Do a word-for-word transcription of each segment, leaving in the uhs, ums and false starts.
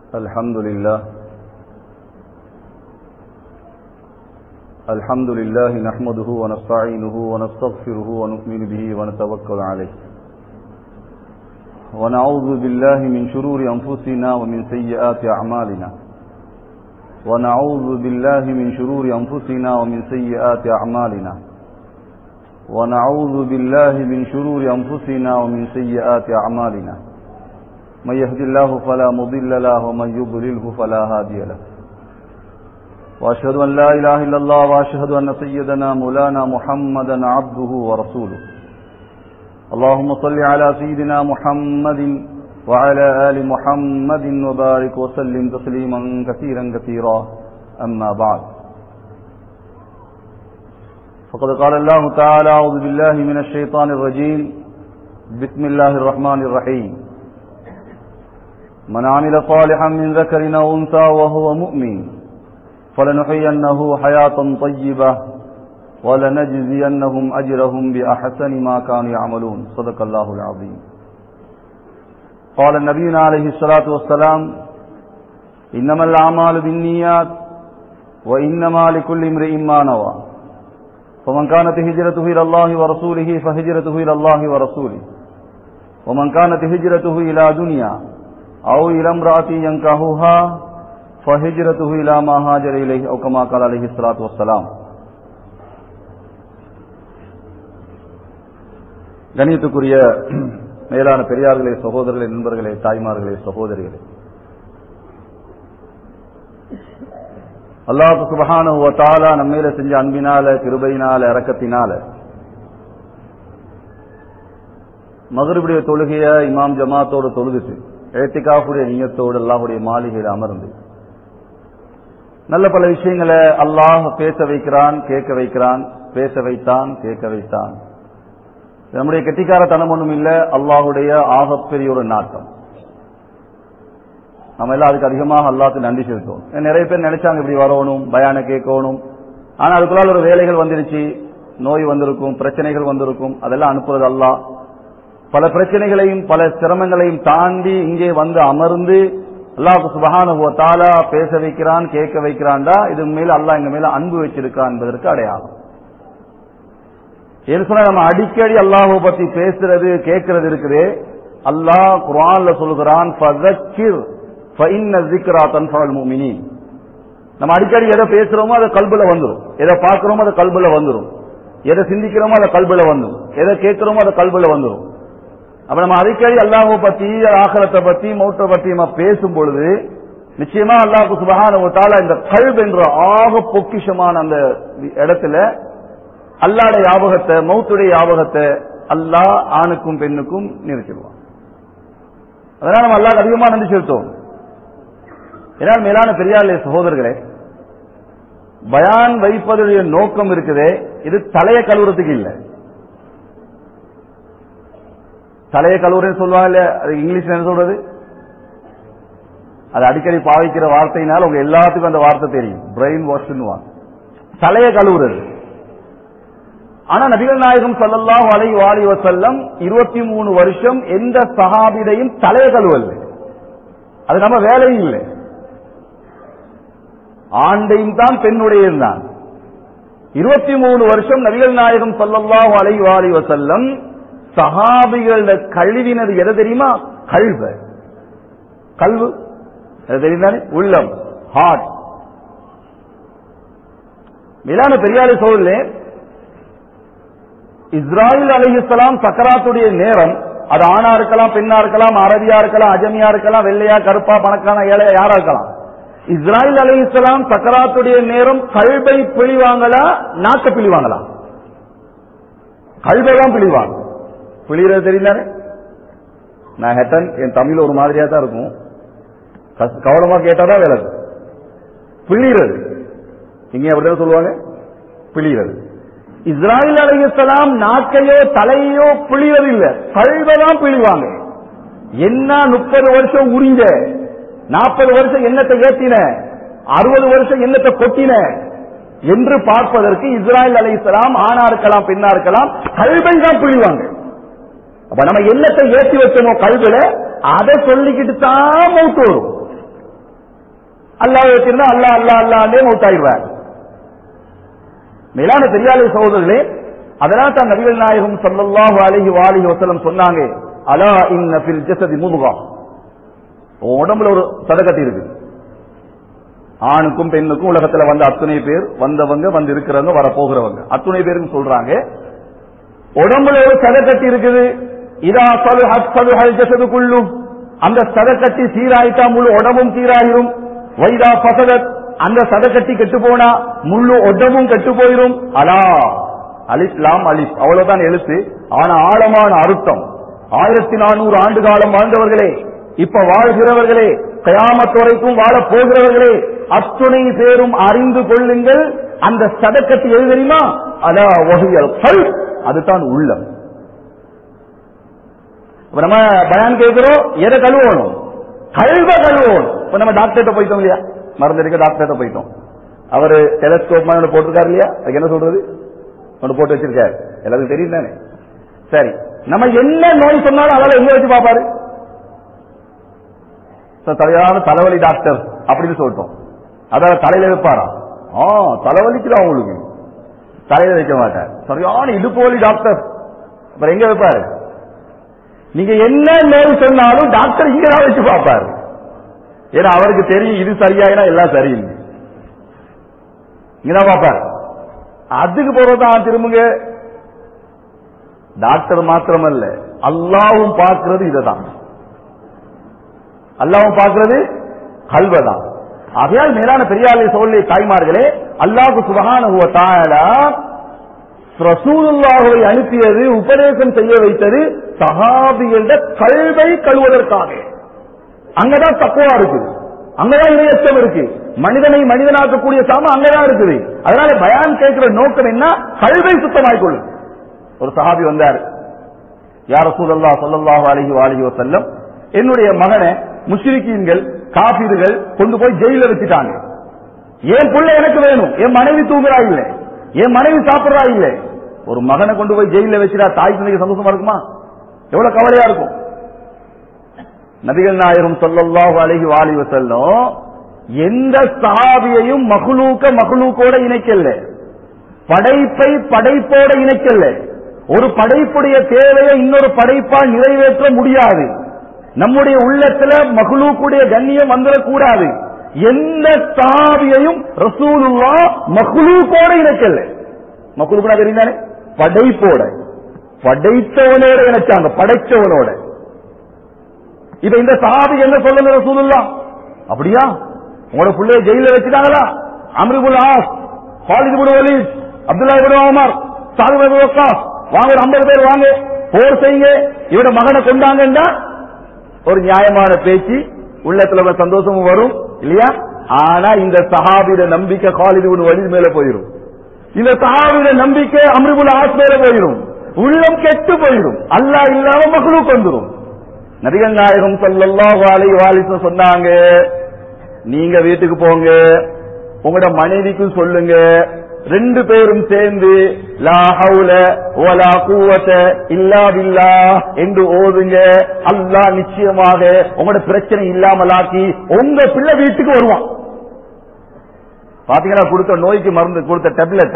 الحمد لله الحمد لله نحمده ونستعينه ونستغفره ونؤمن به ونتوكل عليه ونعوذ بالله من شرور أنفسنا ومن سيئات أعمالنا ونعوذ بالله من شرور أنفسنا ومن سيئات أعمالنا ونعوذ بالله من شرور أنفسنا ومن سيئات أعمالنا من يهد الله فلا مضل له ومن يضلله فلا هادي له وأشهد أن لا إله إلا الله وأشهد أن سيدنا مولانا محمدا عبده ورسوله اللهم صل على سيدنا محمد وعلى آل محمد وبارك وسلم تسليما كثيرا كثيرا أما بعد فقد قال الله تعالى أعوذ بالله من الشيطان الرجيم بسم الله الرحمن الرحيم من عمل صالحا من ذكر أو أنثى وهو مؤمن فلنحيينه حياة طيبة ولنجزينهم أجرهم بأحسن ما كانوا يعملون صدق الله العظيم قال النبي عليه الصلاة والسلام إنما الأعمال بالنيات وإنما لكل امرئ ما نوى فمن كانت هجرته إلى الله ورسوله فهجرته إلى الله ورسوله ومن كانت هجرته إلى دنيا أو إلى امرأة ينكحها فهجرته إلى ما هاجر إليه أو كما قال عليه الصلاة والسلام. கண்ணியத்துக்குரிய மேலான பெரியார்களே, சகோதரர்களே, நண்பர்களே, தாய்மார்களே, சகோதரிகளே, அல்லாஹ் சுப்ஹானஹு வ தஆலா நம்ம மேல செஞ்ச அன்பினால, கிருபையினால, இரக்கத்தினால மக்ரிபுடைய தொழுகைய இமாம் ஜமாத்தோடு தொழுதுட்டு இஅ்திகாஃபுடைய நியத்தோடு அல்லாஹ்வுடைய மாளிகையில் அமர்ந்து நல்ல பல விஷயங்களை அல்லாஹ் பேச வைக்கிறான், கேட்க வைக்கிறான், பேச வைத்தான், கேட்க வைத்தான். நம்முடைய கெட்டிக்காரத்தனம் ஒன்றும் இல்லை, அல்லாஹுடைய ஆகப்பெரிய ஒரு நாட்டம். நம்ம எல்லாம் அதுக்கு அதிகமாக அல்லாஹ்வுக்கு நன்றி செலுத்தோம். நிறைய பேர் நினைச்சாங்க இப்படி வரணும், பயான கேட்கணும், ஆனா அதுக்குள்ளால் ஒரு வேலைகள் வந்துருச்சு, நோய் வந்திருக்கும், பிரச்சனைகள் வந்திருக்கும், அதெல்லாம் அனுப்புறது அல்லாஹ். பல பிரச்சனைகளையும் பல சிரமங்களையும் தாண்டி இங்கே வந்து அமர்ந்து அல்லாஹ் சுப்ஹானஹு வ தஆலா பேச வைக்கிறான், கேட்க வைக்கிறான்டா, இது மேல அல்லாஹ் எங்க மேல அன்பு வச்சிருக்கான் என்பதற்கு அடையாளம். ஏன்னு சொன்னா நம்ம அடிக்கடி அல்லாஹ்வை பத்தி பேசுறது கேட்கறது இருக்குது. அல்லாஹ் குர்ஆன்ல சொல்கிறான், ஃபதக்கிர் ஃபஇன்ன ذிக்ரா தன்ஃபஉல் முஃமினீன். நம்ம அடிக்கடி எதை பேசுறோமோ அது கல்புல வந்துரும், எதை பார்க்கிறோமோ அது கல்புல வந்துரும், எதை சிந்திக்கிறோமோ அது கல்புல வந்துரும், எதை கேட்கிறோமோ அது கல்புல வந்துரும். அப்ப நம்ம அடிக்கடி அல்லாஹ்வை பத்தி, ஆகிரத்தை பத்தி, மௌத்தை பத்தி நம்ம பேசும் பொழுது நிச்சயமா அல்லாஹ் சுப்ஹானஹு வ தஆலா இந்த கல்ப் என்ற ஆக பொக்கிஷமான அந்த இடத்துல அல்லாஹ்வுடைய ஞாபகத்தை, மௌத்துடைய ஞாபகத்தை அல்லாஹ் ஆணுக்கும் பெண்ணுக்கும் நிறுத்திடுவான். அதனால நம்ம அல்லாஹ்வுக்கு அதிகமா நன்றி செலுத்துவோம். ஏனால் மேலான பெரியார்களே, சகோதரர்களே, பயான் வைப்பதுடைய நோக்கம் இருக்குதே, இது தலையை கழுவுறதுக்கு இல்லை. தலையை கழுவுறேன்னு சொல்லுவாங்க, அது இங்கிலீஷ்ல என்ன சொல்றது, அது அடிக்கடி பாவிக்கிற வார்த்தையினால உங்க எல்லாத்துக்கும் அந்த வார்த்தை தெரியும், பிரெயின் வாஷ்னு. தலையை கழுவுறது. ஆனா நபிகள் நாயகம் ஸல்லல்லாஹு அலைஹி வஸல்லம் இருபத்தி மூணு வருஷம் எந்த சஹாபியையும் தலையை கழுவல. அது நம்ம வேலையும் இல்லை. ஆண்டையும் தான் பெண்ணுடையும் தான். இருபத்தி மூணு வருஷம் நபிகள் நாயகம் ஸல்லல்லாஹு அலைஹி வஸல்லம் சஹாபிகள கழுவினது எதை தெரியுமா? கல்வ. கல்வு எது தெரியுதானே? உள்ளம், ஹார்ட். மேலான பெரியாரை சோழர்களே, இஸ்ராயில் அலைஹிஸ்ஸலாம் சக்கராத்துடைய நேரம், அது ஆணா இருக்கலாம், பெண்ணா இருக்கலாம், அரபியா இருக்கலாம், அஜமியா இருக்கலாம், வெள்ளையா, கருப்பா, பணக்கான, ஏழையா, யாரா இருக்கலாம். இஸ்ராயில் அலைஹிஸ்ஸலாம் சக்கராத்துடைய நேரம் கல்பை பிழிவாங்களா, நாக்க பிழிவாங்களா? கல்பை தான் பிழிவாங்க. பிழிறது தெரியுதானே? நான் ஹெட்டன், என் தமிழ் ஒரு மாதிரியா தான் இருக்கும், கவனமா கேட்டாதான் வேலை. பிழிறது இங்க அப்படிதான் சொல்லுவாங்க, பிழிறது. இஸ்ராயில் அலைஹிஸ்ஸலாம் நாக்கையோ தலையோ பிழிவது இல்ல, கல்வதான் பிழிவாங்க. என்ன முப்பது வருஷம் உறிஞ்ச, நாற்பது வருஷம் எண்ணத்தை ஏத்தின, அறுபது வருஷம் எண்ணத்தை கொட்டின என்று பார்ப்பதற்கு இஸ்ராயில் அலைஹிஸ்ஸலாம் ஆணா இருக்கலாம், பெண்ணா இருக்கலாம், கல்வை தான் பிழிவாங்க. அப்ப நம்ம எண்ணத்தை ஏற்றி வச்சோமோ கல்வில, அதை சொல்லிக்கிட்டு தான் மௌத்து வரும். அல்லாஹ் வச்சிருந்தா அல்லாஹ் அல்லாஹ் அல்லாஹ்னே மௌத்தாயிடுவார். மேலான பெரியாளை சகோதரர்களே, அதனால தான் நபிகள் நாயகம் ஸல்லல்லாஹு அலைஹி வஆலிஹி வஸல்லம் சொன்னாங்க, அலா இன்ன ஃபில் ஜஸதி முதுகா, உடம்புல ஒரு சதக்கட்டி இருக்கு. ஆணுக்கும் பெண்ணுக்கும் உலகத்துல வந்த அத்துணை பேர், வந்தவங்க வந்து இருக்கிறவங்க வர போகிறவங்க அத்துணை பேரும் சொல்றாங்க, உடம்புல ஒரு சதக்கட்டி இருக்குது. இதா ஸலுஹத் ஸலுஹல் ஜஸது குல்லு, அந்த சதக்கட்டி சீராயிட்டா முழு உடம்பும் சீராயிரும். வைதா ஃபஸதத், அந்த சதக்கட்டி கெட்டு போனா முழு உடம்பும் கெட்டு போயிரும். அலா, அலிஃப் லாம் அலிஃப், அவ்வளவுதான் எழுத்து, ஆனா ஆழமான அர்த்தம். ஆயிரத்தி நானூறு ஆண்டு காலம் வாழ்ந்தவர்களே, இப்ப வாழ்கிறவர்களே, கயாமத் வரைக்கும் வாழ போகிறவர்களே, அத்துணை பேரும் அறிந்து கொள்ளுங்கள், அந்த சதக்கட்டி எது தெரியுமா? அலா வஹியல் கல்ப், அதுதான் உள்ளம். இப்ப நம்ம பயான் கேட்கிறோம், எதை கழுவணும்? கல்வ கழுவணும். இப்ப நம்ம டாக்டர்கிட்ட போயிட்டோம் இல்லையா, மருந்து எடுக்க டாக்டர்கிட்ட போயிட்டோம். அவரு டெலஸ்கோப் மாதிரி போட்டிருக்காரு இல்லையா, அதுக்கு என்ன சொல்றது? ஒன்று போட்டு வச்சிருக்காரு, எல்லாருக்கும் தெரியும் தானே. சரி, நம்ம என்ன நோய் சொன்னாலும் அதெல்லாம் எங்க வச்சு பாப்பாரு? தலையான தலைவலி டாக்டர் அப்படின்னு சொல்லிட்டோம், அதாவது தலையில வைப்பாரா? ஆ, தலைவலிக்குதான் உங்களுக்கு, தலையில வைக்க மாட்டார். சரியான இடுப்பு வலி டாக்டர், அப்புறம் எங்க வைப்பாரு? நீங்க என்ன நோய் சொன்னாலும் டாக்டர் இங்கதான் வச்சு பார்ப்பாரு. ஏன்னா அவருக்கு தெரியும் இது சரியாயினா எல்லாம் சரியில்லை, இங்கதான் பார்ப்பாரு. அதுக்கு போறதான் திரும்புங்க. டாக்டர் மாத்திரமல்ல, அல்லாவும் பார்க்கிறது இதுதான், அல்லாவும் பார்க்கிறது கல்வதான். ஆகையால் மேலான பெரியாரை சொல்லி தாய்மார்களே, அல்லாஹ் சுப்ஹானஹு வ தஆலா ரசூலுல்லாஹை அனுப்பியது, உபதேசம் செய்ய வைத்தது சஹாபிகளோட கல்வை கழுவதற்காக. அங்கதான் தக்வா இருக்குது, அங்கதான் இறையச்சம் இருக்கு, மனிதனை மனிதனாக்கக்கூடிய சாமம் அங்கதான் இருக்குது. அதனால பயான் கேட்கிற நோக்கம் என்ன? கல்வை சுத்தமாய்க்கொள்ளு. ஒரு சஹாபி வந்தார், யா ரசூலல்லாஹ் ஸல்லல்லாஹு அலைஹி வஆலிஹி வஸல்லம், என்னுடைய மகனை முஷ்ரிக்கீன்கள் காபிர்கள் கொண்டு போய் ஜெயில வச்சுட்டாங்க. என் புள்ள எனக்கு வேணும், என் மனைவி தூங்குறா இல்லை, என் மனைவி சாப்பிடுறா இல்லை. ஒரு மகனை கொண்டு போய் ஜெயில வச்சுட்டா தாய் தந்தைக்கு சந்தோஷமா இருக்குமா? எவ்வளவு கவலையா இருக்கும். நபிகள் நாயகம் ஸல்லல்லாஹு அலைஹி வஆலிஹி வஸல்லம் எந்த சஹாபியையும் மக்லூக்க மக்லூக்கோட இணைக்கல, படைப்பை படைப்போட இணைக்கல. ஒரு படைப்புடைய தேவையை இன்னொரு படைப்பால் நிறைவேற்ற முடியாது. நம்முடைய உள்ளத்துல மக்லூக்குடைய கண்ணியம் வந்துடக்கூடாது. எந்த சஹாபியையும் ரசூலுல்லாஹ் மக்லூக்கோட இணைக்கல. மக்லூக்னா தெரியுதானே? படைப்போட, படைத்தவனோட இணைச்சாங்க, படைச்சவனோட. இப்ப இந்த சஹாபி என்ன சொல்லுங்க ரசூலுல்லாஹ்? அப்படியா, உங்களோட பிள்ளைய ஜெயில வச்சுட்டாங்களா? Amr ibn As, Khalid ibn Walid, Abdullah ibn Umar, Saad ibn Waqqas, வாங்க ஒரு ஐம்பது பேர் வாங்க, போர் செய்யுங்க, இவட மகனை கொண்டாங்கண்டா ஒரு நியாயமான பேச்சு, உள்ளத்துல சந்தோஷமும் வரும் இல்லையா? ஆனா இந்த சஹாபியோட நம்பிக்கை காலித் இப்னு வலீத் மேல போயிடும், இந்த சஹாபியோட நம்பிக்கை அம்ர் இப்னு ஆஸ் மேல போயிடும், உள்ளம் கெட்டு போயிடும், அல்லாஹ் இல்லாம மக்லூக் வந்துடும். நபிகள் நாயகம் ஸல்லல்லாஹு அலைஹி வஸல்லம் சொன்னாங்க, நீங்க வீட்டுக்கு போங்க, உங்களோட மனைவிக்கும் சொல்லுங்க, ரெண்டு பேரும் சேர்ந்து லா ஹவுல வலா குவத இல்லா பில்லாஹ் என்று ஓதுங்க. அல்லாஹ் நிச்சயமாக உங்களோட பிரச்சனை இல்லாமலாக்கி உங்க பிள்ளை வீட்டுக்கு வருவான். பாத்தீங்கன்னா கொடுத்த நோய்க்கு மருந்து, கொடுத்த டேப்லெட்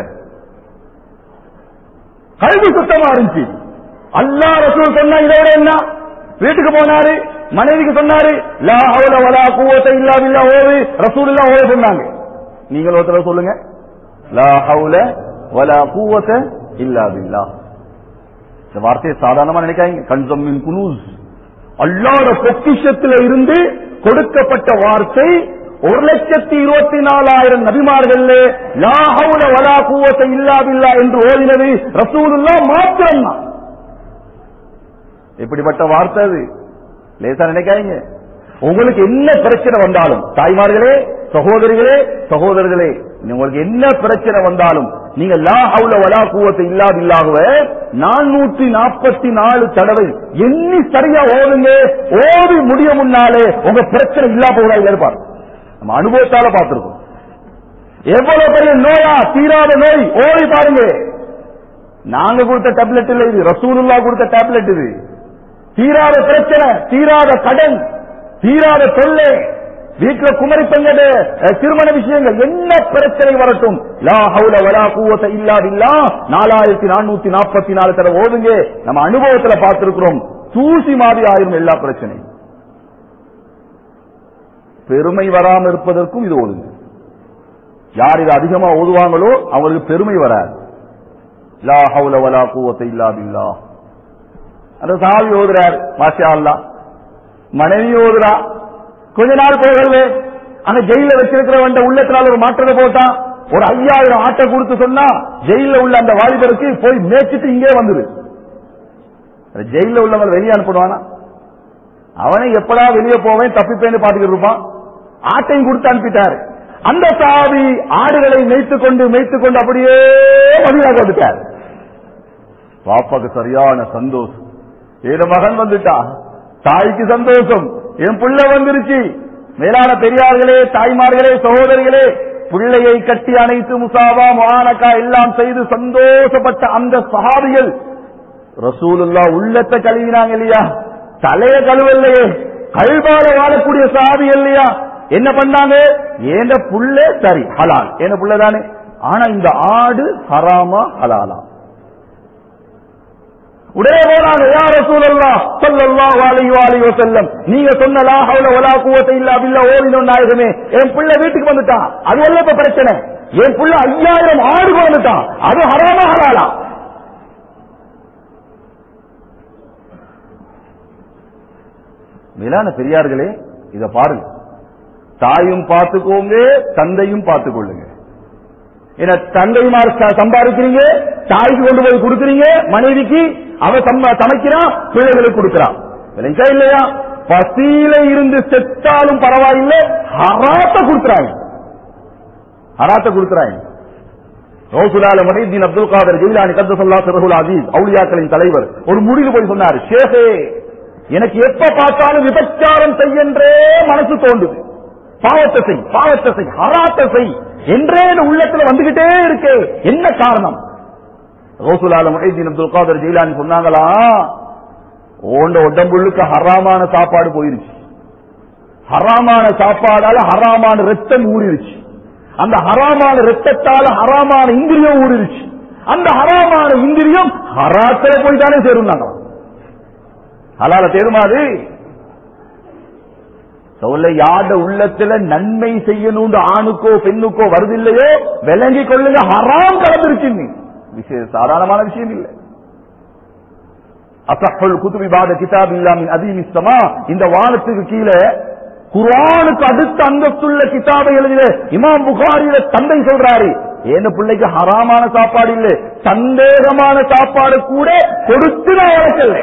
கல்வி சுத்தமா இருந்துச்சு. அல்லாஹ் ரசூல் சொன்னா இதோட என்ன? வீட்டுக்கு போனாரு, மனைவிக்கு சொன்னாரு லா ஹவுல வலா குவத இல்லா பில்லாஹ் ஓது, ரசூலுல்லாஹ் ஓத சொன்னாங்க. நீங்க ஒருத்தர சொல்லுங்க, லா ஹவுல வலா குவத இல்லா பில்லாஹ். இந்த வார்த்தையை சாதாரணமா நினைக்காதீங்க. கன்சம் மின் குனூஸ், அல்லாஹ்வுடைய பொக்கிஷத்துல இருந்து கொடுக்கப்பட்ட வார்த்தை. ஒரு லட்சத்தி இருபத்தி நாலாயிரம் நபிமார்கள் லா ஹவுல வலா குவத இல்லா பில்லாஹ் என்று ஓதினது ரசூலுல்லாஹ் மாத்திரம்தான். எப்படிப்பட்ட வார்த்தை அது, லேசா நினைக்காதீங்க. உங்களுக்கு என்ன பிரச்சனை வந்தாலும், தாய்மார்களே, சகோதரிகளே, சகோதரர்களே, உங்களுக்கு என்ன பிரச்சனை வந்தாலும் நீங்க லா ஹவுல வலா குவத இல்லா பில்லாஹ்வ நானூற்றி நாற்பத்தி நாலு தடவை எண்ணி சரியா ஓடுங்க. ஓடி முடிய முன்னாலே உங்க பிரச்சனை இல்லா போதா இருப்பார். நம்ம அனுபவத்தால பார்த்திருக்கோம். எவ்வளவு பெரிய நோயா, தீராத நோய், ஓடி பாருங்க. நாங்க கொடுத்த டேப்லெட் இல்ல இது, ரசூலுல்லாஹ் கொடுத்த டேப்லெட் இது. தீராத பிரச்சனை, தீராத கடன், தீராத தொல்லை, வீட்டுல குமரிப்பங்க திருமண விஷயங்கள் என்ன பிரச்சனை வரட்டும், லா ஹவுல வலா குவத இல்லா பில்லாஹ் நாலாயிரத்தி நானூத்தி நாற்பத்தி நாலு தடவை ஓதுங்க. நம்ம அனுபவத்துல பார்த்திருக்கிறோம், தூசி மாதிரி ஆயிரும் எல்லா பிரச்சனையும். பெருமை வராமல் இருப்பதற்கும் இது ஓதுங்க. யார் இது அதிகமா ஓதுவாங்களோ அவங்களுக்கு பெருமை வராது. லா ஹவுல வலா குவத இல்லா பில்லாஹ். அந்த சாவி ஓதுறார், மாஷா அல்லாஹ். மனைவி ஓதுறா, கொஞ்ச நாள் போகிறது அந்த ஜெயில வச்சிருக்கிறவன் உள்ளத்தினால ஒரு மாற்றத்தை போட்டா ஒரு ஐயாயிரம் ஆட்டை கொடுத்து சொன்னா ஜெயில உள்ள அந்த வாலிபருக்கு போய் மேய்ச்சிட்டு இங்கே வந்துரு. ஜெயில உள்ளவங்க வெளியே அனுப்பிடுவானா? அவனை எப்படா வெளியே போவேன் தப்பிப்பேன்னு பாத்துக்கிட்டு இருப்பான். ஆட்டையும் கொடுத்து அனுப்பிட்டாரு. அந்த சாவி ஆடுகளை மேய்த்து கொண்டு மேய்த்து கொண்டு அப்படியே மதியாக வந்துட்டார். பாப்பாக்கு சரியான சந்தோஷம், ஏழு மகன் வந்துட்டா. தாய்க்கு சந்தோஷம், என் புள்ள வந்துருச்சு. மேலான பெரியார்களே, தாய்மார்களே, சகோதரிகளே, பிள்ளையை கட்டி அணைத்து முசாவா முஆனகா எல்லாம் செய்து சந்தோஷப்பட்ட அந்த சஹாபிகள் ரசூலுல்லாஹ் உள்ளத்தை கழுவினாங்க இல்லையா? தலைய கழுவல்லையே, கல்பால வாழக்கூடிய சஹாபி இல்லையா? என்ன பண்ணாங்க? ஏண்ட புள்ள சரி ஹலால், என்ன புள்ளதானே, ஆனா இந்த ஆடு ஹராமா ஹலாலா? உடனே போனாங்க, யா ரசூலல்லாஹ் ஸல்லல்லாஹு அலைஹி வஸல்லம், நீங்க சொன்ன லா ஹவுல வலா குவத இல்லா பில்லாஹ் ஓதினோம் நாயகமே, என் புள்ள வீட்டுக்கு வந்துட்டான், அது வல்ல இப்ப பிரச்சனை. என் புள்ள ஐயாயிரம் ஆடு வந்துட்டான், அது ஹராமா ஹலாலா? மேலான பெரியார்களே, இத பாருங்க. தாயும் பார்த்துக்கோங்க, தந்தையும் பார்த்துக் கொள்ளுங்க. ஏன்னா தந்தைமார் சம்பாதிக்கிறீங்க, தாய்க்கு கொண்டு போய் கொடுக்குறீங்க, மனைவிக்கு அவ சமைக்கிறான், பிள்ளைகளுக்கு கொடுக்கிறான் இல்லையா? பசியில இருந்து செத்தாலும் பரவாயில்லை, ஹராத்த கொடுத்துறாங்க, ஹராத்த கொடுத்துறாங்க. ரசூலுல்லாஹ் முஹிதீன் அப்துல் காதர் ஜீலானி கத்தஸல்லாஹு சிர்ருல் அஸீஸ் அவுலியாக்களின் தலைவர் ஒரு முடிவு போய் சொன்னார், ஷேഖே எனக்கு எப்ப பார்த்தாலும் விபச்சாரம் செய்யன்றே மனசு தோண்டுது, பாவத்தை செய் பாவத்தை செய் ஹராத்தை செய் என்றே உள்ளத்துல வந்துகிட்டே இருக்கு, என்ன காரணம்? ரசூலுல்லாஹ் முஹிதீன் அப்துல் காதர் ஜீலானி சொன்னாங்களா, ஓண்ட உடம்புள்ளுக்கு ஹராமான சாப்பாடு போயிருச்சு, ஹராமான சாப்பாடால ஹராமான ரத்தம் ஊறிடுச்சு, அந்த ஹராமான ரத்தத்தால ஹராமான இந்திரியம் ஊறிடுச்சு, அந்த ஹராமான இந்திரியம் ஹராத்துல போய் தானே சேருந்தாங்க. ஹலால தேருமாது சொல்ல யாட உள்ளத்துல நன்மை செய்யணும் ஆணுக்கோ பெண்ணுக்கோ வருதில்லையோ விளங்கி கொள்ளுங்க, ஹராம் கலந்துருச்சு. விஷயம் சாதாரணமான விஷயம் இல்லை. அஸஹ்ஹுல் குதுபி பாத கிதாபில்லாஹ் மின் அதீமிஸ் ஸமா, இந்த வானத்துக்கு கீழே குர்ஆனுக்கு அடுத்த அந்தஸ்துள்ள கிதாபை எழுதிய இமாம் புகாரியில தந்தை சொல்றாரு, ஏன பிள்ளைக்கு ஹராமான சாப்பாடு இல்லை, சந்தேகமான சாப்பாடு கூட கொடுத்து நான் வளர்க்கல.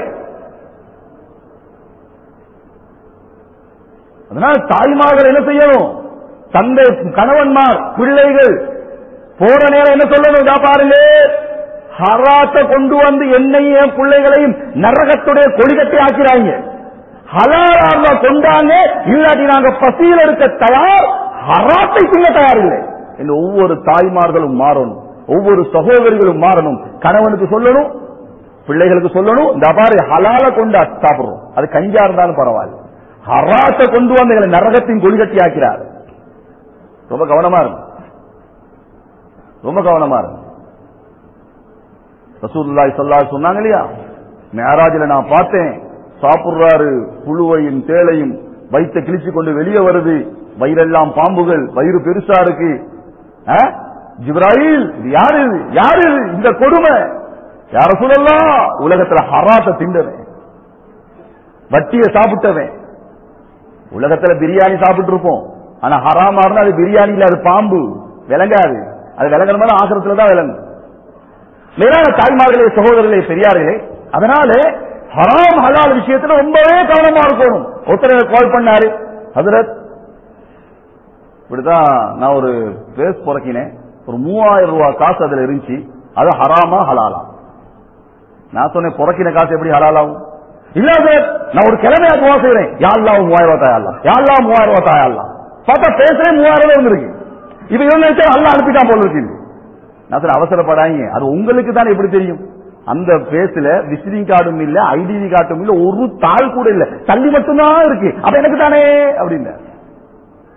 அதனால தாய்மார்கள் என்ன செய்யணும்? தந்தை கணவன்மார் பிள்ளைகள் போற நேரம் என்ன சொல்லணும்? பாருங்க, ஹராத்த கொண்டு வந்து என்னையும் பிள்ளைகளையும் நரகத்துடைய கொடிகட்டி ஆக்கிறாங்க. ஹலாலாக கொண்டாங்க, இல்லாட்டி நாங்க பசியில் இருக்க தயார், ஹராத்தை திங்க தயார் இல்லை என்று ஒவ்வொரு தாய்மார்களும் மாறணும், ஒவ்வொரு சகோதரிகளும் மாறணும். கணவனுக்கு சொல்லணும், பிள்ளைகளுக்கு சொல்லணும், இந்த பாரு ஹலால கொண்டு சாப்பிடுறோம், அது கஞ்சா இருந்தாலும் பரவாயில்ல, ஹராத்தை கொண்டு வந்து எங்களை நரகத்தின் கொடிகட்டி ஆக்கிறார். ரொம்ப கவனமா இருக்கும், ரொம்ப கவனமா இருக்கும். ரசூலுல்லாஹி ஸல்லல்லாஹு அலைஹி சொன்னாங்க இல்லையா, மேராஜில நான் பார்த்தேன், சாப்பிடுறாரு, புழுவையும் தேளையும் வயிற்ற கிழிச்சு கொண்டு வெளியே வருது, வயிறெல்லாம் பாம்புகள், வயிறு பெருசா இருக்கு. ஜிப்ராயில், இது யாரு யாரு இந்த கொடுமை? யா ரசூலல்லாஹ், உலகத்துல ஹராத்தை திண்டவன், வட்டியை சாப்பிட்டவன். உலகத்துல பிரியாணி சாப்பிட்டு இருப்போம், ஆனா ஹராமா இருந்தா அது பிரியாணி இல்ல, அது பாம்பு, விளங்காது. அது விளங்கணும் ஆசிரத்துல தான் விளங்கும். மேலான தாய்மார்களே, சகோதரர்களே, பெரியார்களே, அதனால ஹராம் ஹலால் விஷயத்துல ரொம்பவே கவனமா இருக்கணும். ஒருத்தர் கால் பண்ணாரு, ஹஜ்ரத் இப்படிதான் நான் ஒரு பேஸ் புறக்கினேன், ஒரு மூவாயிரம் ரூபாய் காசு அதுல இருந்துச்சு, அது ஹராமா ஹலாலா? நான் சொன்னேன், புறக்கின காசு எப்படி ஹலாலாகும்? இல்ல சார், நான் ஒரு கிழமையா துவா செய்றேன், யாழ்லாம் மூவாயிரம் ரூபாய் தாயல்லாம், யாழ்லாம் மூவாயிரம் ரூபாய் தாயல்லாம். பார்த்தா பேசுறேன் மூவாயிரம் ரூபாய் இருக்கு. இப்ப இவங்க நினைச்சா அல்ல அனுப்பிட்டான் போல இருக்கு. நான் சார் அவசரப்படாங்க, அது உங்களுக்கு தான் எப்படி தெரியும்? அந்த பேஸ்ல விசிட்டிங் கார்டும் இல்ல, ஐடிவி கார்டும் இல்ல, ஒரு தாள் கூட இல்ல, தள்ளி மட்டும்தான் இருக்கு, அப்ப எனக்கு தானே அப்படின்னு.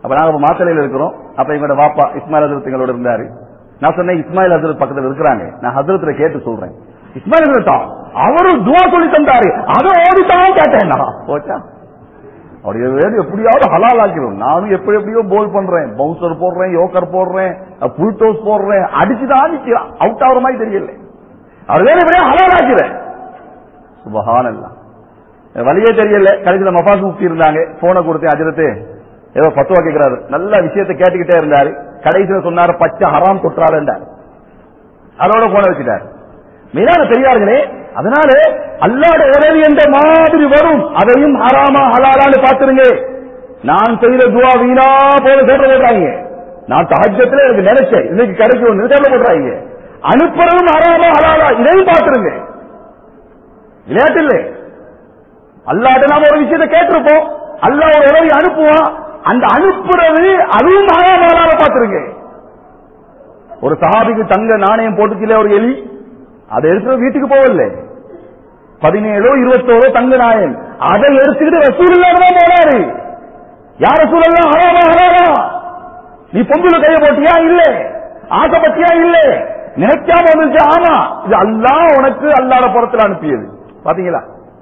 அப்ப நாங்க மாத்தலையில இருக்கிறோம். அப்ப எங்களோட வாப்பா இஸ்மாயில் ஹசரத் எங்களோட இருந்தாரு. நான் சொன்னேன் இஸ்மாயில் ஹசரத் பக்கத்துல இருக்கிறாங்க, நான் ஹசரத்துல கேட்டு சொல்றேன். இஸ்மாயில் ஹசரத்தா அவரு துவா சொல்லி தந்தாரு, அதை ஓடித்தான் கேட்டேன். போச்சா அவருடைய வேறு எப்படியாவது ஹலால் ஆக்கிடும். நானும் எப்படி எப்படியோ போல் பண்றேன், பவுன்சர் போடுறேன், யோக்கர் போடுறேன், புல் டோஸ் போடுறேன், அடிச்சுதான் நிக்கிறான், அவுட் ஆகிற மாதிரி தெரியல. அவர் வேற எப்படியா ஹலால் ஆக்கிறேன். சுபஹானல்லாஹ். வழியே தெரியல. கடைசியில மஃபாஸ் முஃப்தி இருந்தாங்க, போனை கொடுத்து அஜரத்து ஏதோ பத்துவா கேட்கிறாரு, நல்ல விஷயத்தை கேட்டுக்கிட்டே இருந்தாரு. கடைசியில சொன்னாரு பச்சை ஹராம் தொற்றாரு என்றார். அதோட போன வச்சுட்டாரு. மீதான பெரியார்களே, அதனால அல்லாஹ்வுடைய உதவி என்ற மாதிரி வரும், அதையும் ஹராமா ஹலாலான்னு பாத்துருங்க. நான் செய்த துவா வீணா போல தேட போடுறாங்க. நான் தஹஜ்ஜத்துல எனக்கு நினைச்சேன் இன்னைக்கு கிடைக்கும் தேட போடுறாங்க. அனுப்புறதும் ஹராமா ஹலாலா இதையும் பாத்துருங்க. விளையாட்டு இல்லை. அல்லாஹ்ட்ட நாம ஒரு விஷயத்தை கேட்டிருப்போம், அல்லாஹ் ஒரு உதவி அனுப்புவான், அந்த அனுப்புறது அதுவும் ஹராமா ஹலாலா பாத்துருங்க. ஒரு சஹாபிக்கு தங்க நாணயம் போட்டுச்சுல ஒரு எலி, அதை எடுத்து வீட்டுக்கு போகல, பதினேழோ இருபத்தோரோ தங்க நாயன், அதை எடுத்துக்கிட்டு ரசூலுல்லாஹ் தான் போனாரு. யார் ரசூலுல்லாஹ் ஹராமா ஹலாலா, நீ பொம்புல கைய போட்டியா இல்ல, ஆசைப்பட்டியா இல்ல, நினைக்காம வந்துச்சு, ஆமா இது அல்லாஹ் உனக்கு அல்லாஹ்வுடைய புறத்துல அனுப்பியது. பாத்தீங்களா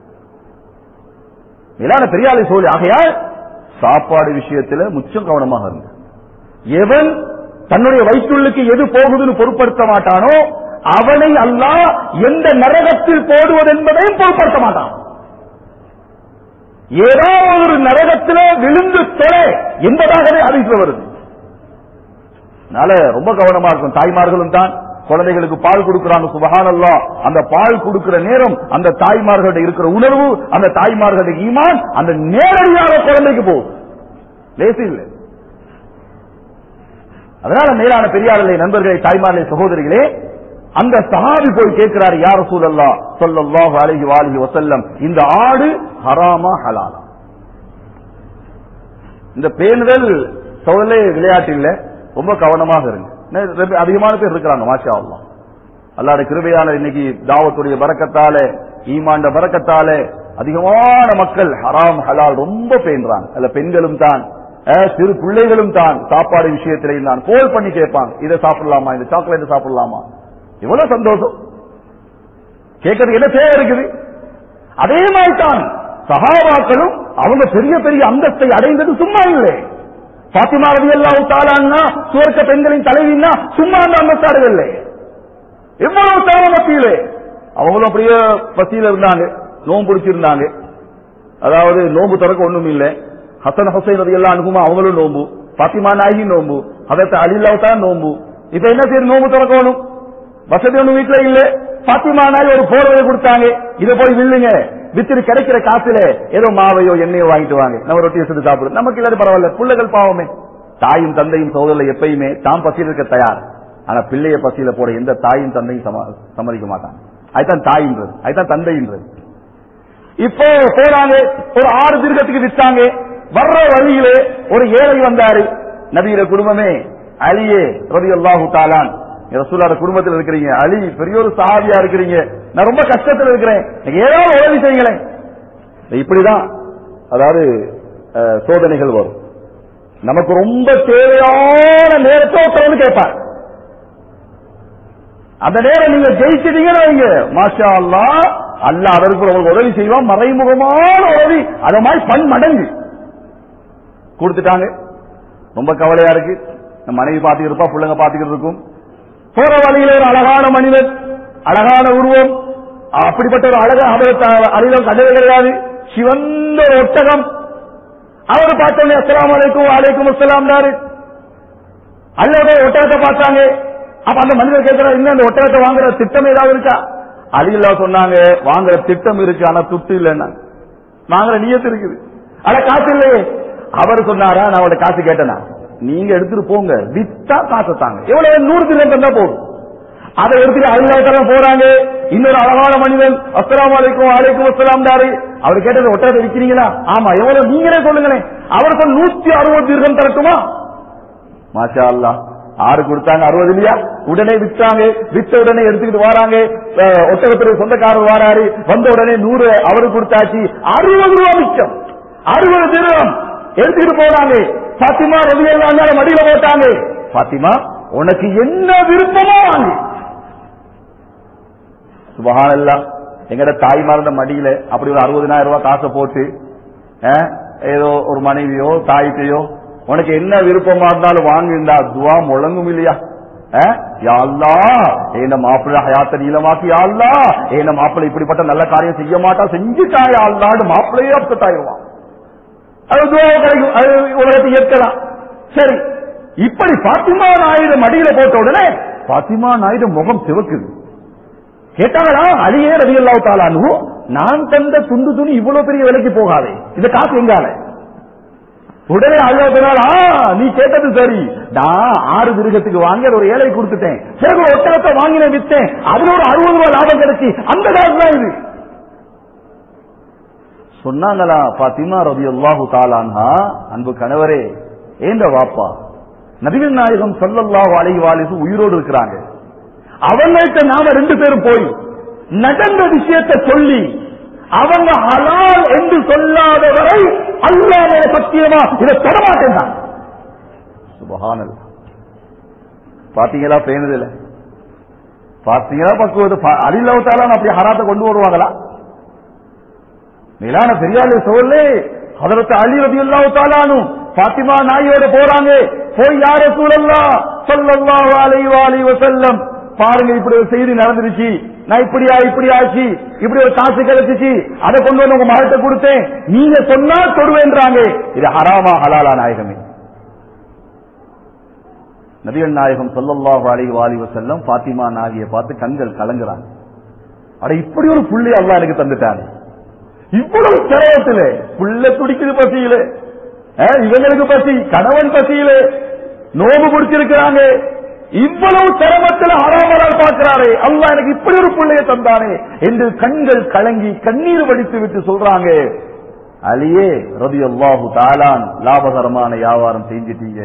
மேலான பெரியாளை சொல்லி. ஆகையால் சாப்பாடு விஷயத்துல முச்சம் கவனமாக இருங்க. எவன் தன்னுடைய வயிற்றுள்ளுக்கு எது போகுதுன்னு பொருட்படுத்த மாட்டானோ அவனை அல்லாஹ் எந்த நரகத்தில் போடுவது என்பதையும் பொருட்படுத்த மாட்டான். ஏதோ ஒரு நரகத்திலே விழுந்து தொலை என்பதாகவே ஹதீஸ்ல வருது. அதனால ரொம்ப கவனமா இருக்கும். தாய்மார்களும் தான் குழந்தைகளுக்கு பால் கொடுக்கிறாங்க, சுபஹானல்லாஹ். அந்த பால் கொடுக்கிற நேரம் அந்த தாய்மார்களுடைய இருக்கிற உணர்வு, அந்த தாய்மார்களுடைய ஈமான் அந்த நேரடியாக குழந்தைக்கு போகும், லேசி இல்லை. அதனால மேலான பெரியார்களே, நண்பர்களே, தாய்மார்களே, சகோதரிகளே, அந்த சஹாபி போய் கேட்கிறார், யா ரசூலல்லாஹ் ஸல்லல்லாஹு அலைஹி வஆலிஹி வஸல்லம், இந்த ஆடு ஹராமா ஹலாலா? இந்த பேணுதல் சோதனை விளையாட்டு இல்ல, ரொம்ப கவனமாக இருங்க. அதிகமான பேர் இருக்கிறாங்க, மாஷா அல்லாஹ். அல்லாஹ்வுடைய கிருபையால இன்னைக்கு தாவத்துடைய பரக்கத்தால, ஈமான்ட பரக்கத்தால அதிகமான மக்கள் ஹராம் ஹலால் ரொம்ப பேணுறாங்க. அதுல பெண்களும் தான், சிறு பிள்ளைகளும் தான், சாப்பாடு விஷயத்திலையும் தான் கோல் பண்ணி கேட்பாங்க, இதை சாப்பிடலாமா, இந்த சாக்லேட் சாப்பிடலாமா. எவ்வளவு சந்தோஷம் கேட்கறது, என்ன தேவை இருக்குது. அதே மாதிரி தான் சஹாபாக்களும் அவங்க பெரிய பெரிய அந்தஸ்தை அடைந்தது சும்மா இல்லை. பாத்திமா ரலியல்லாஹு தஆலா சுவர்க்க பெண்களின் தலைவின்னா சும்மா அந்த அந்தஸ்து அடையவில்லை. எவ்வளவு தாமத்திலே அவங்களும் அப்படியே பசியில இருந்தாங்க, நோம்பு பிடிச்சிருந்தாங்க. அதாவது நோம்பு திறக்க ஒண்ணும் இல்லை. ஹசன் ஹுசைன் ரலியல்லாஹு அன்ஹுமா அவங்களும் நோம்பு, பாத்திமா நாயகி நோம்பு, ஹதரத் அலி ரலியல்லாஹு தஆலா நோம்பு. இப்ப என்ன செய்ய, நோம்பு திறக்கணும், வசதி ஒண்ணு வீட்டுல இல்ல. பாத்திமா நாய் ஒரு போர்வையை கொடுத்தாங்க, இதை போய் வில்லுங்க, வித்து கிடைக்கிற காசுல ஏதோ மாவையோ எண்ணெயோ வாங்கிட்டு வாங்க, நம்ம ரொட்டியை சுட்டு சாப்பிடுறோம், நமக்கு இல்லாத பரவாயில்ல, பிள்ளைகள் பாவமே. தாயும் தந்தையும் சோதரில் எப்பயுமே தாம் பசியில் இருக்க தயார், ஆனா பிள்ளைய பசியில போட எந்த தாயும் தந்தையும் சம்மதிக்க மாட்டாங்க. அதுதான் தாயின்றது, அதுதான் தந்தைன்றது. இப்போ போறாங்க, ஒரு ஆறு திருகத்துக்கு வித்தாங்க. வர்ற வழியிலே ஒரு ஏழை வந்தாரு. நபியோட குடும்பமே, அலியே ரலியல்லாஹு தஆலா, ரசூலுல்லாஹ் குடும்பத்தில் இருக்கிறீங்க, அலி பெரிய ஒரு சஹாபியா இருக்கிறீங்க, நான் ரொம்ப கஷ்டத்தில் இருக்கிறேன், ஏதாவது உதவி செய்யுங்களேன். இப்படிதான் அதாவது சோதனைகள் வரும். நமக்கு ரொம்ப தேவையான நேரத்தை ஒருத்தர் கேட்பார். அந்த நேரம் நீங்க ஜெயிச்சிட்டீங்கன்னு வைங்க, மாஷா அல்லாஹ், அல்லாஹ் அதற்கு உங்களுக்கு உதவி செய்வான், மறைமுகமான உதவி, அத மாதிரி பன் மடங்கு கொடுத்துட்டாங்க. ரொம்ப கவலையா இருக்கு. நம்ம மனைவி பாத்துக்கிட்டு இருப்பா, பிள்ளைங்க பாத்துக்கிட்டு இருக்கும். போற வழியில ஒரு அழகான மனிதன், அழகான உருவம், அப்படிப்பட்ட ஒரு அழகான அழிலம் கண்டது கிடையாது. சிவந்த ஒரு ஒட்டகம். அவர் பார்த்தோன்னே அஸ்ஸலாமு அலைக்கும் வலைக்கும் அஸ்ஸலாம் தாரு. அல்லோட ஒட்டகத்தை பார்த்தாங்க. அப்ப அந்த மனிதர் கேட்கிறார், இன்னும் அந்த ஒட்டகத்தை வாங்குற திட்டம் ஏதாவது இருக்கா? அலிலா சொன்னாங்க, வாங்குற திட்டம் இருக்கு, ஆனா துட்டு இல்லைன்னா, வாங்குற நியத்து இருக்குது, ஆனா காசு இல்லையே. அவர் சொன்னாரா, நான் அவட காசு கேட்டேனா, நீங்க எடுத்துட்டு போங்க, வித்தா காசு தாங்க, எவ்வளவு நூறு தினம் தந்தா போதும். அதை எடுத்துட்டு அல்லாஹ் போறாங்க. இன்னொரு அழகான மனிதன், அஸ்ஸலாமு அலைக்கும் வலைக்கும் அஸ்ஸலாம் தாரு. அவர் கேட்டது, ஒட்டகத்தை விற்கிறீங்களா? ஆமா, எவ்வளவு நீங்களே சொல்லுங்களேன். அவர் சொன்ன நூத்தி அறுபது திர்ஹம் தரட்டுமா? மாஷா அல்லாஹ், ஆறு கொடுத்தாங்க, அறுபது இல்லையா? உடனே விற்றாங்க. வித்த உடனே எடுத்துக்கிட்டு வராங்க. ஒட்டகத்துடைய சொந்தக்காரர் வராரு, வந்த உடனே நூறு அவரு கொடுத்தாச்சு, அறுபது ரூபா மிச்சம், அறுபது திர்ஹம் எடுத்துக்கிட்டு போறாங்க. பாத்திமா ரலியல்லாஹு அன்ஹா மடியில போட்டாங்க. பாத்திமா உனக்கு என்ன விருப்பமோ வாங்கு. சுப்ஹானல்லாஹ். எங்கட தாய்மார்ந்த மடியில அப்படி ஒரு அறுபதாயிரம் ரூபாய் காசை போட்டு ஏதோ ஒரு மனைவியோ தாய்க்கையோ உனக்கு என்ன விருப்பமா இருந்தாலும் வாங்கிருந்தா துவா முழங்கும் இல்லையா? யா அல்லாஹ் என்ன மாப்பிள்ளை ஹயாத்த நீளமாக்கி, யா அல்லாஹ் என்ன மாப்பிள்ளை இப்படிப்பட்ட நல்ல காரியம் செய்ய மாட்டா, செஞ்சுட்டா யா அல்லாஹ்னு மாப்பிள்ளையே அப்செட் ஆயிடுவான். அது துவா கிடைக்கும், அது உலகத்தை ஏற்கலாம். சரி, இப்படி பாத்திமா நாயுடு மடியில போட்ட உடனே பாத்திமா நாயுடு முகம் சிவக்குது. கேட்டாங்களா அலியே ரலியல்லாஹு தஆலா அன்ஹு, நான் தந்த துண்டு துணி இவ்வளவு பெரிய விலைக்கு போகாதே, இந்த காசு எங்கால? உடனே அல்லாஹ், நீ கேட்டது சரி, நான் ஆறு திருகத்துக்கு வாங்கி ஒரு ஏழை கொடுத்துட்டேன், சரி ஒரு ஒட்டகத்தை வாங்கின வித்தேன், அதுல ஒரு அறுபது ரூபாய் லாபம் கிடைச்சி, அந்த காசு தான் இது சொன்னாங்களா பாத்திமா ரலியல்லாஹு தஆலா அன்ஹா. அன்பு கணவரே, ஏண்ட வாப்பா நபிகள் நாயகம் ஸல்லல்லாஹு அலைஹி வஸல்லம் உயிரோடு இருக்கிறாங்க. அவங்கள்ட்ட நாம ரெண்டு பேரும் போய் நடந்த விஷயத்தை சொல்லி அவங்க ஹலால் என்று சொல்லாதவரை அல்லாஹ்வே சத்தியமா இதை தொடமாட்டேன். சுப்ஹானல்லாஹ். பாத்தீங்களா பேணுதில்ல? பாத்தீங்களா பக்குவது? அலில்லாஹு தஆலா அப்படி ஹராத்தை கொண்டு வருவாங்களா? மேலான பெரியாளே சோழே, ஹதரத் அலி ரலியல்லாஹு தஆலா அன்ஹு பாத்திமா நாயோட போறாங்க. போய் யா ரசூலல்லாஹ் ஸல்லல்லாஹு அலைஹி வஸல்லம், பாருங்க இப்படி ஒரு செய்தி நடந்துருச்சு, நான் இப்படியா இப்படி ஆச்சு, இப்படி ஒரு காசு கிடைச்சிச்சு, அதை கொண்டு வந்து உங்க மகள்கிட்ட கொடுத்தேன், நீங்க சொன்னா தொடுவேன்றாங்க. இது ஹராமா ஹலாலா? நாயகமே நபிகள் நாயகம் ஸல்லல்லாஹு அலைஹி வஸல்லம் பாத்திமா நாகியை பார்த்து கண்கள் கலங்குறாங்க. அட இப்படி ஒரு புள்ளி அல்லாஹ் எனக்கு தந்துட்டாங்க, இவ்வளவு சிரமத்தில புள்ள துடிக்குது பசியில, இவங்களுக்கு பசி, கணவன் பசியில நோம்பு முடிச்சிருக்கிறாங்க, இவ்வளவு சிரமத்தில் ஹராமலால் பார்க்கிறாரே, அல்லாஹ் எனக்கு இப்படி ஒரு பிள்ளைய தந்தானே என்று கண்கள் கலங்கி கண்ணீர் வடித்து விட்டு சொல்றாங்க, அலியே ரலியல்லாஹு தஆலா லாபகரமான வியாபாரம் செஞ்சிட்டீங்க.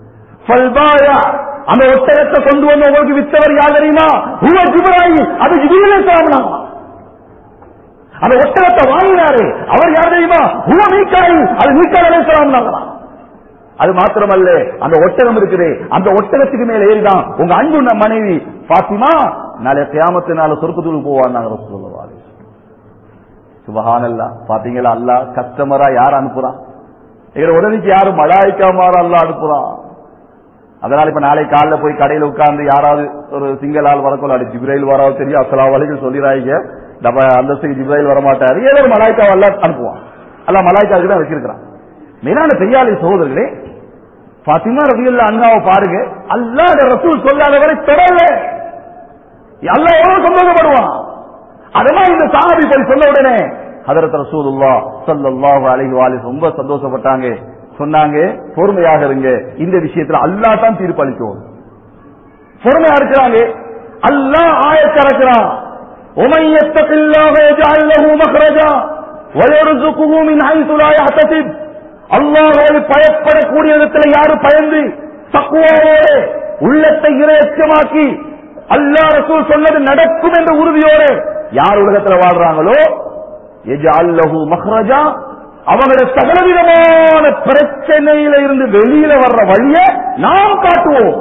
அந்த ஒட்டகத்தை கொண்டு வந்து உங்களுக்கு வித்தவர் யார் தெரியுமா? ஹுவ ஜிப்ராயில், அது ஜிப்ரீல் அலைஹிஸ்ஸலாம். அந்த ஒட்டகத்தை வாங்கினாரு அவர் யார் தெரியுமா? ஹுவ மீகாயில், அது மீகாயில் அலைஹிஸ்ஸலாம். அது மாத்திரமல்ல, அந்த ஒட்டகம் இருக்குது, அந்த ஒட்டகத்துக்கு மேல ஏறிதான் உங்க அன்பு மனைவி பாத்திமா நாளை கியாமத்தினால சொர்க்கத்துக்கு போவாங்க ரசூலுல்லாஹி அலைஹி வஸல்லம். சுப்ஹானல்லாஹ். பாத்தீங்களா அல்லாஹ் கஸ்டமரா யார் அனுப்புறான்? எங்க உடனடிக்கு யாரு மலாயிக்கா மாற அல்லாஹ் அனுப்புறான். அதனால இப்ப நாளை காலைல போய் கடையில உட்கார்ந்து யாராவது ஒரு சிங்கிள் ஆள் வரக்கொள்ள அடி ஜிப்ரைல் வராது தெரியும், அஸ்ஸலாமு அலைக்கும் சொல்லிராங்க, நம்ம அந்த ஜிப்ரைல் வரமாட்டாரு, ஏதோ ஒரு மலாய்க்கா அல்லாஹ் அனுப்புவான். அல்லாஹ் மலாய்க்காவுக்கு தான் வச்சிருக்கிறான். மேலான பெரியாளை சகோதரர்களே, பாத்திமா ரலியல்லாஹு அன்ஹாவை பாருங்க, அல்லாஹ் ரசூல் சொல்லாதவரை தொடரல, அல்லாஹ் எவ்வளவு சந்தோஷப்படுவான். அதெல்லாம் இந்த சஹாபி போய் சொல்ல உடனே ஹதரத் ரசூலுல்லாஹ் ஸல்லல்லாஹு அலைஹி வஸல்லம் ரொம்ப சந்தோஷப்பட்டாங்க. சொன்னாங்க, பொறுமையாக இருங்க, இந்த விஷயத்துல அல்லாஹ் தான் தீர்ப்பளிக்கும். பொறுமையா இருக்கிறாங்க. அல்லாஹ் ஆயத் இறக்குறான், وَمَن يَتَّقِ اللَّهَ يَجْعَل لَّهُ مَخْرَجًا وَيَرْزُقْهُ مِنْ حَيْثُ لَا يَحْتَسِبُ. அல்லாஹ்வை பயப்படக்கூடிய இடத்துல யாரு பயந்து தக்வாவோடு உள்ளத்தை இறையச்சமாக்கி அல்லாஹ் ரசூல் சொன்னது நடக்கும் என்ற உறுதியோடு யார் உலகத்துல வாழ்றாங்களோ, யஜ்அல் லஹு மக்ரஜா, அவங்களுடைய சகலவிதமான பிரச்சனையில இருந்து வெளியில வர்ற வழியை நாம் காட்டுவோம்.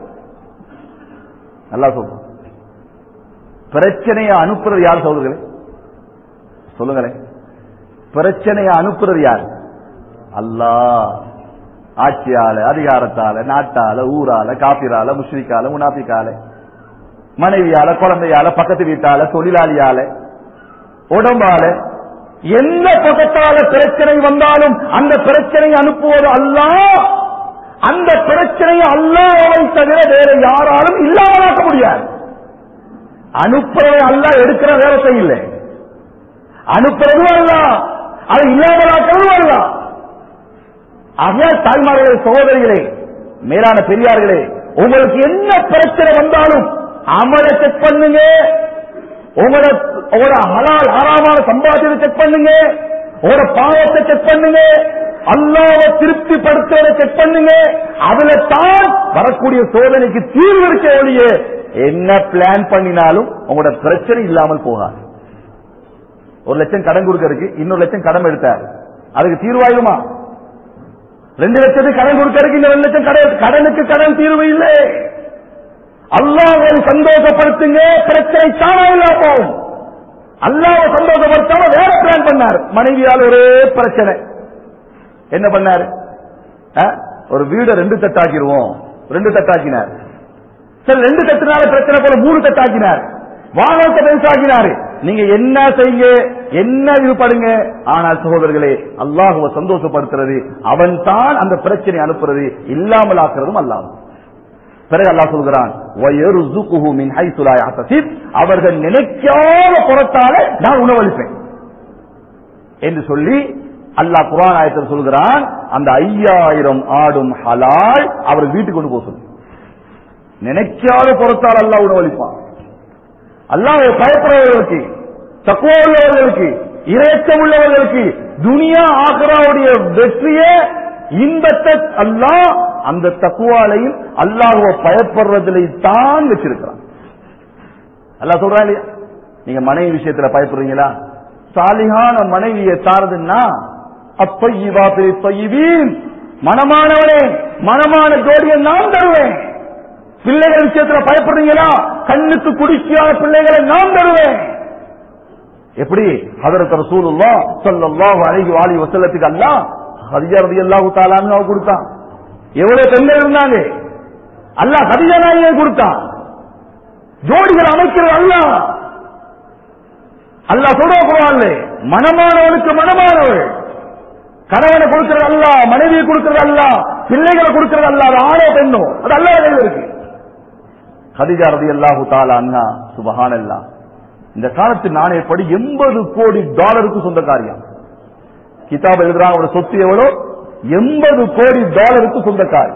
நல்லா சொல்றோம். பிரச்சனையை அனுப்புறது யார் சொல்லுங்களேன்? சொல்லுங்களேன். பிரச்சனையை அனுப்புறது யார்? அல்லாஹ். ஆட்சியால, அதிகாரத்தால, நாட்டால, ஊரால, காபிரால, முஷ்ரிக்கால, முனாபிக்கால, மனைவியால, குழந்தையால, பக்கத்து வீட்டால, தொழிலாளியால, உடம்பால, எந்த பக்கத்தால பிரச்சனை வந்தாலும் அந்த பிரச்சனையை அனுப்புவது அல்லாஹ். அந்த பிரச்சனையை அல்லாஹ்வை தவிர வேற யாராலும் இல்லாமலாக்க முடியாது. அனுப்புறதை அல்லாஹ் எடுக்கிற வேலை இல்லை, அனுப்புறதும் அல்லாஹ், அதை இல்லாமலாக்கிறதும் அல்லாஹ். ஆகிய தாய்மார்களே, சகோதரிகளே, மேலான பெரியார்களே, உங்களுக்கு என்ன பிரச்சனை வந்தாலும் அமலை செக் பண்ணுங்க, உங்களோட உங்களோட ஹலால் ஹராமான சம்பாத்தியத்தை செக் பண்ணுங்க, உங்களோட பாவத்தை செக் பண்ணுங்க, அல்லாஹ்வை திருப்திப்படுத்துவதை செக் பண்ணுங்க. அதுல தான் வரக்கூடிய சோதனைக்கு தீர்வு இருக்க ஒழிய என்ன பிளான் பண்ணினாலும் உங்களோட பிரச்சனை இல்லாமல் போகாது. ஒரு லட்சம் கடன் கொடுக்கறதுக்கு இன்னொரு லட்சம் கடன் எடுத்தாரு, அதுக்கு தீர்வாயுமா? ரெண்டு லட்சத்துக்கு கடன் கொடுக்கறதுக்கு இந்த ரெண்டு லட்சம் கடன் கடனுக்கு கடன் தீர்வு இல்லை. அல்லாஹ்வை சந்தோஷப்படுத்துங்க, பிரச்சனை தானா இல்லாம போகும். அல்லாஹ்வை சந்தோஷப்படுத்தாம வேற பிளான் பண்ணார். மனைவியால் ஒரே பிரச்சனை. என்ன பண்ணாரு? ஒரு வீடை ரெண்டு தட்டாக்கிடுவோம். ரெண்டு தட்டாக்கினார். சரி, ரெண்டு தட்டுனால பிரச்சனை போல மூணு தட்டாக்கினார். வாகனத்தை பெருசாக்கினாரு. நீங்க என்ன செய்யுங்க, என்ன ஈடுபடுங்க, ஆனால் சகோதரர்களே அல்லாஹ்வை சந்தோஷப்படுத்துறது அவன் தான் அந்த பிரச்சனை அனுப்புறது, இல்லாமல் ஆக்குறதும் அல்லாஹ். பிறகு அல்லாஹ் சொல்கிறான், வயர்சுகுஹு மின் ஹைஸு லா யஹ்தஸிப், அவர்கள் நினைக்காத புறத்தால நான் உணவளிப்பேன் என்று சொல்லி அல்லாஹ் குர்ஆன் ஆயத்தில் சொல்கிறான். அந்த ஐயாயிரம் ஆடும் ஹலால் அவர் வீட்டுக்கு கொண்டு போக சொல்லு. நினைக்காத புறத்தால் அல்லாஹ் உணவளிப்பான். அல்லாஹ்வை பயப்படுறவர்களுக்கு, தக்வா உள்ளவர்களுக்கு, இறைச்சம் உள்ளவர்களுக்கு துனியா ஆகிராவுடைய வெற்றியை, இன்பத்தை அல்லாஹ் அந்த தக்வாலையும் அல்லாஹ்வை பயப்படுறதிலே தான் வச்சிருக்கிறான். அல்லாஹ் சொல்றா இல்லையா, நீங்க மனைவி விஷயத்துல பயப்படுறீங்களா? சாலிஹான மனைவியை சார்துன்னா அப்பையிவாத்திரி தொய்வீன், மனமானவனே மனமான ஜோடியை நான் தருவேன். பிள்ளைகள் விஷயத்துல பயப்படுறீங்களா? கண்ணுக்கு குடிக்காத பிள்ளைகளை நான் தருவேன். எப்படி ஹஜ்ரத் ரசூலுல்லாஹ் ஸல்லல்லாஹு அலைஹி வஆலிஹி வஸல்லத்துக்கு அல்லாஹ் ஹதீஜா ரலியல்லாஹு தஆலா அன்ஹா கொடுத்தான். எவ்வளவு பெண்கள் இருந்தாங்க, அல்லாஹ் ஹதீஜா நாயியை கொடுத்தான். ஜோடிகள் அமைக்கிறது அல்லாஹ். அல்லாஹ் சொல்ற குர்ஆன்ல மனமானவனுக்கு மனமானவள், கணவனை கொடுக்கிறது அல்லாஹ், மனைவியை கொடுக்கிறது அல்லாஹ், பிள்ளைகளை கொடுக்கிறது அல்லாஹ். அது ஆணோ பெண்ணோ அது அல்லாஹ் கையில் இருக்கு. ஹதீஜா ரலியல்லாஹு தஆலா அன்ஹா சுப்ஹானல்லாஹ் இந்த காலத்து நாணயப்படி எண்பது கோடி டாலருக்கு சொந்தக்காரியம். கிதாப் எழுதுறாங்க, அவரோட சொத்து எவ்வளோ? எண்பது கோடி டாலருக்கு சொந்தக்காரி.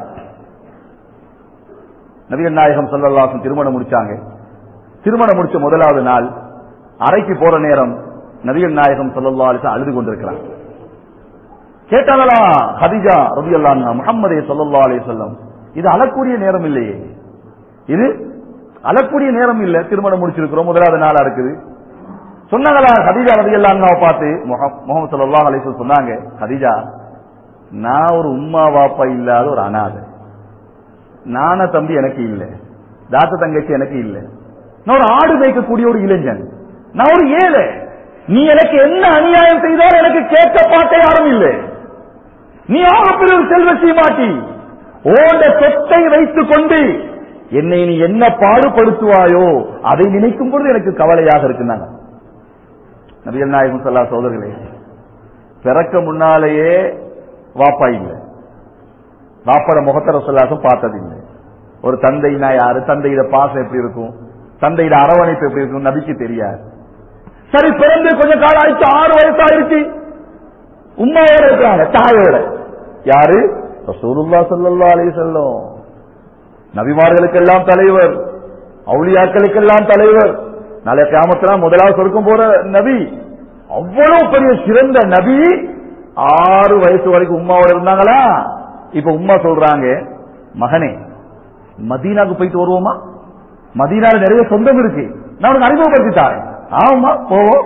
நபிகள் நாயகம் ஸல்லல்லாஹு அலைஹி வஸல்லம் திருமணம் முடிச்சாங்க. திருமணம் முடிச்ச முதலாவது நாள் அறைக்கு போற நேரம் நபிகள் நாயகம் ஸல்லல்லாஹு அலைஹி வஸல்லம் அழுது கொண்டிருக்கிறாங்க. கேட்டாங்களா ஹதீஜா ரலியல்லாஹு அன்ஹா, முஹம்மதே ஸல்லல்லாஹு அலைஹி வஸல்லம், இது அழக்கூடிய நேரம் இல்லையே, இது அழக்கூடிய நேரம் இல்ல, திருமணம் முடிச்சிருக்கிறோம், முதலாவது நாளா இருக்குது. சொன்னாங்களா ஹதீஜா ரலியல்லாஹு அன்ஹாவை பார்த்து முஹம்மது ஸல்லல்லாஹு அலைஹி வஸல்லம் சொன்னாங்க, ஹதீஜா நான் ஒரு உம்மா வாப்பா இல்லாத ஒரு அனாதை, நான தம்பி எனக்கு இல்ல, தாத்த தங்கச்சி எனக்கு இல்ல, நான் ஒரு ஆடு மேய்க்கக்கூடிய ஒரு இளைஞன், நான் ஒரு ஏழை, நீ எனக்கு என்ன அநியாயம் செய்தால் எனக்கு கேட்க பார்க்க யாரும் இல்லை, நீ ஆகப்பெரிய ஒரு செல்வ மாட்டி ஓண்ட சொத்தை வைத்துக் கொண்டு என்னை நீ என்ன பாடுபடுத்துவாயோ அதை நினைக்கும் பொழுது எனக்கு கவலையாக இருக்குன்னாங்க. நபிகள் நாயகம் ஸல்லல்லாஹு அலைஹி சகோதரர்களே, பிறக்க முன்னாலேயே வாப்பா இல்லை, வாப்பாட முகத்தை ரசூலுல்லாஹ் பார்த்ததில்லை. ஒரு தந்தைனா யாரு, தந்தையிட பாசம் எப்படி இருக்கும், தந்தையிட அரவணைப்பு எப்படி இருக்கும் நபிக்கு தெரியாது. சரி, பிறந்து கொஞ்ச காலம் ஆயிடுச்சு, ஆறு வயசு ஆயிடுச்சு, உம்மாவோட இருக்கிறாங்க, தாயோட. யாரு? ரசூலுல்லாஹ் ஸல்லல்லாஹு அலைஹி வஸல்லம், நபிமார்களுக்கெல்லாம் தலைவர், அவுலியாக்களுக்கெல்லாம் தலைவர், நாளை கியாமத்துல முதலாவது சொர்க்கம் போற நபி, அவ்வளவு பெரிய சிறந்த நபி, ஆறு வயசு வரைக்கும் உம்மாவோட இருந்தாங்களா? இப்ப உம்மா சொல்றாங்க, மகனே மதீனாக்கு போயிட்டு வருவோமா, மதீனால நிறைய சொந்தம் இருக்கு, நான் உனக்கு அறிமுகப்படுத்திட்டாரு. ஆமா போவோம்.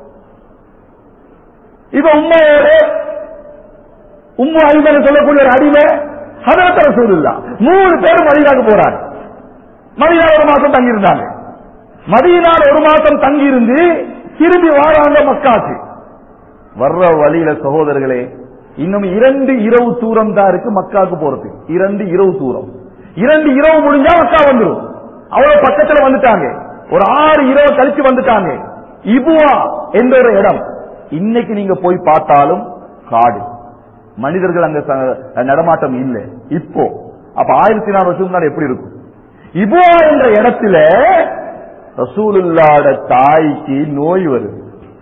இப்ப உம்மாவோட உம்மு ஐமன் சொல்லக்கூடிய ஒரு அடிமை ஹதரத் ரசூலுல்லாஹ் மூணு பேரும் மதீனாக்கு போறாங்க. மதீனால ஒரு மாசம் தங்கி இருந்தாங்க. மதீனால ஒரு மாசம் தங்கி இருந்து திரும்பி வாராங்க மக்காக்கு. வர்ற வழியில சகோதரர்களே இன்னும் இரண்டு இரவு தூரம் தான் இருக்கு மக்காக்கு போறது, இரண்டு இரவு தூரம். இரண்டு இரவு முடிஞ்சா மக்கா வந்துடும். அவ்வளவு பக்கத்துல வந்துட்டாங்க. ஒரு ஆறு இரவு கழிச்சு வந்துட்டாங்க. இபுவா என்ற ஒரு இடம், இன்னைக்கு நீங்க போய் பார்த்தாலும் காடு, மனிதர்கள் அங்க நடமாட்டம் இல்லை. இப்போ அப்ப ஆயிரத்தி நாலு வருஷம் முன்னாடி எப்படி இருக்கும்? இபுவா என்ற இடத்துல ரசூலுல்லாஹ்வுடைய தாய்க்கு நோய் வருது.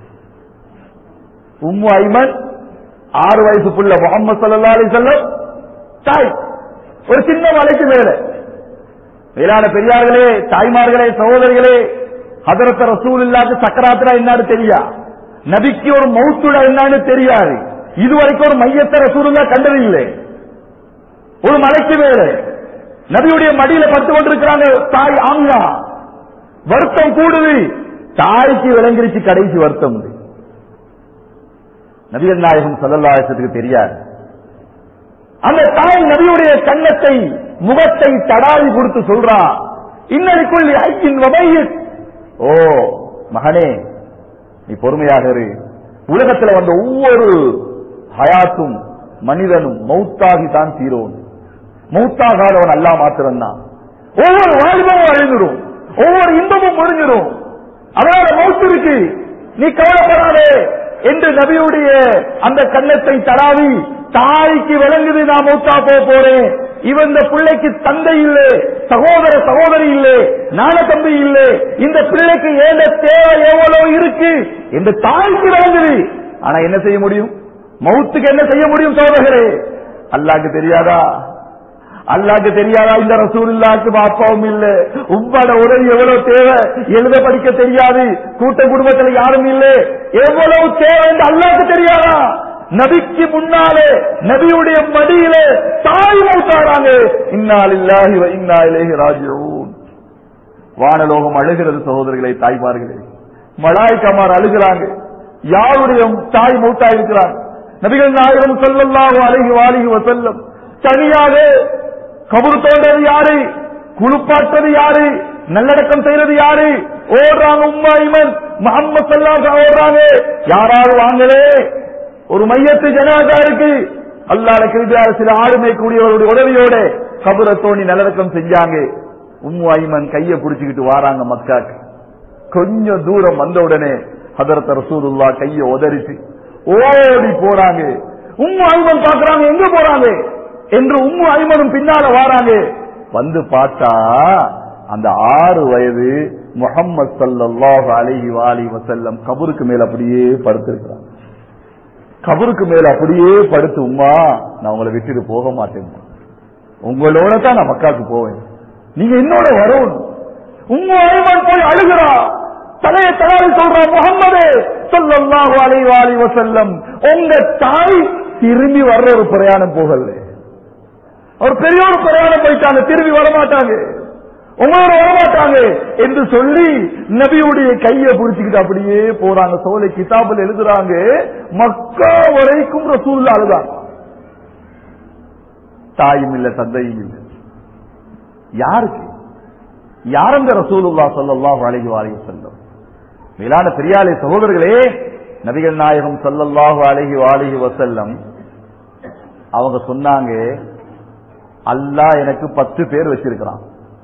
உம்மு ஐமன் ஆறு வயசு புள்ள, முஹம்மது ஸல்லல்லாஹு அலைஹி வஸல்லம் தாய், ஒரு சின்ன மலைக்கு மேல. மேலான பெரியார்களே, தாய்மார்களே, சகோதரிகளே, ஹதரத் ரசூலுல்லாஹ்க்கு சக்கராத்துனா என்னன்னு தெரியா, நபிக்கு ஒரு மௌத்துடா என்னன்னு தெரியாது. இதுவரைக்கும் ஒரு மையத்தை ரசூலுல்லாஹ் கண்டதில்லை. ஒரு மலைக்கு மேல நபியுடைய மடியில பட்டு கொண்டிருக்கிறாங்க தாய் ஆமினா. வருத்தம் கூடுது, தாய்க்கு விளங்கிருச்சு கடைசி வருத்தம். நபிகள் நாயகம் ஸல்லல்லாஹு அலைஹி வஸல்லம் தெரியாது. அந்த தாய் நபியுடைய கன்னத்தை முகத்தை தடாவி கொடுத்து சொல்றா, இன்னலுக்குள் ஐக்கின் வபையில், ஓ மகனே நீ பொறுமையாக இரு. உலகத்தில் வந்த ஒவ்வொரு ஹயாத்தும் மனிதனும் மௌத்தாகி தான் தீரோன். மௌத்தாகாதவன் அல்லா மாத்திரம்தான். ஒவ்வொரு வாழ்வும் அழிந்துடும், ஒவ்வொரு இன்பமும் முடிஞ்சிடும். அதனால மௌத்து இருக்கு, நீ கவலைப்படாதே என்று நபியுடைய அந்த கன்னத்தை தடாவி தாய்க்கு விளங்குது, நான் மௌத்தா போக போறேன். இவன் இந்த பிள்ளைக்கு தந்தை இல்லை, சகோதர சகோதரி இல்லை, நான தம்பி இல்லை, இந்த பிள்ளைக்கு ஏந்த தேவை எவ்வளவு இருக்கு என்று தாய்க்கு விளங்குது. ஆனா என்ன செய்ய முடியும்? மௌத்துக்கு என்ன செய்ய முடியும் சகோதரரே? அல்லாஹ்க்கு தெரியாதா? அல்லாஹ்க்கு தெரியாதா? இந்த ரசூலுல்லாஹ்க்கு பாப்பாவும் இல்ல, உம்மாட உதவி எவ்வளவு தேவை, எழுத படிக்க தெரியாது, கூட்ட குடும்பத்தில் யாரும் இல்லை, எவ்வளவு தேவை என்று அல்லாஹ்க்கு தெரியாதா? நபிக்கு முன்னாலே நபியுடைய மடியிலே தாய் மௌத்தாராங்க. இன்னா லில்லாஹி வ இன்னா இலைஹி ராஜிஊன். வானலோகம் அழுகிறது சகோதரர்களே, தாய்மார்களே, மலாயிகமார் அழுகிறாங்க. யாருடைய தாய் மௌத்தா இருக்கிறார்? நபிகள் நாயகம் ஸல்லல்லாஹு அலைஹி வஆலிஹி வஸல்லம் தனியாக கபர் தோண்டது யாரு, குளிப்பாட்டது யாரு, நல்லடக்கம் செய்யறது யாரு? ஓடுறாங்க உம்மா ஐமன், முஹம்மது ஸல்லல்லாஹு அலைஹி வஸல்லம் ஓடுறாங்க. யாராவது வாங்களே, ஒரு மையத்து ஜனாதா இருக்கு, அல்லாஹ்வுடைய கிருபையால சில ஆளுமை கூடியவருடைய உதவியோட கபரை தோண்டி நல்லடக்கம் செஞ்சாங்க. உம்மு ஐமன் கையை பிடிச்சுக்கிட்டு வாராங்க மக்காக்கு. கொஞ்சம் தூரம் வந்த உடனே ஹதரத் ரசூலுல்லாஹ் கையை உதறிச்சு ஓடி போறாங்க. உம்மு ஐமன் பாக்குறாங்க, எங்க போறாங்க என்று உம்மு ஐமனும் பின்னால வாராங்க. வந்து பார்த்தா அந்த ஆறு வயது முஹம்மது ஸல்லல்லாஹு அலைஹி வஆலிஹி வஸல்லம் கபருக்கு மேல அப்படியே படுத்திருக்கிறாங்க. கபருக்கு மேல அப்படியே படுத்து, உம்மா நான் உங்களை விட்டுட்டு போக மாட்டேன், உங்களோட தான் நான் மக்காவுக்கு போவேன், நீங்க என்னோட வரணும். உம்மு ஐமன் போய் அழுகிறா, தலையை தலாவி சொல்றா, முஹம்மதே ஸல்லல்லாஹு அலைஹி வஆலிஹி வஸல்லம் உங்க தாய் திரும்பி வர்ற ஒரு பிரயாணம் போகல, ஒரு பெரிய ஒரு பிரயாணம் போயிட்டாங்க, திரும்பி வரமாட்டாங்க, உங்களோட வரமாட்டாங்க என்று சொல்லி நபியுடைய கையை பிடிச்சுக்கிட்டு அப்படியே போறாங்க. சோலை கிதாபில் எழுதுறாங்க, மக்கா வரைக்கும் ரசூலுல்லாஹ் அழுதாங்க. தாயும் இல்ல, தந்தையும் இல்லை. யாருக்கு? யாரந்த ரசூலுல்லாஹ் ஸல்லல்லாஹு அலைஹி வஸல்லம்? மேலான பெரியாலே சகோதரர்களே, நபிகள் நாயகம் ஸல்லல்லாஹு அலைஹி வஆலிஹி வஸல்லம் அவங்க சொன்னாங்க, அல்லாஹ் எனக்கு பத்து பேர் வச்சிருக்கிறான்.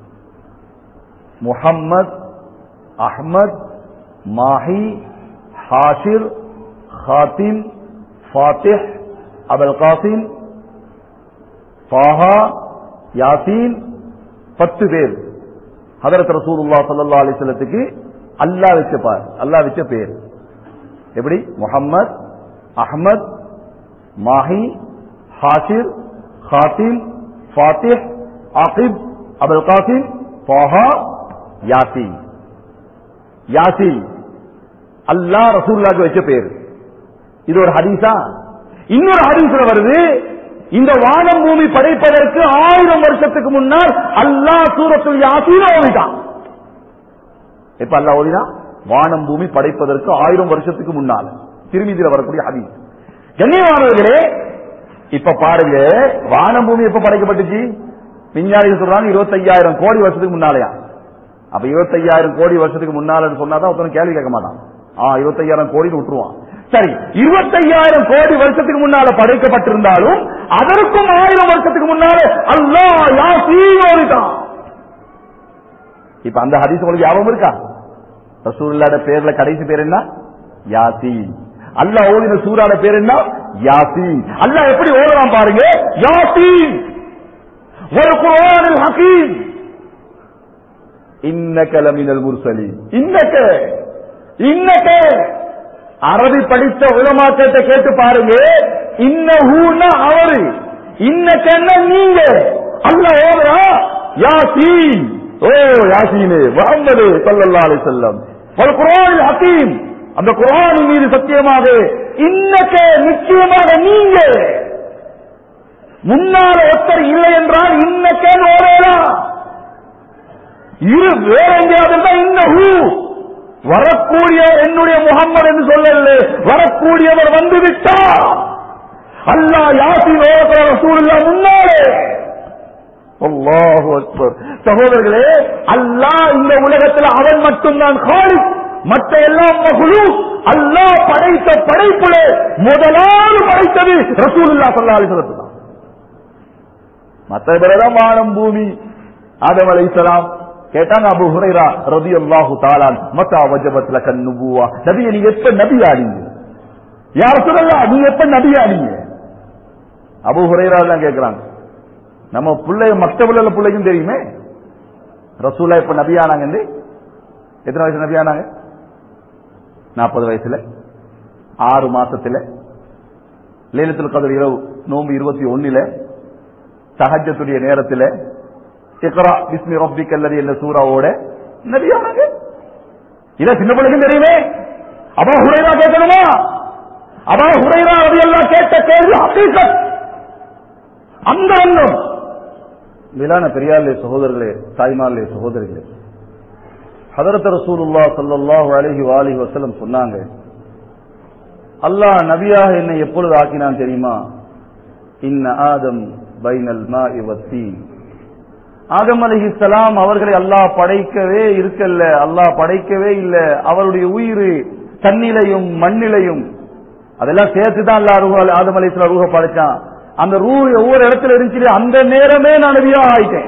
முஹம்மத், அஹ்மத், மாஹி, ஹாஷிர், ஹாத்திம், ஃபாத்திஹ், அபுல் காசிம், தாஹா, யாசீன், பத்து பேர். ஹதரத் ரசூலுல்லாஹ் ஸல்லல்லாஹு அலைஹி வஸல்லத்துக்கு அல்லாஹ் வச்ச பார், அல்லாஹ் வச்ச பேர் எப்படி? முஹம்மத், அஹ்மத், மாஹி, ஹாஷிர், ஹாத்திம், ஃபாத்திஹ், ஆகிப், அபுல் காசிம், தாஹா, யாசீன். யாசீன் அல்லாஹ் ரசூலுல்லாஹ்க்கு வச்ச பேர். இது ஒரு ஹதீஸா? இன்னொரு ஹதீஸ்ல வருது, இந்த வானம் பூமி படைப்பதற்கு ஆயிரம் வருஷத்துக்கு முன்னால் அல்லாஹ் சூரத்துல் யாசீன் ஓதிட்டான். எப்ப அல்லாஹ் ஓதினா? வானம் பூமி படைப்பதற்கு ஆயிரம் வருஷத்துக்கு முன்னால். திருமீதியில வரக்கூடிய ஹதீஸ். கண்ணியமானவர்களே, இப்ப பாருங்க, வானம் பூமி எப்ப படைக்கப்பட்டுச்சு? விஞ்ஞானிகள் சொல்றாங்க இருபத்தி ஐயாயிரம் கோடி வருஷத்துக்கு முன்னாலயா? அப்ப இருபத்தி ஐயாயிரம் கோடி வருஷத்துக்கு முன்னால சொன்னாதான் ஒருத்தன் கேள்வி கேட்க மாட்டான். ஆஹ் இருபத்தி ஐயாயிரம் கோடி விட்டுருவான். சரி, இருபத்தி ஐயாயிரம் கோடி வருஷத்துக்கு முன்னால படைக்கப்பட்டிருந்தாலும் அதற்கும் ஆயிரம் வருஷத்துக்கு முன்னால அல்லாஹ் யாசீன் ஓதிட்டான். இப்ப அந்த ஹதீஸ் உங்களுக்கு ஞாபகம் இருக்கா? ரசூலுல்லாஹ்ட பேர்ல கடைசி பேர் என்ன? யாசீன். அல்லாஹ் ஓதின சூராட பேர் என்ன? யாசீன். அல்லாஹ் எப்படி ஓதுறான் பாருங்க, யாசீன் வல் குர்ஆனில் ஹகீம் இன்னக லமினல் முர்சலீன். இன்னக இன்னக அரபி படித்த உலமாக்கிட்ட கேட்டு பாருங்க, இன்னஹூன அவரு, இன்னகன்னா நீங்க. அல்லாஹ் ஓதுறா யாசீன், ஓ யாசீனே முஹம்மது ஸல்லல்லாஹு அலைஹி வஸல்லம் வல் குர்ஆனில் ஹகீம், அந்த குர்ஆனின் மீது சத்தியமாக, இன்னக நிச்சயமாக நீங்க. முன்னால ஒருத்தர் இல்லை என்றால் இன்னக்கேன்னு ஓடலாம். இரு வேற எங்கேயாவது இருந்தால் இன்னஹு, வரக்கூடிய என்னுடைய முஹம்மது என்று சொல்லல, வரக்கூடியவர் வந்து விட்டார். அல்லாஹ் யாசீன் ஓதுற ரசூலுல்லாஹ் முன்னாலே. அல்லாஹு அக்பர். சகோதரர்களே, அல்லாஹ் இந்த உலகத்தில் அவன் மட்டும்தான் காலிக், மற்ற எல்லாம் மஹ்லூக். அல்லாஹ் படைத்த படைப்புல முதலாவது படைத்தது ரசூலுல்லாஹ் ஸல்லல்லாஹு அலைஹி வஸல்லம். மற்ற பேரெல்லாம் வானம் பூமி. ஆதம் அலைஹிஸ்ஸலாம் கேட்டாங்க அபூ ஹுரைரா ரலியல்லாஹு தஆலா மத்தா வஜபத் லக நுபுவா, நபியே நீங்க எப்ப நபி ஆனீங்க? யா ரசூலல்லாஹ் நீங்க எப்ப நபி ஆனீங்க? அபூ ஹுரைரா தான் கேக்குறாங்க. நம்ம பிள்ளை மக்தபுல உள்ள பிள்ளைக்கும் தெரியுமே ரசூலுல்லாஹ் எப்ப நபி ஆனாங்க. எத்தனை வயசு நபி ஆனாங்க? நாற்பது வயசுல, ஆறு மாசத்துல, லைலத்துல் கத்ர் இரவு நோம்பு இருபத்தி ஒன்னுல, தஹஜ்ஜுடைய நேரத்தில், இக்ரா பிஸ்மி ரப்பிக்கல்லதி என்ற சூராவோட நபி ஆனாங்க. இத சின்ன பிள்ளைக்கும் தெரியுமே. அபூ ஹுரைரா கேட்கணுமா? அபூ ஹுரைரா ரலியல்லாஹு கேட்ட கேள்வி ஹகீகத், அந்த எண்ணம். மேலான பெரியார்களே, சகோதரர்களே, தாய்மார்களே, சகோதரிகளே, ஹதரத் ரசூலுல்லாஹ் ஸல்லல்லாஹு அலைஹி வஆலிஹி வஸல்லம் சொன்னாங்க, அல்லாஹ் நபியாக என்னை எப்பொழுது ஆக்கினான் தெரியுமா? இன்ன ஆதம் பைனல் மாஇ வத்தீன். ஆதம் அலைஹிஸ்ஸலாம் அவர்களை அல்லாஹ் படைக்கவே இருக்கல்ல, அல்லாஹ் படைக்கவே இல்ல. அவருடைய உயிர் தண்ணிலையும் மண்ணிலையும் அதெல்லாம் சேர்த்துதான் அல்லாஹ் ஆதம் அலைஹிஸ்ஸலாம் ரூஹ படைச்சான். அந்த ரூ ஒவ்வொரு இடத்துல இருந்துச்சு. அந்த நேரமே நான் நபியா ஆயிட்டேன்.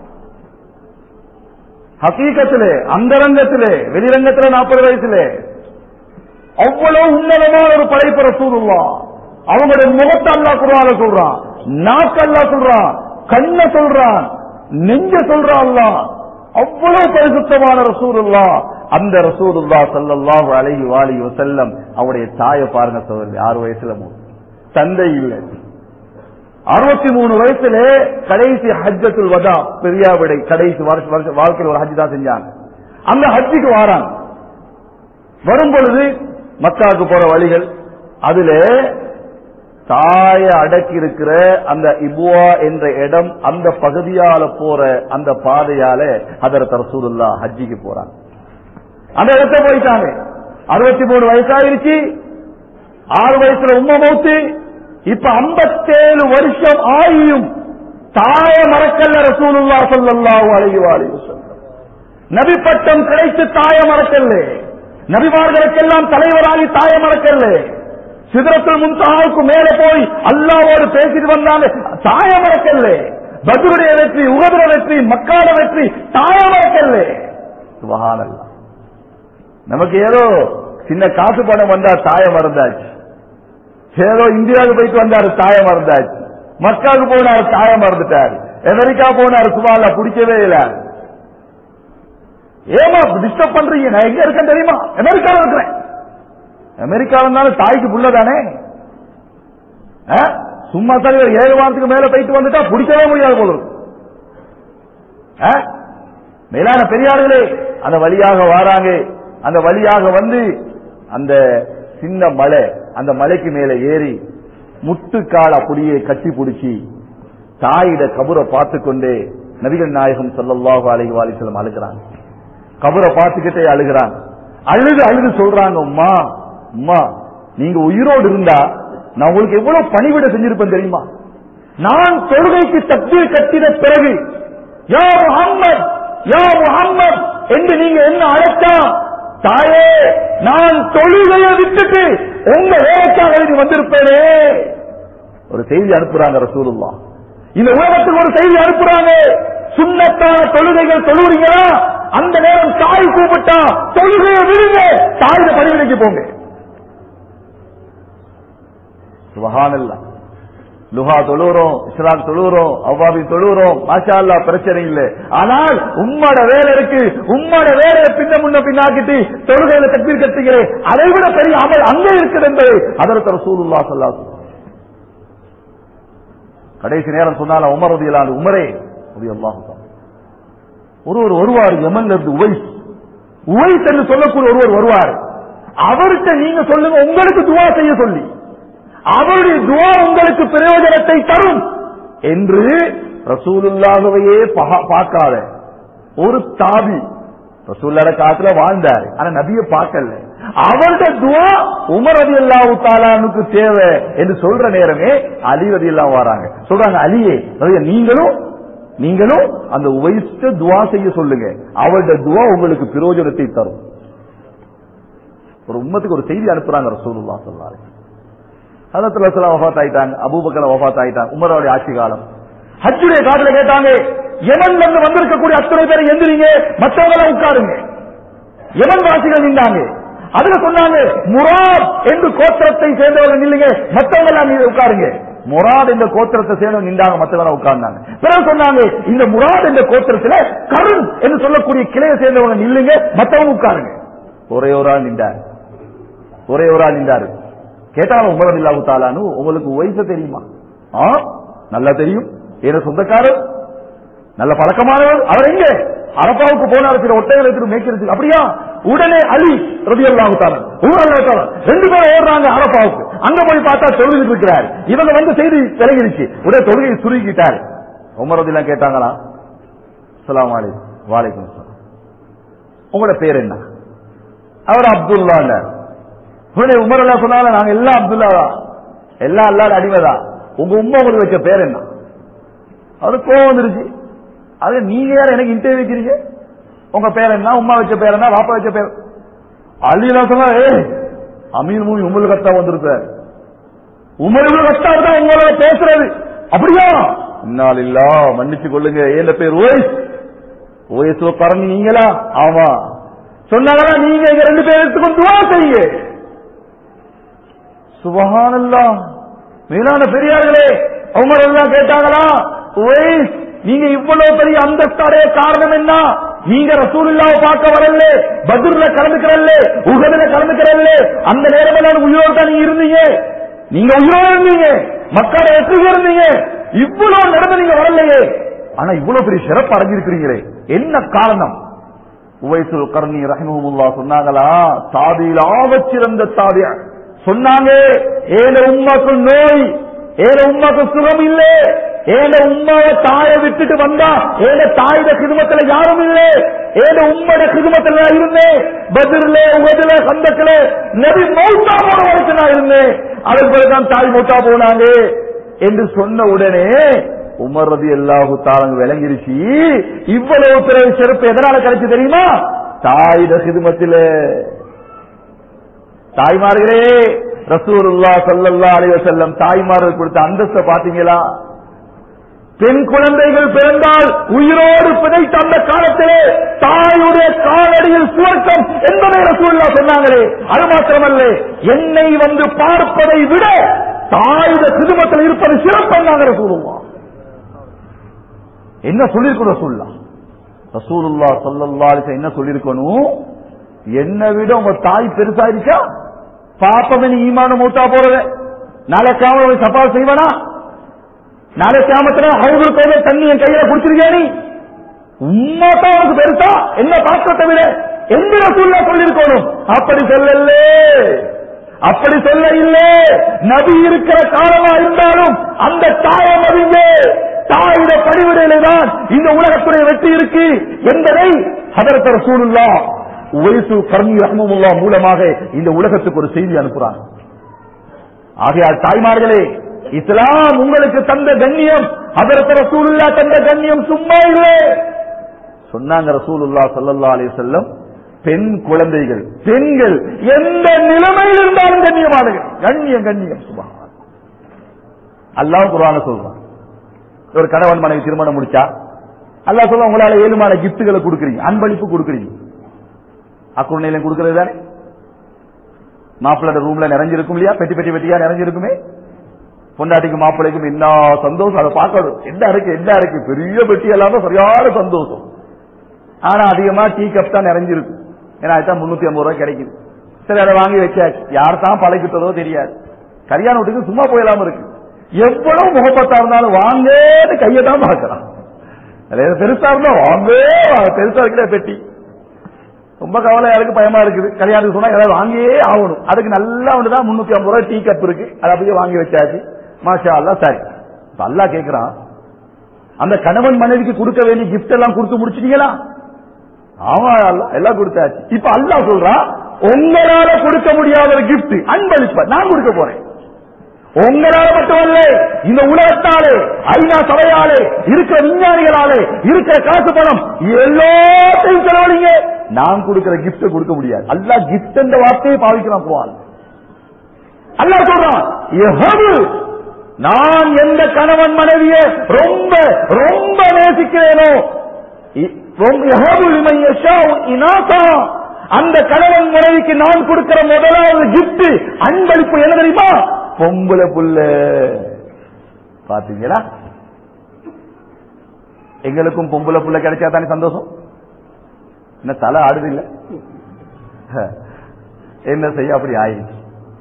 ஹகீகத்திலே, அந்த ரங்கத்திலே, வெளிரங்கத்திலே நாற்பது வயசுலே அவ்வளவு உன்னதமான ஒரு படைப்பு ரசூலுல்லாஹ். அவங்களுடைய முகத்தை அல்லாஹ் குர்ஆன்ல சொல்றான், நாக்கு அல்லாஹ் சொல்றான், கண்ண சொல்றான், நெஞ்ச சொல்றான் அல்லாஹ். அவ்வளவு பரிசுத்தமான ரசூலுல்லாஹ். அந்த ரசூலுல்லாஹ் ஸல்லல்லாஹு அலைஹி வஆலிஹி வஸல்லம் அவருடைய தாயை பாருங்க சகோதரர், ஆறு வயசுல தந்தை இல்லை. அறுபத்தி மூணு வயசுல கடைசி ஹஜ்ஜத்துல் வதா, பெரியா விடை, கடைசி வாழ்க்கையில் ஒரு ஹஜ் தான் செஞ்சாங்க. அந்த ஹஜ்ஜுக்கு வாராங்க. வரும் பொழுது மக்காவுக்கு போற வழிகள், அதுல தாய அடக்கி இருக்கிற அந்த இபுவா என்ற இடம், அந்த பகுதியால போற அந்த பாதையால ஹதரத் ரசூலுல்லாஹ் ஹஜ்ஜிக்கு போறாங்க. அந்த இடத்த போயிட்டாங்க. அறுபத்தி மூணு வயசாயிருச்சு. ஆறு வயசுல உம்ம மௌத்து. இப்ப ஐம்பத்தேழு வருஷம் ஆகியும் தாய மறக்கல்ல ரசூலுல்லாஹ் ஸல்லல்லாஹு அலைஹி வஸல்லம். நபி பட்டம் கிடைத்து தாய மறக்கல்ல. நபிமார்களுக்கெல்லாம் தலைவராகி தாய மறக்கல்ல. சிதறத்துல் முன்தஹாவுக்கு மேல போய் அல்லாஹ்வோடு பேசிட்டு வந்தாங்க, தாய மறக்கல்ல. பத்ருடைய வெற்றி, உஹதுடைய வெற்றி, மக்காட வெற்றி, தாய மறக்கல்ல. சுப்ஹானல்லாஹ். நமக்கு ஏதோ சின்ன காசு பணம் வந்தா தாய மறந்தாச்சு. ஏதோ இந்தியாவுக்கு போயிட்டு வந்தாரு, தாய மறந்தாச்சு. மக்காவுக்கு போனாரு, தாய மறந்துட்டாரு. அமெரிக்கா போனாரு, சுப்ஹானல்லாஹ் பிடிக்கவே இல்ல. ஏமா டிஸ்டர்ப் பண்றீங்க? நான் எங்க இருக்கேன் தெரியுமா? அமெரிக்காவில் இருக்கிறேன். அமெரிக்காவில் இருந்தாலும் தாய்க்கு புள்ளதானே. சும்மா தான் ஏழு வாரத்துக்கு மேல போயிட்டு வந்துட்டா பிடிக்கவே முடியாது போல. மேலான பெரியார்களே, அந்த வழியாக வாராங்க. அந்த வழியாக வந்து அந்த சின்ன மலை, அந்த மலைக்கு மேல ஏறி முட்டுக்கால் அப்படியே கட்டி பிடிச்சி தாயிட கபரை பார்த்து கொண்டே நபிகள் நாயகம் ஸல்லல்லாஹு அலைஹி வஸல்லம் அழுகிறாங்க. கபரை பார்த்துக்கிட்டே அழுகிறாங்க. அழுது அழுது சொல்றாங்க, உம்மா உம்மா நீங்க உயிரோடு இருந்தா நான் உங்களுக்கு எவ்வளவு பணிவிட செஞ்சிருப்பேன் தெரியுமா? நான் தொழுகைக்கு தக்பீர் கட்டின பிறகு யா முஹம்மத் யா முஹம்மத் என்று நீங்க என்ன அழைத்தா, தாயே நான் தொழுகையை விட்டுட்டு உங்க வேலைக்காக வந்திருப்பேனே. ஒரு செய்தி அனுப்புறாங்க ரசூலுல்லாஹ். இந்த உலகத்துக்கு ஒரு செய்தி அனுப்புறாங்க. சுன்னத்தான தொழுகைகள் தொழுறீங்களா? அந்த நேரம் தாய் கூப்பிட்டா தொழுகையை விடுங்க, தாயிட பணிவிடைக்கு போங்க. சுப்ஹானல்லாஹ். லுஹா தொழுறோம், இஸ்ராக் தொழுறோம், அவ்வாபி தொழுறோம், மாஷா அல்லாஹ், பிரச்சனை இல்லை. ஆனால் உம்மோட வேலை இருக்கு. உம்மோட வேலையை பின்ன முன்ன பின்னாக்கிட்டு தொழுகையில தக்பீர் கட்டுகிறே, அதை விட பெரிய அமல் அங்கே இருக்குது என்பதை ஹதரத் ரசூலுல்லாஹ் ஸல்லல்லாஹு அலைஹி வஸல்லம் கடைசி நேரம் சொன்னால உமர் ரலியல்லாஹு அன்ஹு, உமரே ரலியல்லாஹு தஆலா, ஒருவர் வருவார் யமன்ல இருந்து, உவைஸ் உவைஸ் என்று சொல்லக்கூடிய ஒருவர் வருவார். அவருக்கு நீங்க சொல்லுங்க, உங்களுக்கு துஆ செய்ய சொல்லி, அவருடைய துஆ உங்களுக்கு பிரயோஜனத்தை தரும் என்று ரசூலுல்லாஹ்வையே பார்க்காத ஒரு தாபி ரசூலுல்லாஹ் காலத்துல வாழ்ந்தார். ஆனா நபியை பார்க்கல. அவருடைய துவா உமர் ரலியல்லாஹு தஆலாவுக்கு தேவை என்று சொல்ற நேரமே அலி ரலியல்லாஹு வராங்க. சொல்றாங்க, அலியே நீங்களும் நீங்களும் அந்த உவைஸ்ட துவா செய்ய சொல்லுங்க, அவருடைய துவா உங்களுக்கு பிரயோஜனத்தை தரும். ஒரு உம்மத்துக்கு ஒரு செய்தி அனுப்புறாங்க ரசூலுல்லாஹ் ஸல்லல்லாஹு அலைஹி வஸல்லம். ஹஜ்ரத் ரசூலுல்லாஹ் வஃபாத் ஆயிட்டாங்க, அபூபக்கர் வஃபாத் ஆயிட்டாங்க, உமருடைய ஆட்சி காலம். ஹஜ்ஜுடைய காலத்துல கேட்டாங்க, யமன்ல இருந்து வந்திருக்கக்கூடிய அத்தனை பேரை எந்திரிங்க, மற்றவங்க உட்காருங்க. யமன் வாசிகள் நின்றாங்க. அதுல சொன்னாங்க, முராத் என்று கோத்திரத்தை சேர்ந்தவர்கள் நில்லுங்க, மற்றவங்க எல்லாம் உட்காருங்க. முராத் என்ற கோத்திரத்தை சேர்ந்தவங்க நின்றாங்க, மற்றவங்க உட்கார்ந்தாங்க. பிறகு சொன்னாங்க, இந்த முராத் என்ற கோத்திரத்துல கருண் என்று சொல்லக்கூடிய கிளையை சேர்ந்தவங்க நில்லுங்க, மற்றவங்க உட்காருங்க. ஒரே ஒரு ஆள் நின்றார், ஒரே ஒரு ஆள் நின்றாரு. கேட்டாலும் உமர் ரலியல்லாஹு தஆலானு உங்களுக்கு வயச தெரியுமா? ஆ, நல்லா தெரியும், ஏன சொந்தக்காரர், நல்ல பழக்கமானவர். அவர் எங்க அரபாவுக்கு போனார், சில ஒட்டைகளை எடுத்து மேய்க்கிறது. அப்படியா? உடனே அலி ரலியல்லாஹு தஆலா உமர் ரலியல்லாஹு தஆலா ரெண்டு பேரும் ஓடுறாங்க அரபாவுக்கு. அங்க போய் பார்த்தா தொழுகிட்டு இருக்கிறார். இவங்க வந்து செய்தி விலகிடுச்சு, உடனே தொழுகையை சுருக்கிட்டார். உமர் ரலியல்லாஹு கேட்டாங்களா, அஸ்ஸலாமு அலைக்கும். வலைக்கும் அஸ்ஸலாம். உங்களோட பேர் என்ன? அவர் அப்துல்லா. உடனே உமர் ரலியல்லாஹு சொன்னாங்க, நாங்க எல்லாம் அப்துல்லா தான், எல்லாம் அல்லாஹ்வுடைய அடிமைதான். உங்க உம்மா உங்களுக்கு வச்ச பேர் என்ன? அது கோவம் வந்துருச்சு. அது நீங்க யார் எனக்கு இன்டர்வியூ வைக்கிறீங்க? உங்க பேர் என்ன? உமா வச்ச பேர் என்ன? வாப்பா வச்ச பேர்? அலிலா சொன்னா, ஏ அமீர் மூமி உமர் கத்தா வந்திருப்பார், உமர் கத்தா தான் உங்களோட பேசுறது. அப்படியா? இன்னாலில்லா, மன்னிச்சு கொள்ளுங்க, ஏன் பேர் ஓய்ஸ், ஓய்ஸ் பரம்பி நீங்களா? ஆமா. சொன்னாங்களா, நீங்க எங்க ரெண்டு பேர் எடுத்துக்கொண்டு துவா செய்யுங்க. சுப்ஹானல்லாஹ். மேலான பெரியார்களே, உமர் எல்லாம் கேட்டாங்களா, ஓய்ஸ் நீங்க இவ்வளவு பெரிய அந்தஸ்தாடைய காரணம் என்ன? நீங்க ரசூலுல்லாஹ்வை பார்க்க வரல, பத்ர்ல கலந்துக்கிறல்ல, உஹதுல கலந்துக்கிறல்ல, அந்த நேரமெல்லாம் உயிரோடு தான் நீங்க இருந்தீங்க, நீங்க உயிரோடு இருந்தீங்க, மக்கால வெற்றி இருந்தீங்க, இவ்வளவு நடந்து நீங்க வரலையே, ஆனா இவ்வளவு பெரிய சிறப்பு அடைஞ்சிருக்கிறீங்களே, என்ன காரணம்? உவைசுல் கர்னி ரஹிமஹுல்லாஹ் சொன்னாங்களா, தாபியில் ஆகச் சிறந்த தாபி சொன்னாங்க, ஏன உம்மாக்கு நோய், ஏன உம்மாக்கு சுகம் இல்லை, ஏன உம்மாவை தாயை விட்டுட்டு வந்தா ஏன தாயோட கிதுமத்துல யாரும் இல்லை, ஏன உம்மோட கிதுமத்துல நான் இருந்தேன், பத்ர்ல உஹதுல கந்தக்ல நபி மௌத்தா போன வரைக்கும் நான் இருந்தேன், அதற்கு பிறகுதான் தாய் மௌத்தா போனாங்க என்று சொன்ன உடனே உமர் ரலியல்லாஹு தஆலா விளங்கிருச்சு, இவ்வளவு பெரிய சிறப்பு எதனால கிடைச்சு தெரியுமா? தாயோட கிதுமத்தில. தாய்மார்களே, ரசூலுல்லாஹ் ஸல்லல்லாஹு அலைஹி வஸல்லம் தாய்மார்கள் கொடுத்த அந்தஸ்தை பாத்தீங்களா? பெண் குழந்தைகள் பிறந்தால் உயிரோடு பிணைத்த அந்த காலத்திலே தாயுடைய காலடியில் சுவர்க்கம் என்பதை ரசூலுல்லாஹ் சொன்னாங்களே. அது மாத்திரமல்ல, என்னை வந்து பார்ப்பதை விட தாயுடைய குடும்பத்தில் இருப்பது சிறப்பாக ரசூலுல்லாஹ் என்ன சொல்லிருக்கணும்? ரசூலுல்லாஹ் ரசூலுல்லாஹ் ஸல்லல்லாஹு அலைஹி வஸல்லம் என்ன சொல்லிருக்கணும்? என்னை விட உங்க தாய் பெருசா இருக்கா? பாப்பவன் ஈமான மூத்தா போறது, நாளைக்காம சப்பா செய்வனா? நாளை கியாமத்துல ஹவுதுல் கௌசர் தண்ணி என் கையில குடிச்சிருக்கியா? நீ உம்மா தான் உனக்கு பெருசா? என்ன பாத்திரத்தை விட எந்த ரசூலுல்லாஹ் சொல்லிருக்கணும்? அப்படி சொல்லல, அப்படி சொல்ல இல்லை. நபி இருக்கிற காலமா இருந்தாலும் அந்த தாயை மதிங்க, தாயுடைய பணிவிடையிலே தான் இந்த உலகத்துடைய வெற்றி இருக்கு என்பதை ஹதரத் ரசூலுல்லாஹ் உவைசுல் கர்னி ரஹ்மத்துல்லாஹ் மூலமாக இந்த உலகத்துக்கு ஒரு செய்தி அனுப்புறாங்க. ஆகையால் தாய்மார்களே, இஸ்லாம் உங்களுக்கு தந்த கண்ணியம், ஹதரத் ரசூலுல்லாஹ் தந்த கண்ணியம் சும்மா இல்லை. சொன்னாங்க ரசூலுல்லாஹ் ஸல்லல்லாஹு அலைஹி வஸல்லம், பெண் குழந்தைகள், பெண்கள் எந்த நிலைமையில் இருந்தாலும் கண்ணியமானவர்கள், கண்ணியம் கண்ணியம். சுப்ஹானல்லாஹ். அல்லாஹ் குர்ஆன்ல சொல்றான், ஒரு கணவன் மனைவி திருமணம் முடிச்சா அல்லாஹ் சொல்ல, உங்களால ஏழுமான கிஃப்ட்களை கொடுக்குறீங்க, அன்பளிப்பு கொடுக்குறீங்க. அக்குணையில கொடுக்கிறது தானே. மாப்பிள்ளோட ரூம்ல நிறைஞ்சிருக்கும் இல்லையா, பெட்டி பெட்டி பெட்டியா நிறைஞ்சிருக்குமே. பொண்டாட்டிக்கும் மாப்பிள்ளைக்கும் என்ன சந்தோஷம், அதை பார்க்கணும். என்ன இருக்கு என்ன இருக்கு, பெரிய பெட்டி எல்லாமே சரியான சந்தோஷம். ஆனா அதிகமா டீ கப் தான் நிறைஞ்சிருக்கு, ஏன்னா அதுதான் முன்னூத்தி ஐம்பது ரூபாய் கிடைக்குது. சரி, அதை வாங்கி வச்சாச்சு. யார் தான் பழகிட்டதோ தெரியாது. கல்யாண வீட்டுக்கு சும்மா போயிடாம இருக்கு. எவ்வளவு முகப்பத்தா இருந்தாலும் வாங்கன்னு கையை தான் பார்க்கலாம். பெருசா இருந்தா வாங்க, பெருசா இருக்கிற பெட்டி ரொம்ப கவலையா இருக்கு, பயமா இருக்குது. கல்யாணத்துக்கு சொன்னா ஏதாவது வாங்கியே ஆகணும். அதுக்கு நல்லா ஒண்ணுதான் முன்னூத்தி ஐம்பது ரூபாய் டீ கப் இருக்கு, அதை அப்படியே வாங்கி வச்சாச்சு. மாஷா அல்லாஹ். சரி, அல்லாஹ் கேட்கிறான், அந்த கணவன் மனைவிக்கு கொடுக்க வேண்டிய கிஃப்ட் எல்லாம் கொடுத்து முடிச்சிட்டீங்களா? ஆமா அல்லாஹ், எல்லாம் கொடுத்தாச்சு. இப்ப அல்லாஹ் சொல்றான், உங்களால கொடுக்க முடியாத ஒரு கிஃப்ட் அன்பளிப்ப நான் கொடுக்க போறேன். உங்களால மட்டுமல்ல, இந்த உலகத்தாலே, ஐநா சபையாலே, இருக்கிற விஞ்ஞானிகளாலே, இருக்கிற காசு பணம் எல்லாத்தையும் செலவழிங்க, நான் கொடுக்கிற கிஃப்ட் கொடுக்க முடியாது. அல்லாஹ் கிஃப்ட் என்ற வார்த்தையை பாவிக்கிறான் குர்ஆன். அல்லாஹ் சொல்றான், நான் எந்த கணவன் மனைவியை ரொம்ப ரொம்ப நேசிக்கிறேனோ, அந்த கணவன் மனைவிக்கு நான் கொடுக்கிற முதலாவது கிஃப்ட் அன்பளிப்பு என்ன தெரியுமா? பொம்பளை புள்ள. பாத்தீங்களா? எங்களுக்கும் பொம்பளை புள்ள கிடைச்சா தானே சந்தோஷம். என்ன தலை ஆடுது இல்ல, என்ன செய்ய அப்படி ஆயிடுச்சு.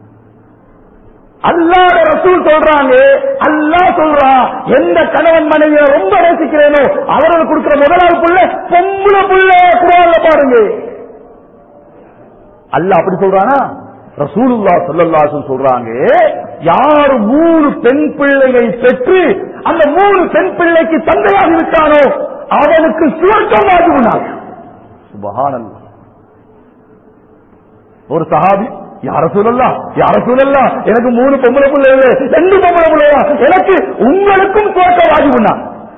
அல்லாஹ் ரசூல் சொல்றாங்க, அல்லாஹ் சொல்றான், எந்த கணவன் மனைவியை ரொம்ப நேசிக்கிறேனோ அவர்கள் கொடுக்கிற முதலாவது புள்ள பொம்பளை புள்ள. குர்ஆன்ல பாருங்க, அல்லாஹ் அப்படி சொல்றானா? ரசூலுல்லாஹ் ஸல்லல்லாஹு அலைஹி வஸல்லம் சொல்றாங்க, யார் மூணு பெண் பிள்ளைகளை பெற்று அந்த மூணு பெண் பிள்ளைக்கு தந்தையாகி விட்டானோ அவனுக்கு சுவர்க்கம் வாஜிபுனாக. சுப்ஹானல்லாஹ். ஒரு சஹாபி, யா ரசூலல்லாஹ் யா ரசூலல்லாஹ் எனக்கு மூணு பொம்பளை பிள்ளைகள், ரெண்டு பொம்பளை பிள்ளையா, எனக்கு உங்களுக்கும் சுவர்க்கம் வாஜிபுனா.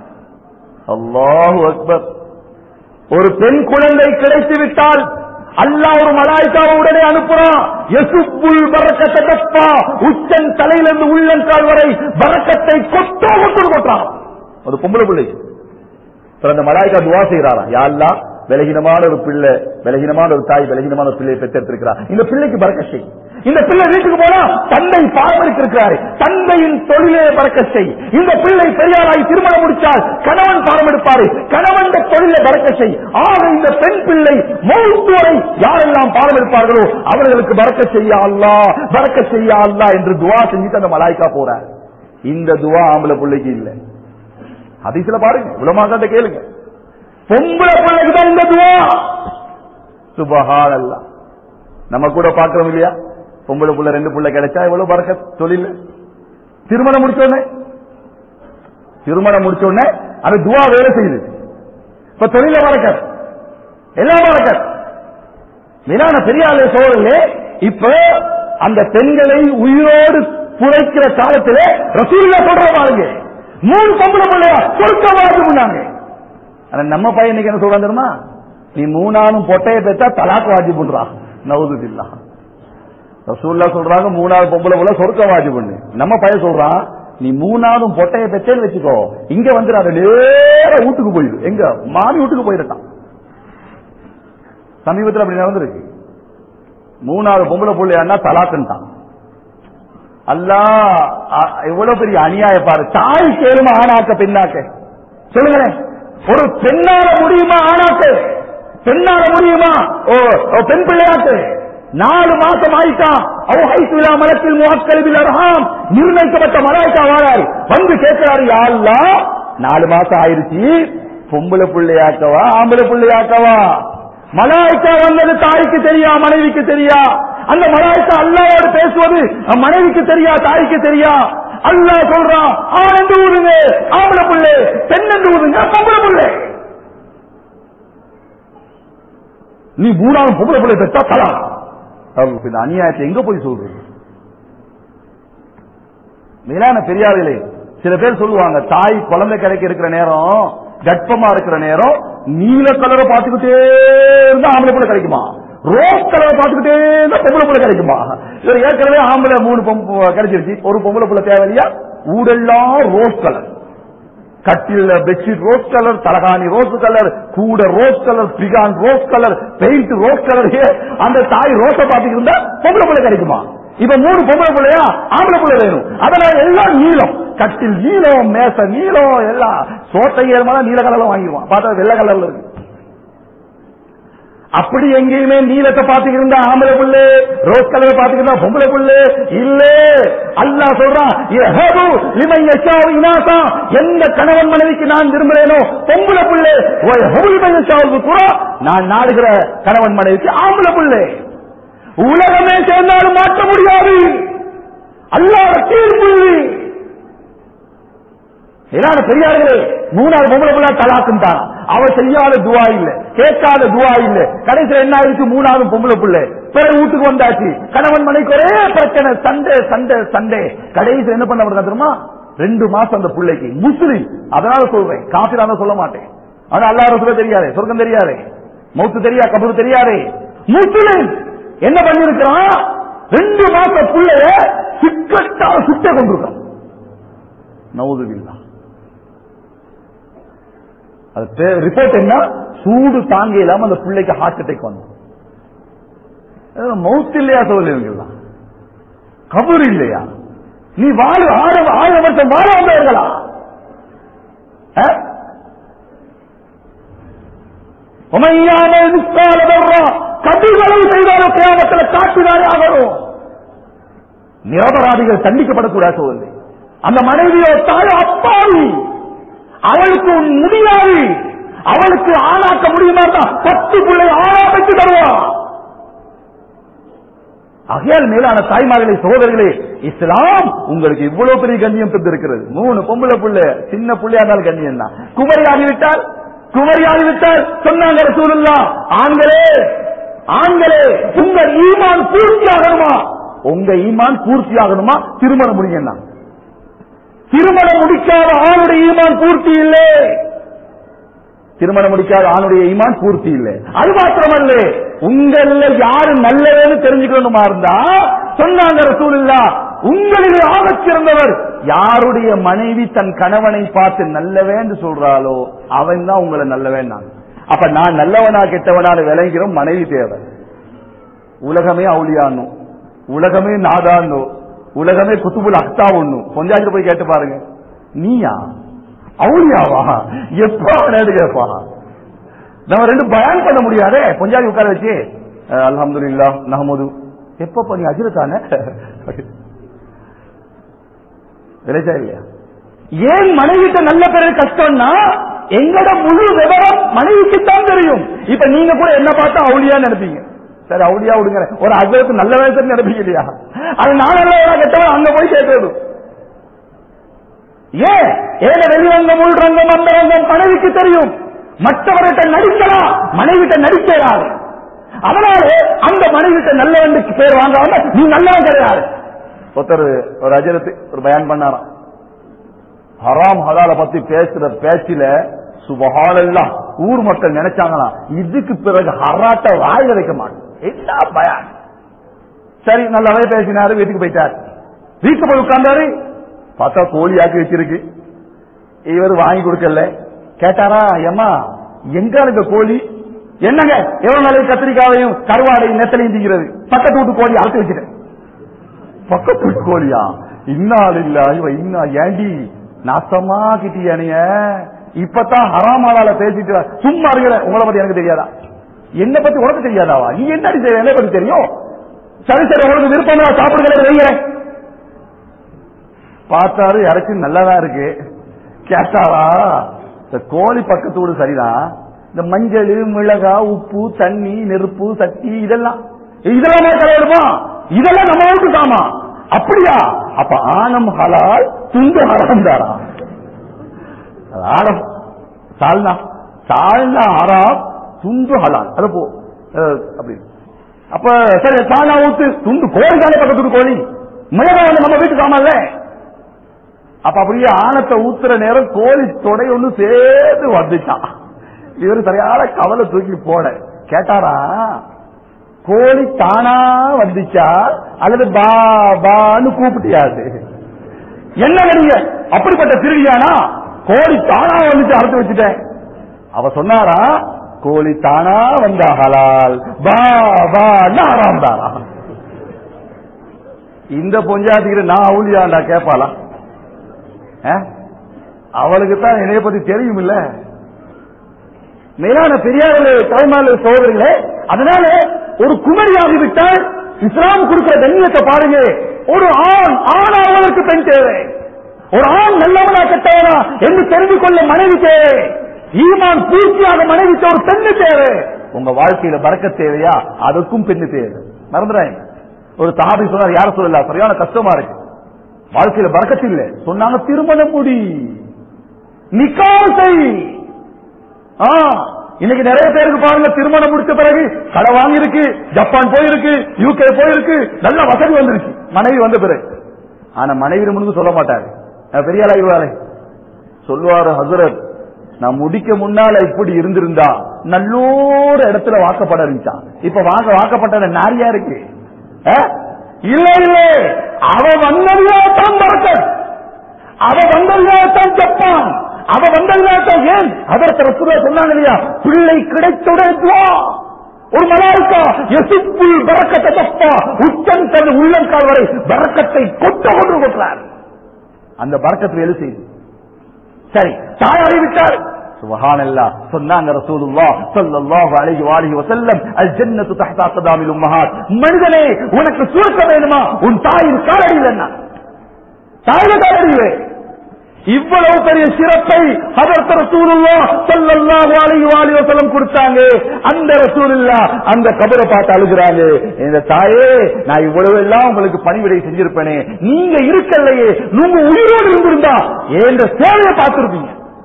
அல்லாஹு அக்பர். ஒரு பெண் குழந்தை கிடைத்து விட்டால் அல்லாஹ் ஒரு மலாயிக்காவை உடனே அனுப்புறான். யசுப்புல் பரக்கத்தை தப்பா, உச்சன் தலையிலிருந்து உள்ளங்கால் வரை பரக்கத்தை கொத்தோ கொத்து கொட்டான். ஒரு பொம்பளை பிள்ளை. அந்த மலாயிக்கா துவா செய்யறாரா, யா அல்லாஹ் விலகினமான ஒரு பிள்ளை, விலகினமான ஒரு தாய் விலகினமான ஒரு பிள்ளையை பெற்றெடுத்திருக்கிறார், இந்த பிள்ளைக்கு பரக்கத் செய். இந்த பிள்ளை வீட்டுக்கு போனா தந்தை பாரம்பரித்திருக்கிறாரு, தந்தையின் தொழிலே பரக்கத் செய். இந்த பிள்ளை பெரியாராய் திருமணம் முடிச்சால் கணவன் பாரம் எடுப்பாரு, கணவன் தொழிலை பரக்கத் செய். ஆக இந்த பெண் பிள்ளை மௌத் வரை யாரெல்லாம் பாரம் எடுப்பார்களோ அவர்களுக்கு பரக்கத் செய்ய அல்லாஹ், பரக்கத் செய்ய அல்லாஹ் என்று துவா செஞ்சுட்டு அந்த மலாயிக்கா போறார். இந்த துவா ஆம்பளை பிள்ளைக்கு இல்ல. ஹதீஸ்ல பாருங்க, உலமாக்கிட்ட கேளுங்க, பொம்பளை பிள்ளைக்கு தான் இந்த துவா. சுப்ஹானல்லாஹ். நம்ம கூட பாக்குறோம் இல்லையா, பொம்பளை புள்ள ரெண்டு புள்ள கிடைச்சா எவ்வளவு பரக்கத். தொழில் திருமணம் முடிச்சோடனே திருமணம் முடிச்சோடனே அது துவா வேலை செய்யுது. இப்ப தொழில பரக்கத், எல்லாம் பரக்கத். மேலான பெரியாளே சோழர்களே, இப்ப அந்த பெண்களை உயிரோடு புதைக்கிற காலத்திலே ரசூலுல்லாஹ் சொல்ற பாருங்க, மூணு பொம்பளை பிள்ளையா சொர்க்கவாதி முன்னாங்க. ஆனா நம்ம பையனுக்கு என்ன சொல்றான் தெரியுமா? நீ மூணானும் பொட்டைய பெற்றா தலாக்கு வாஜி பண்றா. நவுதுபில்லா. ரசூலுல்லாஹ் சொல்றாங்க மூணாவது பொம்பளை புள்ள சொர்க்க வாஜி பண்ணு. நம்ம பையன் சொல்றான், நீ மூணாவதும் பொட்டைய பெற்றேன்னு வச்சுக்கோ, இங்க வந்து அதை நேர வீட்டுக்கு போயிடு, எங்க மாமி வீட்டுக்கு போயிடட்டான். சமீபத்தில் அப்படி நடந்திருக்கு. மூணாவது பொம்பளை புள்ளையான்னா தலாக்குன்ட்டான். அல்லாஹ் எவ்வளவு பெரிய அநியாய பாரு. தாய் கேளுமா ஆணாக்க பெண்ணாக்க? சொல்லுங்களேன், ஒரு பெண்ணால முடியுமா ஆணாக்க? பெண்ணால முடியுமா ஓ பெண் பிள்ளையாக்கு? நாலு மாசம் ஆயிட்டான். மலத்தில் முகக்கல்வியில் அர்ஹாம் நிர்ணயிக்கப்பட்ட மலாய்க்கா வாராரு, வந்து கேட்கிறாரு, யா அல்லாஹ் நாலு மாசம் ஆயிருச்சு, பொம்பளை பிள்ளையாக்கவா ஆம்பளை பிள்ளையாக்கவா? மலாய்க்கா வந்தது தாய்க்கு தெரியா மனைவிக்கு தெரியா? அந்த மலாய்க்கா அல்லாஹ்வோடு பேசுவது மனைவிக்கு தெரியா தாய்க்கு தெரியா? அல்லாஹ் சொல்றான், ஆண் என்று ஊதுங்க ஆம்பளை பிள்ளை, பெண் என்று ஊதுங்க பொம்பளை பிள்ளை. நீ மூணாவது பொம்பளை பிள்ளை பெற்றா தலா. இந்த அநியாயத்தை எங்க போய் சொல்றது? மேலான பெரியார்களே, சில பேர் சொல்லுவாங்க, தாய் குழந்தை கிடைக்க இருக்கிற நேரம், கர்ப்பமா இருக்கிற நேரம் நீல கலரை பார்த்துக்கிட்டே இருந்தா ஆம்பளை பிள்ளை கிடைக்குமா, ரோஸ் கலரை பார்த்துக்கிட்டே இருந்தா பொம்பளை பிள்ளை கிடைக்குமா? இவர் ஏற்கனவே ஆம்பளை மூணு கிடைச்சிருச்சு, ஒரு பொம்பளை பிள்ளை தேவையா? ஊடெல்லாம் ரோஸ் கலர், கட்டில பெட்ஷீட் ரோஸ் கலர், தலகாணி ரோஸ் கலர், கூட ரோஸ் கலர், பிகான் rose colour, paint rose colour. அந்த தாய் ரோஸ பாத்துக்கிட்டு இருந்தா பொம்பளை பிள்ளை கிடைக்குமா? இப்ப மூணு பொம்பளை பிள்ளையா ஆம்பளை பிள்ளை வேணும். அதனால எல்லாம் நீளம், கட்டில் நீளம், மேச நீளம், எல்லாம் சோத்தை ஏறமா நீல கலர்ல வாங்கிடுவான், பார்த்தா வெள்ளை கலர்ல இருக்கு. அப்படி எங்கேயுமே நீலத்தை பாத்துக்கிட்டு இருந்தா ஆம்பளை பிள்ளை, ரோஸ் கலரை பாத்துக்கிட்டா பொம்பளை பிள்ளை இல்ல. அல்லாஹ் சொல்றான், எந்த கணவன் மனைவிக்கு நான் விரும்புறேனோ பொம்பளை பிள்ளை, நான் நாடுகிற கணவன் மனைவிக்கு ஆம்பளை பிள்ளை. உலகமே சேர்ந்தாலும் மாற்ற முடியாது, அல்லாஹ் தீர்ப்பு. ஏன்னா பெரியார்களே, மூணாவது பொம்பளை பிள்ளை தலாக்கும் தான். அவ செய்யாத துவா இல்ல, கேட்காத துவா இல்ல, கடைசியில் என்ன ஆயிடுச்சு? மூணாவது பொம்பளை பிள்ளை பிறகு வீட்டுக்கு வந்தாச்சு, கணவன் மனைக்கு ஒரே பிரச்சனை, சண்டை சண்டை சண்டை. கடைசி என்ன பண்ண தெரியுமா? ரெண்டு மாசம் அந்த பிள்ளைக்கு முஸ்லிம், அதனால சொல்றேன், காபிரான சொல்ல மாட்டேன். ஆனா அல்லாஹ் ரசூலுக்கு தெரியாது, சொர்க்கம் தெரியாது, மௌத்து தெரியாது, கபர் தெரியாது. முஸ்லிம் என்ன பண்ணிருக்கிறான்? ரெண்டு மாசம் பிள்ளைய சிக்கட்டால சுட்ட கொண்டிருக்கான். நவுதுபில்லாஹ். அது ரிப்போர்ட் என்ன? சூடு தாங்க இல்லாம அந்த பிள்ளைக்கு ஹார்ட் அட்டாக் வந்து. மவுத் இல்லையா சொல்லுவீங்களா? கபர் இல்லையா? நீ வாழ ஆயிரம் ஆயிரம் வருஷம் வாழ வந்தவர்களா? கதிர்களை செய்தாலும் கியாமத்தில் காட்டினாரே ஆகணும். நிரபராதிகள் தண்டிக்கப்படக்கூடாது சொல்லுங்க. அந்த மனைவியோ தாய் அப்பாவி, அவளுக்கு முடியாது, அவளுக்கு ஆளாக்க முடியுமா தான் பத்து பிள்ளை ஆளா வச்சு தருவான். அகையால் மேலான தாய்மார்களே, சகோதரர்களே, இஸ்லாம் உங்களுக்கு இவ்வளவு பெரிய கண்ணியம் தந்திருக்கிறது. மூணு பொம்பளை புள்ள, சின்ன புள்ளையா இருந்தாலும் கண்ணியம் தான். குமரியாகிவிட்டால் குமரியாகிவிட்டால் சொன்னாங்க ரசூலுல்லாஹ், ஆண்களே ஆண்களே உங்க ஈமான் பூர்த்தி ஆகணுமா? உங்க ஈமான் பூர்த்தி ஆகணுமா? திருமணம் முடியுங்க. திருமணம் முடிக்காத ஆணுடைய ஈமான் பூர்த்தி இல்லை. திருமணம் முடிக்காத ஆணுடைய ஈமான் பூர்த்தி இல்லை. அது மாத்திரமல்ல, உங்கள யாரு நல்லவேன்னு தெரிஞ்சுக்கணுமா இருந்தா சொன்னாங்க ரசூலுல்லாஹ், உங்களிலே ஆகச் சிறந்தவர் யாருடைய மனைவி தன் கணவனை பார்த்து நல்லவேன்னு சொல்றாளோ அவன் தான் உங்களை நல்லவேன். அப்ப நான் நல்லவனா கெட்டவனான விளங்கிறோம். மனைவி தேவை. உலகமே அவுளியானோ, உலகமே நாதானோ, உலகமே குத்துபுல் அக்தா ஒண்ணு. கொஞ்சாச்சு போய் கேட்டு பாருங்க, நீயா அவுளியாவா? எப்பா கேட்பா. நம்ம ரெண்டு பயான் பண்ண முடியாதே. கொஞ்சாதி உட்கார வச்சு அல்ஹம்துலில்லாஹ் நஹ்மது, எப்ப நீ அஜ்ரத்தானே விளைச்சா இல்லையா? ஏன் மனைவிட்ட நல்ல பேரு கஷ்டம்னா எங்கட முழு விவரம் மனைவிக்குத்தான் தெரியும். இப்ப நீங்க கூட என்ன பார்த்தா அவுளியா நினைப்பீங்க. சரி அவுளியா விடுங்க, ஒரு அஜ்ரத்து நல்ல வயசு நினைப்பீங்க இல்லையா? அது நான் நல்ல கெட்டவன் அங்க போய் கேட்கறது. ஏன் ஏழை வெளிரங்கம் உள்ரங்கம் அந்த ரங்கம் மனைவிக்கு தெரியும். மற்றவர்கிட்ட நடிக்கலாம், மனைவிட்ட நடிக்கிறாரு. அதனால அந்த மனைவிட்ட நல்லவனுக்கு பேர் வாங்காம நீ நல்லவன் கிடையாது. ஒருத்தர் ஒரு அஜரத்து ஒரு பயான் பண்ணாராம், ஹராம் ஹலால பத்தி பேசுற பேச்சில சுபஹானல்லாஹ் ஊர் மக்கள் நினைச்சாங்களா இதுக்கு பிறகு ஹராட்ட வாயில வைக்க மாட்டோம். என்ன பயான்? சரி நல்லாவே பேசினாரு, வீட்டுக்கு போயிட்டாரு. வீட்டுக்கு போய் உட்கார்ந்தாரு, பார்த்தா கோழி ஆக்கி வச்சிருக்கு. இவர் வாங்கி கொடுக்கல. கேட்டாரா, ஏமா எங்க இருக்க கோழி? என்னங்க எவ்வளவு நாளைக்கு கத்திரிக்காவையும் கருவாடையும் நெத்தலையும் திங்கிறது? பக்கத்து வீட்டு கோழி அழைத்து வச்சுட்டேன். பக்கத்து வீட்டு கோழியா? இன்னாள் இல்ல இன்னா ஏண்டி நாசமா கிட்டியானிய? இப்பதான் ஹராமாலால பேசிட்டு சும்மா இருக்கிற. உங்களை பத்தி எனக்கு தெரியாதா? என்ன பத்தி உனக்கு தெரியாதாவா? நீ என்ன என்ன பத்தி தெரியும்? சரி சரி உனக்கு விருப்பம் சாப்பிடுகிறத வைக்கிறேன். பார்த்தாரு இறச்சி நல்லாதான் இருக்கு. கேட்டாரா, இந்த கோழி பக்கத்து வீடு சரிதான், இந்த மஞ்சள் மிளகா உப்பு தண்ணி நெருப்பு சட்டி இதெல்லாம் இதெல்லாம் கலையிடுமா? இதெல்லாம் நம்ம வீட்டு தாமா? அப்படியா? அப்ப ஆனம் ஹலால் துண்டு ஹராம் தாரா? ஆனம் சால்னா சால்னா ஹராம் துண்டு ஹலால். அது போ அப்படி. அப்ப சரி சால்னா ஊத்து துண்டு கோழி தானே பக்கத்து கோழி, மிளகா வந்து நம்ம வீட்டு தாமல்ல. அப்ப அப்படியே ஆனத்தை ஊத்துற நேரம் கோழி தொடை ஒண்ணு சேர்ந்து வந்துட்டான். இவரு சரியான கவலை தூக்கி போட. கேட்டாரா, கோழி தானா வந்துச்சா அல்லது பா பான்னு கூப்பிட்டியாது? என்ன நீங்க அப்படிப்பட்ட திருடியானா? கோழி தானா வந்துச்சு அறுத்து வச்சுட்டேன். அவ சொன்னாரா, கோழி தானா வந்தா ஹலால், பா பான்னு ஆறாம் தாரா. இந்த பொஞ்சாதிக்கிற நான் அவுளியாண்டா கேட்பாளா? அவளுக்கு தான் என்னைய பத்தி தெரியும் இல்ல. மேலான பெரியார்களே, தாய்மார்களே, சகோதரர்களே, அதனால ஒரு குமரியாகிவிட்டால் இஸ்லாம் கொடுக்கிற கண்ணியத்தை பாருங்க. ஒரு ஆண் ஆணாவதற்கு பெண் தேவை. ஒரு ஆண் நல்லவனா கெட்டவனா என்று தெரிந்து கொள்ள மனைவி தேவை. ஈமான் பூர்த்தியாக மனைவிக்கு ஒரு பெண்ணு தேவை. உங்க வாழ்க்கையில பறக்க தேவையா? அதுக்கும் பெண்ணு தேவை. மறந்துடாங்க. ஒரு சஹாபி சொன்னார், யார சொல்லல சரியான கஷ்டமா இருக்கு, வாழ்க்கையில பறக்கத்து இல்லை. சொன்னாங்க, திருமணம் முடி, நிக்காஹ் செய். இன்னைக்கு நிறைய பேருக்கு பாருங்க, திருமணம் முடிச்ச பிறகு கடை வாங்கியிருக்கு, ஜப்பான் போயிருக்கு, யூகே போயிருக்கு, நல்ல வசதி வந்துருச்சு மனைவி வந்த பிறகு. ஆனா மனைவி முன்பு சொல்ல மாட்டாரு, பெரிய ஆளாகிவாளே சொல்லுவாரு, ஹசரத் நான் முடிக்க முன்னால இப்படி இருந்திருந்தா நல்லோர இடத்துல வாக்கப்பட இருந்துச்சான், இப்ப வாங்க வாக்கப்பட்ட நாரியா இருக்கு. இல்ல இல்ல, அவ வந்ததுதான் பறக்கத், அவ வந்ததுதான் ஜப்பான், அவ வந்ததுதான் ஏன் அதற்கு ரசூலுல்லாஹ் சொன்னாங்க இல்லையா, பிள்ளை கிடைத்தவுடன் துஆ. ஒரு மலாயிகா யசிப்புல் பரக்கத்தை தப்பா உச்சம் தன் உள்ளங்கால் வரை பரக்கத்தை கொட்ட கொண்டு கொட்டார். அந்த பரக்கத்தை எழு செய்து சரி தாய் அறிவித்தார். சுப்ஹானல்லாஹ். சொன்னாங்க ரசூலுல்லாஹ் ஸல்லல்லாஹு அலைஹி வஆலிஹி வஸல்லம், அல் ஜன்னத்து தஹ்தா அக்தாமில் உம்மஹாத். மனிதனே, உனக்கு சுவர்க்கம் வேணுமா, உன் தாயின் காலடியில் என்ன, தாயின் காலடியிலே. இவ்வளவு பெரிய சிறப்பை ஹஜ்ரத் ரசூலுல்லாஹ் ஸல்லல்லாஹு அலைஹி வஸல்லம் கொடுத்தாங்க. அந்த ரசூலுல்லாஹ் அந்த கபரை பார்த்து அழுகுறாங்க, இந்த தாயே நான் இவ்வளவு எல்லாம் உங்களுக்கு பணிவிடை செஞ்சிருப்பேனே, நீங்க இருக்கலையே, நீங்க உயிரோடு இருந்திருந்தா என்ற சேவையை பார்த்திருப்பீங்க.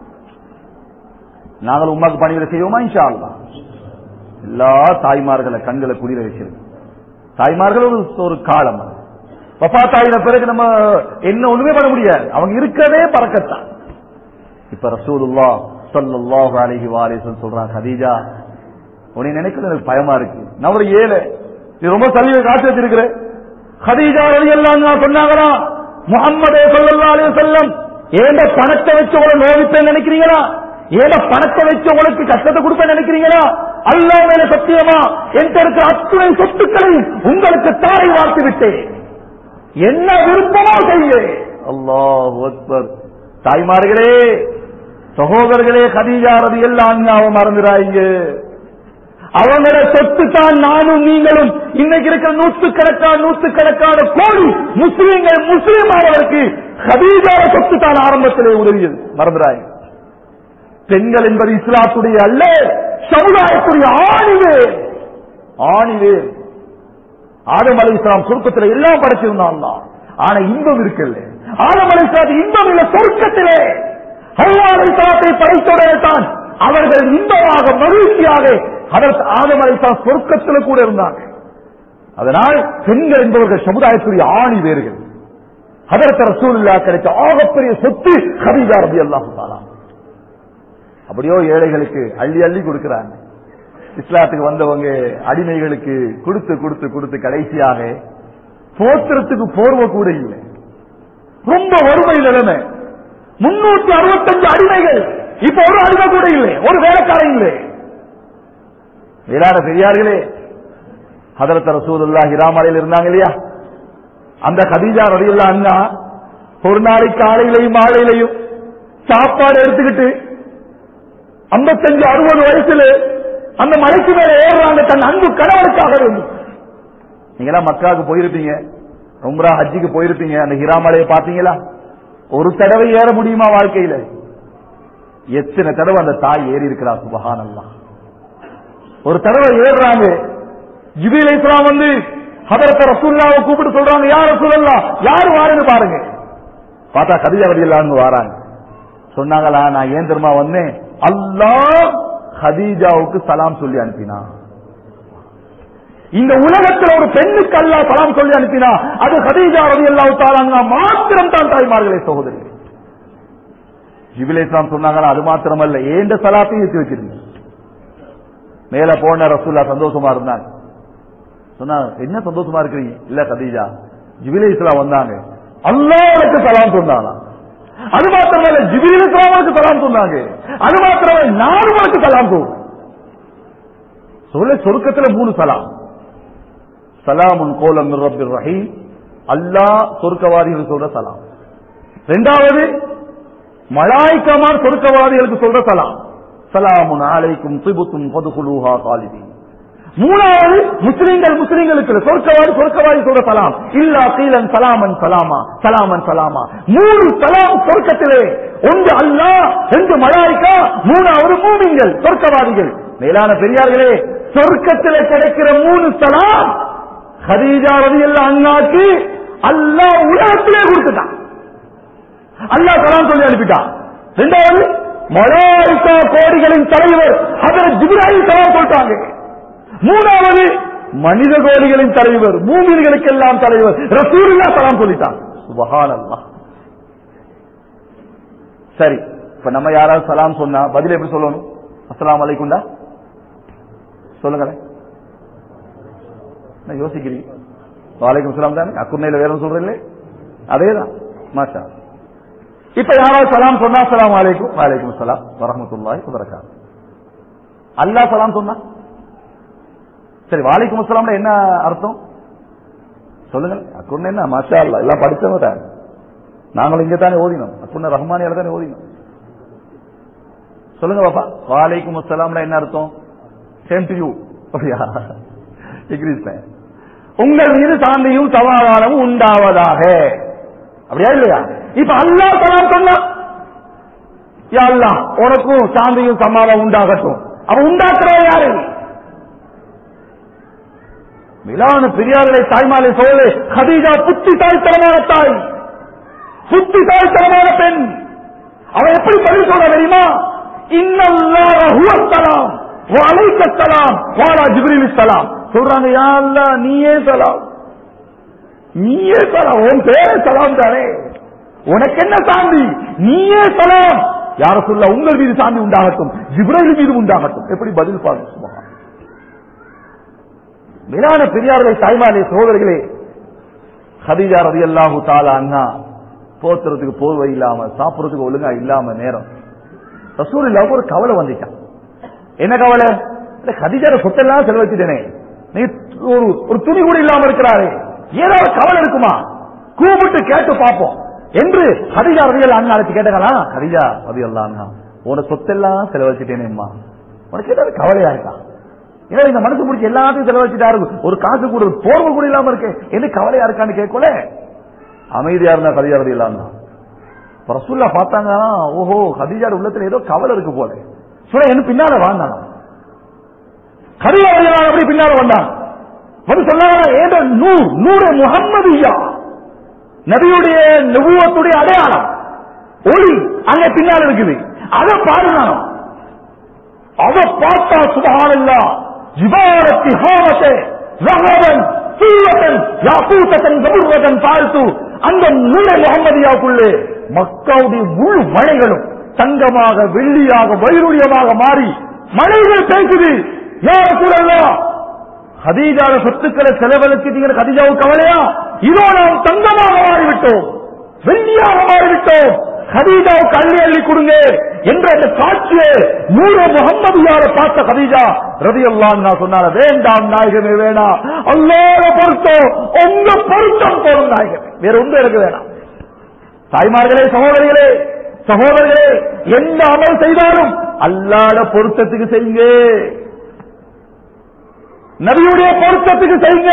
நாங்கள் உமாக்கு பணிவிடை செய்வோமா? இன்ஷா அல்லாஹ். எல்லா தாய்மார்களை கண்களை குளிர வச்சிருக்கு. தாய்மார்கள் ஒரு காலம், வஃபாத்தாயின பிறகு நம்ம என்ன ஒண்ணுமே பண்ண முடியாது, அவங்க இருக்கவே பறக்கத்தான். இப்ப ரசூலுல்லாஹ் ஸல்லல்லாஹு அலைஹி வஸல்லம் சொல்றாங்க, கதீஜா உன்னை நினைக்கிறது எனக்கு பயமா இருக்கு, நான் ஒரு ஏழை, நீ ரொம்ப தள்ளியை காத்து வச்சிருக்கிறேன். கதீஜா ரலியல்லாஹு அன்ஹா சொன்னாங்களா, முஹம்மதே ஸல்லல்லாஹு அலைஹி வஸல்லம் ஏண்ட பணத்தை வச்சு உங்களை நோவிப்பேன்னு நினைக்கிறீங்களா, ஏண்ட பணத்தை வச்சு உங்களுக்கு கஷ்டத்தை கொடுப்பேன்னு நினைக்கிறீங்களா, அல்லாஹ் மேல சத்தியமா என்கிட்ட இருக்கிற அத்துணை சொத்துக்களை உங்களுக்கு தாரை வார்த்து விட்டேன், என்ன விருப்பமோ செய்ய. அல்லாஹு அக்பர். தாய்மார்களே, சகோதரர்களே, கதீஜா ரலியல்லாஹு அன்ஹா மறந்துடாதீங்க. அவங்களோட சொத்து தான் நானும் நீங்களும் இன்னைக்கு இருக்கிற நூற்றுக்கணக்கான நூற்றுக்கணக்கான கோடி முஸ்லீம்கள் முஸ்லீம் ஆவதற்கு கதீஜா சொத்து தான் ஆரம்பத்திலே உதவியது, மறந்துடாதீங்க. பெண்கள் என்பது இஸ்லாத்துடைய அல்ல, சமுதாயத்துடைய ஆணிவே ஆணிவே. ஆதம் அலைஹிஸ்ஸலாம் சொர்க்கத்தில் எல்லாம் படைச்சிருந்தாங்க, ஆனா இன்பம் இருக்கல. ஆதம் அலைஹிஸ்ஸலாம் இன்பம் இல்ல சொர்க்கத்திலே. ஹவ்வா அலைஹிஸ்ஸலாத்தை படைத்தோடே தான் அவர்கள் இன்பமாக மகிழ்ச்சியாக ஆதம் அலைஹிஸ்ஸலாம் சொர்க்கத்தில் கூட இருந்தாங்க. அதனால் பெண்கள் என்பவர்கள் சமுதாயத்துடைய ஆணி வேர்கள். ஹஜ்ரத் ரசூலுல்லாஹ் கிடைத்த ஆகப்பெரிய சொத்து கதீஜா ரலியல்லாஹு தஆலா. அப்படியோ ஏழைகளுக்கு அள்ளி அள்ளி கொடுக்கிறாங்க. இஸ்லாத்துக்கு வந்தவங்க அடிமைகளுக்கு கொடுத்து கொடுத்து கொடுத்து கடைசியாக போத்திரத்துக்கு போர்வை கூட இல்லை, ரொம்ப வறுமை நிலைமை. முன்னூத்தி அறுபத்தஞ்சு அடிமைகள், இப்ப ஒரு அடிமை கூட இல்லை, ஒரு வேலைக்காரன் இல்லை. வேளாண் பெரியார்களே, ஹஜ்ரத் ரசூலுல்லாஹ் ஹிராமலையில் இருந்தாங்க இல்லையா, அந்த கதீஜா ரலியல்லாஹு அன்ஹா ஒரு நாளைக்கு காலையிலையும் மாலையிலையும் சாப்பாடு எடுத்துக்கிட்டு ஐம்பத்தஞ்சு அறுபது வயசுல அந்த மலைக்கு மேல ஏறுறாங்க தன் அன்பு கணவனுக்காக வேண்டும். நீங்க எல்லாம் மக்காவுக்கு போயிருப்பீங்க, உம்ரா ஹஜ்ஜிக்கு போயிருப்பீங்க, அந்த ஹிராமலையை பாத்தீங்களா? ஒரு தடவை ஏற முடியுமா வாழ்க்கையில? எத்தனை தடவை அந்த தாய் ஏறி இருக்கிறா, சுப்ஹானல்லாஹ். ஒரு தடவை ஏறுறாங்க, ஜிப்ரீல் அலைஹிஸ்ஸலாம் வந்து ஹஜ்ரத் ரசூலுல்லாஹ்வை கூப்பிட்டு சொல்றாங்க, யா ரசூலல்லாஹ் யாரு வாருன்னு பாருங்க. பார்த்தா கதீஜா ரலியல்லாஹு அன்ஹா வராங்க. சொன்னாங்களா, நான் ஏன் தெரியுமா வந்தேன், அல்லாஹ் கதீஜாவுக்கு சலாம் சொல்லி அனுப்பினா. இந்த உலகத்தில் ஒரு பெண்ணுக்கு அல்லாஹ் சலாம் சொல்லி அனுப்பினா அது கதீஜா ரலியல்லாஹு தஆலா அன்ஹா மாத்திரம் தான். தாய்மார்களே, சகோதரர்களே, ஜிப்ரீல் அலைஹிஸ்ஸலாம் சொன்னாங்களா, அது மாத்திரமல்ல, ஏண்ட சலாத்தையும் ஏற்றி வச்சிருங்க. மேல போன ரசூலுல்லாஹ் சந்தோஷமா இருந்தாங்க. சொன்னா, என்ன சந்தோஷமா இருக்கிறீங்க? இல்ல கதீஜா, ஜிப்ரீல் அலைஹிஸ்ஸலாம் வந்தாங்க, அல்லாஹ்வுக்கு சலாம் சொன்னாங்க. அது மாத்திரமல்ல, ஜிப்ரீல் அலைஹிஸ்ஸலாமுக்கு சலாம் சொன்னாங்க. அது மாத்திரமல்ல, நான் உங்களுக்கு சலாம் சொல்றேன். சொல்ல சொர்க்கத்துல மூணு சலாம். சலாமுன் கௌலம் மிர் ரப்பிர் ரஹீம், அல்லாஹ் சொர்க்கவாதிகளுக்கு சொல்ற சலாம். இரண்டாவது, மலாயிகமார் சொர்க்கவாதிகளுக்கு சொல்ற சலாம், சலாமுன் அலைக்கும் திபுத்தும் ஃபதுகுலூஹா காலிதீன். மூணாவது, முஸ்லிம்கள் முஸ்லிம்களுக்கு சொர்க்கவாதி சொர்க்கவாதி சொல்ற சலாம், இல்லா கீலன் சலாமன் சலாமா சலாமன் சலாமா. மூணு சலாம் சொர்க்கத்திலே, ஒன்று அல்லாஹ், ரெண்டு மலாயிகா, மூணாவது மூமின்கள் சொர்க்கவாதிகள். மேலான பெரியார்களே, சொர்க்கத்திலே கிடைக்கிற மூணு சலாம் கதீஜா ரலியல்லாஹு அன்ஹாக்கு அல்லாஹ் உலகத்திலே கொடுத்துட்டான். அல்லாஹ் சலாம் சொல்லி அனுப்பிட்டான். இரண்டாவது, மலாயிகா கோடிகளின் தலைவர் ஹஜ்ரத் ஜிப்ராயில் சலாம் சொல்லிட்டாங்க. மூணாவது மனித கோடிகளின் தலைவர், மூமின்களுக்கெல்லாம் தலைவர் ரசூலுல்லாஹ் சலாம் சொல்லிட்டாங்க. சுப்ஹானல்லாஹ். சரி, இப்ப நம்ம யாராவது சலாம் சொன்னா பதில் எப்படி சொல்லணும்? அஸ்ஸலாமு அலைக்கும்டா சொல்லுங்களேன். யோசிக்கிறீங்க? வலைக்கும் சலாம் தானே, அக்குன்னையில வேற சொல்றீங்களே, அதேதான். மாஷா. இப்ப யாராவது சலாம் சொன்னா அஸ்ஸலாமு அலைக்கும், வலைக்கும் சலாம் வரஹ்மத்துல்லாஹி வபரகாத்துஹு. அல்லாஹ் சலாம் சொன்னா சரி, வலைக்கும் அஸ்ஸலாம்ல என்ன அர்த்தம் சொல்லுங்க? அக்குன்ன என்ன? மாஷா அல்லாஹ், எல்லாம் படிச்சவங்க தான். நாங்களும் இங்க தானே ஓதினோம், அக்குன்ன ரஹ்மானியால தானே ஓதினோம். சொல்லுங்க பாப்பா, வலைக்கும் அஸ்ஸலாம்ல என்ன அர்த்தம்? Same to you. உங்கள் மீது சாந்தியும் சமாதானமும் உண்டாவதாக, அப்படியா இல்லையா? இப்ப அல்லாஹ் சலாம் சொன்னா, யா அல்லாஹ் உனக்கும் சாந்தியும் சமாதானம் உண்டாகட்டும். அவ உண்டாக்குறவ யாரு? மிலான பெரியார்களை தாய்மாலை சோழ கதீஜா புத்தி தாய்த்தனமான தாய், புத்தி தாய்த்தனமான பெண். அவ எப்படி பதில் சொல்ற தெரியுமா? இன்னல்லாஹ ஹுவஸ்ஸலாம் வ அலைக்கஸ்ஸலாம் வ அலா ஜிப்ரீலிஸ் ஸலாம் சொல்றாங்க. யா அல்லாஹ் நீயே சலாம், நீயே சலாம், உன் பேரே சலாம் தானே, உனக்கு என்ன சாந்தி? நீயே சலாம். யார சொல்ல உங்கள் மீது சாந்தி உண்டாகட்டும், ஜிப்ரீல் மீது உண்டாகட்டும். எப்படி பதில் பாருங்க. சுப்ஹான். மேலான பெரியார்கள் தாய்மாரே சகோதரர்களே, கதீஜா ரலியல்லாஹு தஆலா அன்ஹா போத்துறதுக்கு போர்வை இல்லாம, சாப்பிடுறதுக்கு ஒழுங்கா இல்லாம நேரம் ரசூலுல்லாஹ்வுக்கு ஒரு கவலை வந்துட்டான். என்ன கவலை? கதீஜா சொத்தெல்லாம் செலவழிச்சிட்டேனே, நீ ஒரு ஒரு துணி கூட இல்லாம இருக்கிறாரே, ஏதாவது கவலை இருக்குமா? கூப்பிட்டு கேட்டு பார்ப்போம் என்று கதீஜா ரலியல்லாஹு அன்ஹா அழைச்சு கேட்டாங்களா? கதீஜா ரலியல்லாஹு அன்ஹா, உன சொத்தெல்லாம் செலவழிச்சிட்டேனேம்மா, உனக்கு ஏதாவது கவலையா இருக்கா? ஏன்னா இந்த மனசு முடிச்சு எல்லாத்தையும் செலவழிச்சுட்டாரு, ஒரு காசு கூட ஒரு போர்வை கூட இல்லாம இருக்கு, என்ன கவலையா இருக்கான்னு கேட்கல. அமைதியா இருந்தா கதீஜா ரலியல்லாஹு அன்ஹா. ரசூலுல்லாஹ் பார்த்தாங்கன்னா, ஓஹோ கதீஜா உள்ளத்துல ஏதோ கவலை இருக்கு போல. சொல்ல என்ன பின்னால வாழ்ந்தாங்க. கதீஜா ரலியல்லாஹு அப்படி பின்னால வந்தாங்க. வந்து சொன்னாங்க, ஏதோ நூர் நூறு முஹம்மதியா, நபியுடைய நபுவத்துடைய அடையாளம் ஒளி அங்க பின்னால இருக்குது, அதை பாருங்க. அதை பார்த்தா சுப்ஹானல்லாஹ், ஜிபாரத்தி ஹாவதே ஸஹபன் சீவதன் யாகூதன் கபுர்வதன் பால்து, அந்த நூறு முஹம்மதியாவுக்குள்ளே மக்காவுடைய முழு மலைகளும் தங்கமாக வெள்ளியாக வைரூரியமாக மாறி மலைகள் பேசுது. யா ரசூலல்லாஹ், கதீஜால சொத்துக்களை செலவழிச்சிட்டீங்க, கதீஜாவுக்கு கவலையா? இதோ நாம் தங்கமாக மாறிவிட்டோம், வெள்ளியாக மாறிவிட்டோம், கதீஜாவுக்கு அள்ளி அள்ளி கொடுங்க என்ற அந்த காட்சியை நூறு முஹம்மதியால பார்த்த கதீஜா ரலியல்லாஹு அன்ஹா சொன்னால, வேண்டாம் நாயகமே, வேண்டாம், அல்லாஹ்வுடைய பொருத்தம், உங்க பொருத்தம் போதும் நாயகமே, வேற ஒன்றும் எனக்கு வேணாம். தாய்மார்களே, சகோதரிகளே, சகோதரர்களே, எந்த அமல் செய்தாலும் அல்லாஹ்வுடைய பொருத்தத்துக்கு செய்யுங்க, நபியுடைய பொருத்தத்துக்கு செய்யுங்க.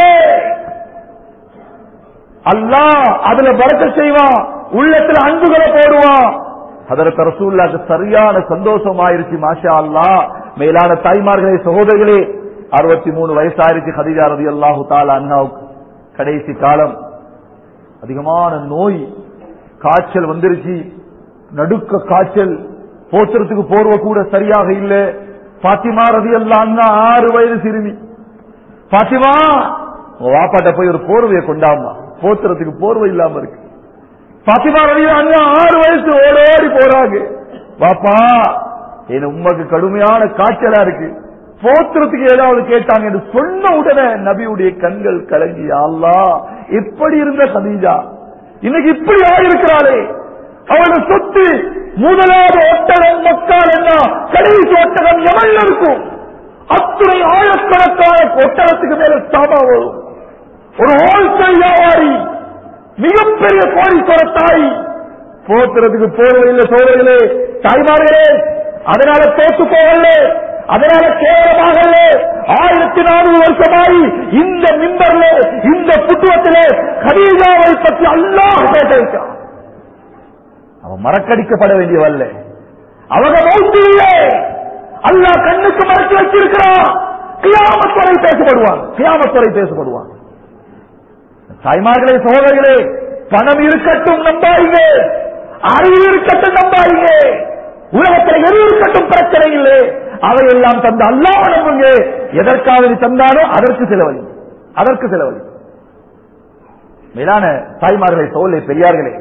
அல்லாஹ் அதுல பரக்கத் செய்வான், உள்ளத்துல அன்புகளை போடுவான். ஹதரத் ரசூலுல்லாஹ்க்கு சரியான சந்தோஷம் ஆயிருச்சு. மாஷா அல்லாஹ். மேலான தாய்மார்களே, சகோதரர்களே, அறுபத்தி மூணு வயசாயிருச்சு கதீஜா ரலியல்லாஹு தஆலா அன்ஹாவுக்கு. கடைசி காலம், அதிகமான நோய், காய்ச்சல் வந்துருச்சு, நடுக்க காய்ச்சல், போத்துறதுக்கு போர்வை கூட சரியாக இல்ல. பாத்திமா ரலியல்லாஹு அன்ஹா ஆறு வயது சிறுமி. பாத்திமா, வாப்பாட்ட போய் ஒரு போர்வையை கொண்டாமா, போத்துறதுக்கு போர்வை இல்லாம இருக்கு. பாத்திமா ரலியல்லாஹு அன்ஹா ஆறு வயசு ஓடோடி போறாங்க. பாப்பா, என் உம்மக்கு கடுமையான காய்ச்சலா இருக்கு, போத்துறதுக்கு ஏதாவது கேட்டாங்க என்று சொன்ன உடனே நபியுடைய கண்கள் கலங்கி, அல்லாஹ், எப்படி இருந்த கதீஜா இன்னைக்கு இப்படி ஆயிருக்கிறாளே, அவளோட சொத்து முதலாவது ஒட்டகம் மக்கால் என்ன, கடைசி ஒட்டகம் எவன் இருக்கும், அத்துணை ஆயிரக்கணக்கான ஒட்டகத்துக்கு மேல சாபா வரும். ஒரு ஹோல்சேல் வியாபாரி, மிகப்பெரிய கோடீஸ்வர தாய், போத்துறதுக்கு போர்வையில் சோழர்களே, தாய்மார்களே, அதனால தோத்து போகல, அதனால கேவலமாக ஆயிரத்தி நானூறு வருஷமாய் இந்த மிம்பர்ல, இந்த புத்துவத்திலே கதீஜாவை பற்றி அல்லாஹ் பேசியிருக்கான். அவன் மறக்கடிக்கப்பட வேண்டியவல்ல, அவங்க மௌத்து இல்லை, அல்லாஹ் கண்ணுக்கு மறைச்சு வச்சிருக்கிறான். கியாமத் வரை பேசப்படுவான், கியாமத் வரை பேசப்படுவான். தாய்மார்களே, சகோதரர்களே, பணம் இருக்கட்டும் நம்பாயிங்க, அறிவு இருக்கட்டும் நம்பாயிங்க, உலகத்தில் எது இருக்கட்டும் பிரச்சனை இல்லை, அவையெல்லாம் தந்த அல்லாஹ் நம்புங்க. எதற்காக தந்தானோ அதற்கு செலவழி, அதற்கு செலவழி. மேலான தாய்மார்களை, சோலை பெரியார்களே,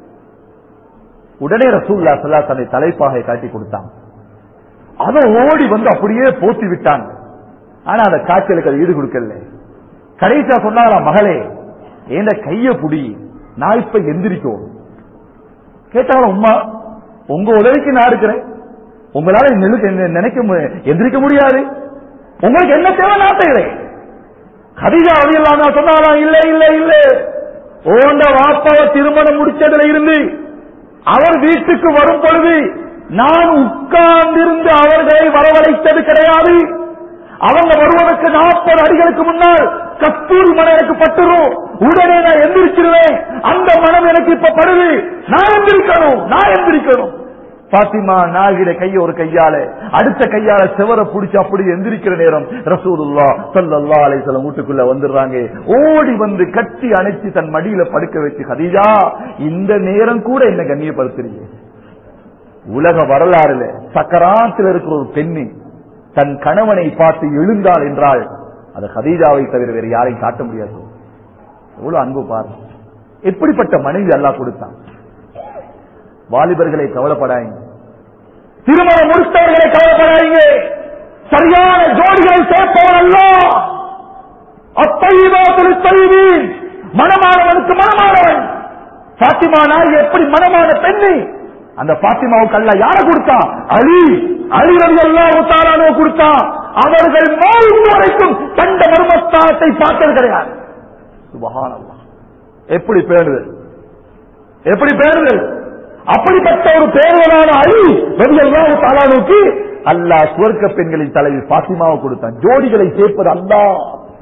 உடனே ரசூலுல்லாஹி ஸல்லல்லாஹு அலைஹி வஸல்லம் தலைப்பாகை காட்டி கொடுத்தான். அதை ஓடி வந்து அப்படியே போத்தி விட்டாங்க. ஆனா அந்த காய்ச்சலுக்கு அது ஈடு கொடுக்கல. கடைசியா சொன்னாரா, மகளே ஏந்த கைய புடி, நான் இப்ப எந்திரிக்கும். கேட்டாலும் உம்மா உங்க உதவிக்கு நான் இருக்கிறேன், உங்களால நினைக்க எந்திரிக்க முடியாது, உங்களுக்கு என்ன தேவை நான் செய்கிறேன். கதீஜா ரலியல்லாஹு அன்ஹா சொன்னாரா, இல்ல இல்ல இல்ல, ஓண்ட வாப்பாவை திருமணம் முடிச்சதுல இருந்து அவர் வீட்டுக்கு வரும் பொழுது நான் உட்கார்ந்திருந்து அவர்களை வரவழைத்தது கிடையாது. அவங்க வருவதற்கு நாற்பது அடிகளுக்கு முன்னால் கஸ்தூரி மனம் எனக்கு பட்டுரும், உடனே நான் எந்திரிச்சிருவேன். அந்த மனம் எனக்கு இப்ப படுது, நான் எந்திரிக்கணும், நான் எந்திரிக்கணும். பாத்திமா நாகிட கைய ஒரு கையால அடுத்த கையால செவர புடிச்சு அப்படி எந்திரிக்கிற நேரம் ரசூலுல்லாஹ் ஸல்லல்லாஹு அலைஹி வஸல்லம் வீட்டுக்குள்ள வந்துடுறாங்க. ஓடி வந்து கட்டி அணைச்சி தன் மடியில படுக்க வச்சு, கதீஜா இந்த நேரம் கூட என்ன கண்ணியப்படுத்துறீங்க? உலக வரலாறுல சக்கராத்தில் இருக்கிற ஒரு பெண்ணு தன் கணவனை பார்த்து எழுந்தாள் என்றால் அது கதீஜாவை தவிர வேறு யாரையும் காட்ட முடியாது. எவ்வளவு அன்பு பாருங்க, எப்படிப்பட்ட மனைவி அல்லாஹ் கொடுத்தான். வாலிபர்களை கவலைப்படாதீங்க, திருமணம் முடித்தவர்களை கவலைப்படாதீங்க, சரியான ஜோடிகளை சேர்ப்பவன் அல்லாஹ். அத்தையிபாத்துல் தையீபின், மனமானவனுக்கு மனமானவன். பாத்திமா நாய் எப்படி மனமான பெண்ணு, அந்த பாத்திமாவுக்கு அல்லாஹ் யாரை கொடுத்தான்? அலி அலி ரலியல்லாஹு தஆலா அன்ஹு கொடுத்தான். அவர்கள் மௌத் வரைக்கும் கண்ட மர்மஸ்தானத்தை பார்த்தது கிடையாது. சுப்ஹானல்லாஹ், எப்படி பேணுதல், எப்படி பேணுதல். அப்படிப்பட்ட ஒரு பேருவனான அலி ரலியல்லாஹு தஆலா அன்ஹுக்கு அல்லாஹ் சுவர்க்க பெண்களின் தலைவி பாத்திமாவை கொடுத்தான். ஜோடிகளை சேர்ப்பது அல்லாஹ்.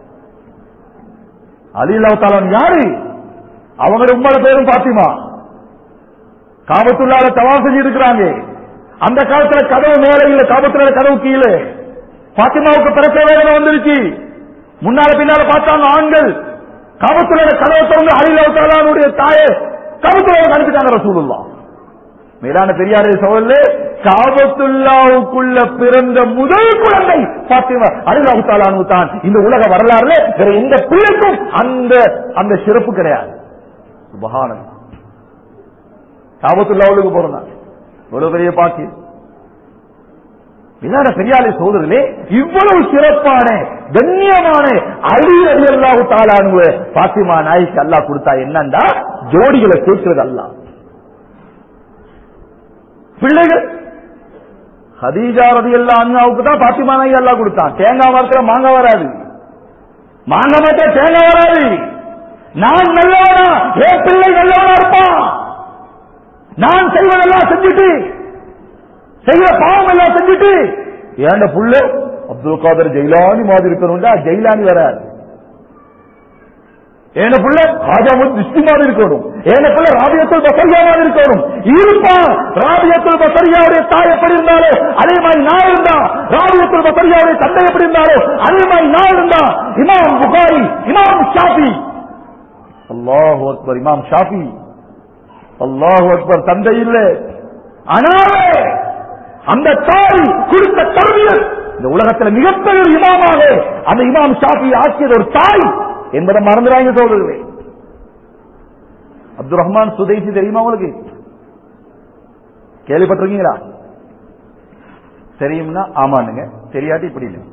அலி ரலியல்லாஹு தஆலா யாரு? அவங்களுடைய உம்மோட பேரும் பாத்திமா. காபத்துள்ளால தவாஃப் செஞ்சு இருக்கிறாங்க. அந்த காலத்துல கதவு மேல இல்ல, காபத்துள்ளால கதவு கீழே. பாத்திமாவுக்கு பிரசவ வேதனை வந்துருச்சு. முன்னால பின்னால பார்த்தாங்க ஆண்கள். காபத்துள்ளால கதவை திறந்து அலி ரலியல்லாஹு தஆலாவுடைய தாயை காபத்துள்ளாவுக்கு அனுப்பிட்டாங்க ரசூலுல்லாஹ். மேலான பெரியாரே சகோதரர்களே, காபத்துல்லாவுக்குள்ள பிறந்த முதல் குழந்தை பாத்திமா அலி ரலியல்லாஹு தஆலா அன்ஹு தான். இந்த உலக வரலாறுல வேற எந்த பிள்ளைக்கும் அந்த அந்த சிறப்பு கிடையாது. சுப்ஹானல்லாஹ், காபத்துல்லாவுக்கு போறாங்க, இவ்வளவு பெரிய பாக்கி. மேலான பெரியாரே சகோதரர்களே, இவ்வளவு சிறப்பான கண்ணியமான அலி ரலியல்லாஹு தஆலா அன்ஹு பாத்திமா நாய்க்கு அல்லாஹ் கொடுத்தா என்னன்னா ஜோடிகளை சேர்க்கிறது அல்லாஹ். பிள்ளைகள் கதீஜா ரலியல்லாஹு அன்ஹாவுக்கு தான் பாத்திமா நாய் அல்லாஹ் கொடுத்தான். தேங்காய் மரத்துல மாங்காய் வராது, மாங்காய் மரத்துல தேங்காய் வராது. நான் நல்லவனா, என் பிள்ளை நல்லவனா இருப்பான். நான் செய்வதெல்லாம் செஞ்சுட்டு, செய்ய பாவம் எல்லாம் செஞ்சுட்டு, ஏண்ட புள்ள அப்துல் காதர் ஜெயிலானி மாதிரி இருக்கணும்டா, ஜெயிலானி வராது. ஏன புள்ள ஹாஜாமுத் திஸ்தி மாதிரி இருக்கணும், ஏன புள்ள ராபியத்துல் பஸரியா மாதிரி இருக்கணும். இருப்பான். ராபியத்துல் பஸரியாவுடைய தாய் எப்படி இருந்தாலும் அதே மாதிரி நான் இருந்தா, ராபியத்துல் பஸரியாவுடைய தந்தை எப்படி இருந்தாலும் அதே மாதிரி நான் இருந்தா. இமாம் புகாரி, இமாம் ஷாஃபி, அல்லாஹு அக்பர், இமாம் ஷாஃபி, அல்லாஹு அக்பர். தந்தை இல்லை, அனாதை. அந்த தாய் கொடுத்த தர்பியத் இந்த உலகத்தில் மிகப்பெரிய இமாமாக அந்த இமாம் ஷாஃபி ஆக்கியது ஒரு தாய் என்பதை மறந்துடாங்க சோதரர்களே. அப்துல் ரஹ்மான் சுதைசி தெரியுமா உங்களுக்கு? கேள்விப்பட்டிருக்கீங்களா? தெரியும்னா ஆமானுங்க, தெரியாட்டி இப்படி இல்லை.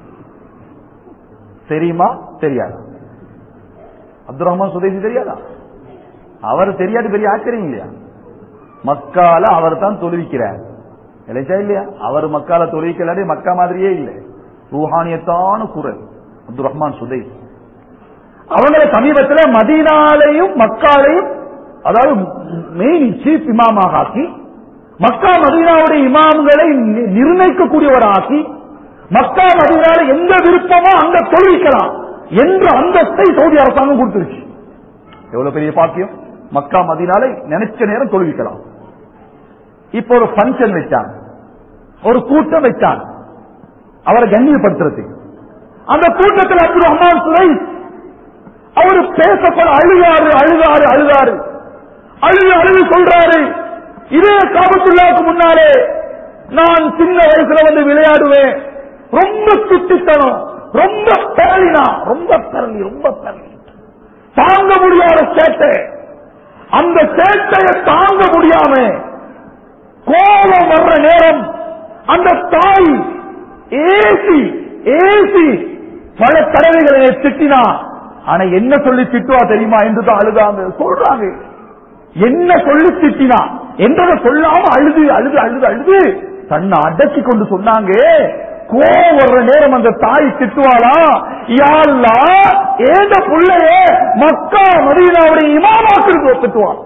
தெரியுமா தெரியாதா? அப்துல் ரஹ்மான் சுதைசி தெரியாதா? அவர் தெரியாட்டி பெரிய ஆச்சரியம் இல்லையா? மக்கால அவர் தான் தொழுவிக்கிறார் இல்லையா? அவர் மக்கால தொழுவிக்கலாடி மக்கா மாதிரியே இல்லை, ரூஹானியத்தான குரல் அப்துல் ரஹ்மான் சுதைசி. அவங்களை சமீபத்தில் மதீனாலையும் மக்காலையும், அதாவது மெயின் சீஃப் இமாமாக ஆக்கி, மக்கா மதீனாவுடைய இமாம்களை நிர்ணயிக்கக்கூடியவராக்கி, மக்கா மதீனால எந்த விருப்பமோ அங்க தொழுவிக்கலாம் என்ற அந்தஸ்தை சவுதி அரசாங்கம் கொடுத்துருச்சு. எவ்வளவு பெரிய பாக்கியம்! மக்கா மதீனாலை நினைச்ச நேரம் தொழுவிக்கலாம். இப்ப ஒரு பங்கன் வச்சாங்க, ஒரு கூட்டம் வச்சாங்க அவரை கண்ணியப்படுத்துறது. அந்த கூட்டத்தில் அப்துல் ரஹ்மான் சுதைஸ் அவரு பேசப்பட அழுகாரு அழுகாரு அழுகாரு அழுது அழுது சொல்றாரு, இதே காபத்துல்லாவுக்கு முன்னாலே நான் சின்ன வயசுல வந்து விளையாடுவேன், ரொம்ப சுட்டித்தனம், ரொம்ப பெரலினா, ரொம்ப பெரலி, ரொம்ப பெரலி, தாங்க முடியாத சேட்டை. அந்த சேட்டையை தாங்க முடியாம கோபம் வர்ற நேரம் அந்த தாய் ஏசி ஏசி பல தடவைகளை திட்டினா. ஆனா என்ன சொல்லி திட்டுவா தெரியுமா என்றுதான் அழுதாங்க சொல்றாங்க. என்ன சொல்லி திட்டினா என்றதை சொல்லாம அழுது அழுது அழுது அழுது தன்னை அடக்கி கொண்டு சொன்னாங்க. கோபம் வர்ற நேரம் அந்த தாய் திட்டுவாளா, யா அல்லாஹ் ஏந்த புள்ளைய மக்கா மதீனாவுடைய இமாமாக்களுக்கு திட்டுவாள்.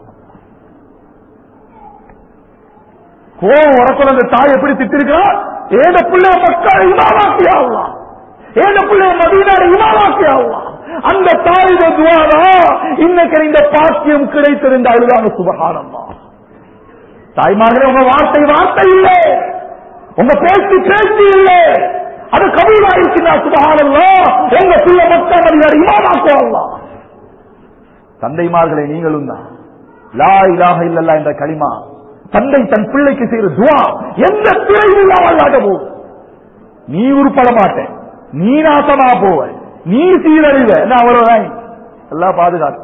கோபம் வரக்குள்ள அந்த தாய் எப்படி திட்டிருக்கா, ஏந்த பிள்ளைய மக்கா இமாமாக்கியா அல்லாஹ், ஏந்த பிள்ளைய மதீனாவை இமாமாக்கியா அல்லாஹ். அந்த தாய் துஆவா இன்னைக்கு இந்த பாக்கியம் கிடைத்திருந்த அழுதாங்க. சுப்ஹானல்லாஹ். தாய்மார்களே, உங்க வார்த்தை வார்த்தை இல்லை, உங்க பேச்சு பேச்சு இல்லை, அது கபூலாயிருச்சுன்னா சுப்ஹானல்லாஹ் உங்க பிள்ளை மக்கா மதீனாவை இமாமாக்கியா அல்லாஹ். தந்தைமார்களே, நீங்களும் தான் லா இலாஹ இல்லல்லாஹ் என்ற கலிமா தந்தை தன் பிள்ளைக்கு செய்கிற துஆ எந்த பிழையும் அல்லாஹ் போகும். நீ உருப்பட மாட்டேன், நீ நாசமா போவ, நீ சீரழிவ, அவ்வளவுதான். எல்லாம் பாதுகாத்து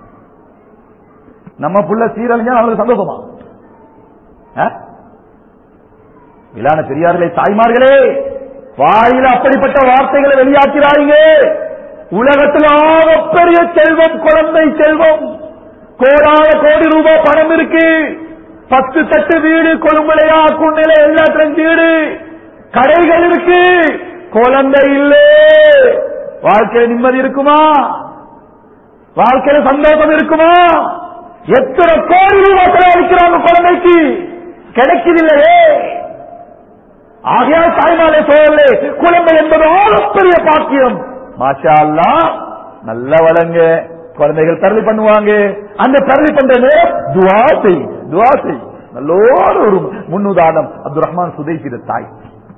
நம்ம புள்ள சீரழிஞ்சா அவங்களுக்கு சந்தோஷமா? இல்லான பெரியார்களே, தாய்மார்களே, வாயில அப்படிப்பட்ட வார்த்தைகளை வெளியாக்கிறாங்க. உலகத்தில் ஆகப்பெரிய செல்வம் குழந்தை செல்வம், கோடான கோடி ரூபாய் பணம் இருக்கு, பத்து தட்டு வீடு, கொழும்பலையா குன்னில எல்லாத்திலும் வீடு, கடைகள் இருக்கு, குழந்தை இல்லை. வாழ்க்கையில நிம்மதி இருக்குமா? வாழ்க்கையில சந்தோஷம் இருக்குமா? எத்தனை கோடி ரூபாய் செலவழிக்கிறாங்க குழந்தைக்கு, கிடைக்குதில்லையே. ஆகையால் தாய்மாலே சொல்லல, குழந்தை என்பது ஆகப்பெரிய பாக்கியம். மாஷா அல்லாஹ், நல்ல வளங்க, குழந்தைகள் தரலி பண்ணுவாங்க. அந்த தரலி பண்ற நேரம் துஆ செய், துஆ செய். நல்லோட ஒரு முன்னுதாரணம் அப்துல் ரஹ்மான் சுதைசிட தாய்.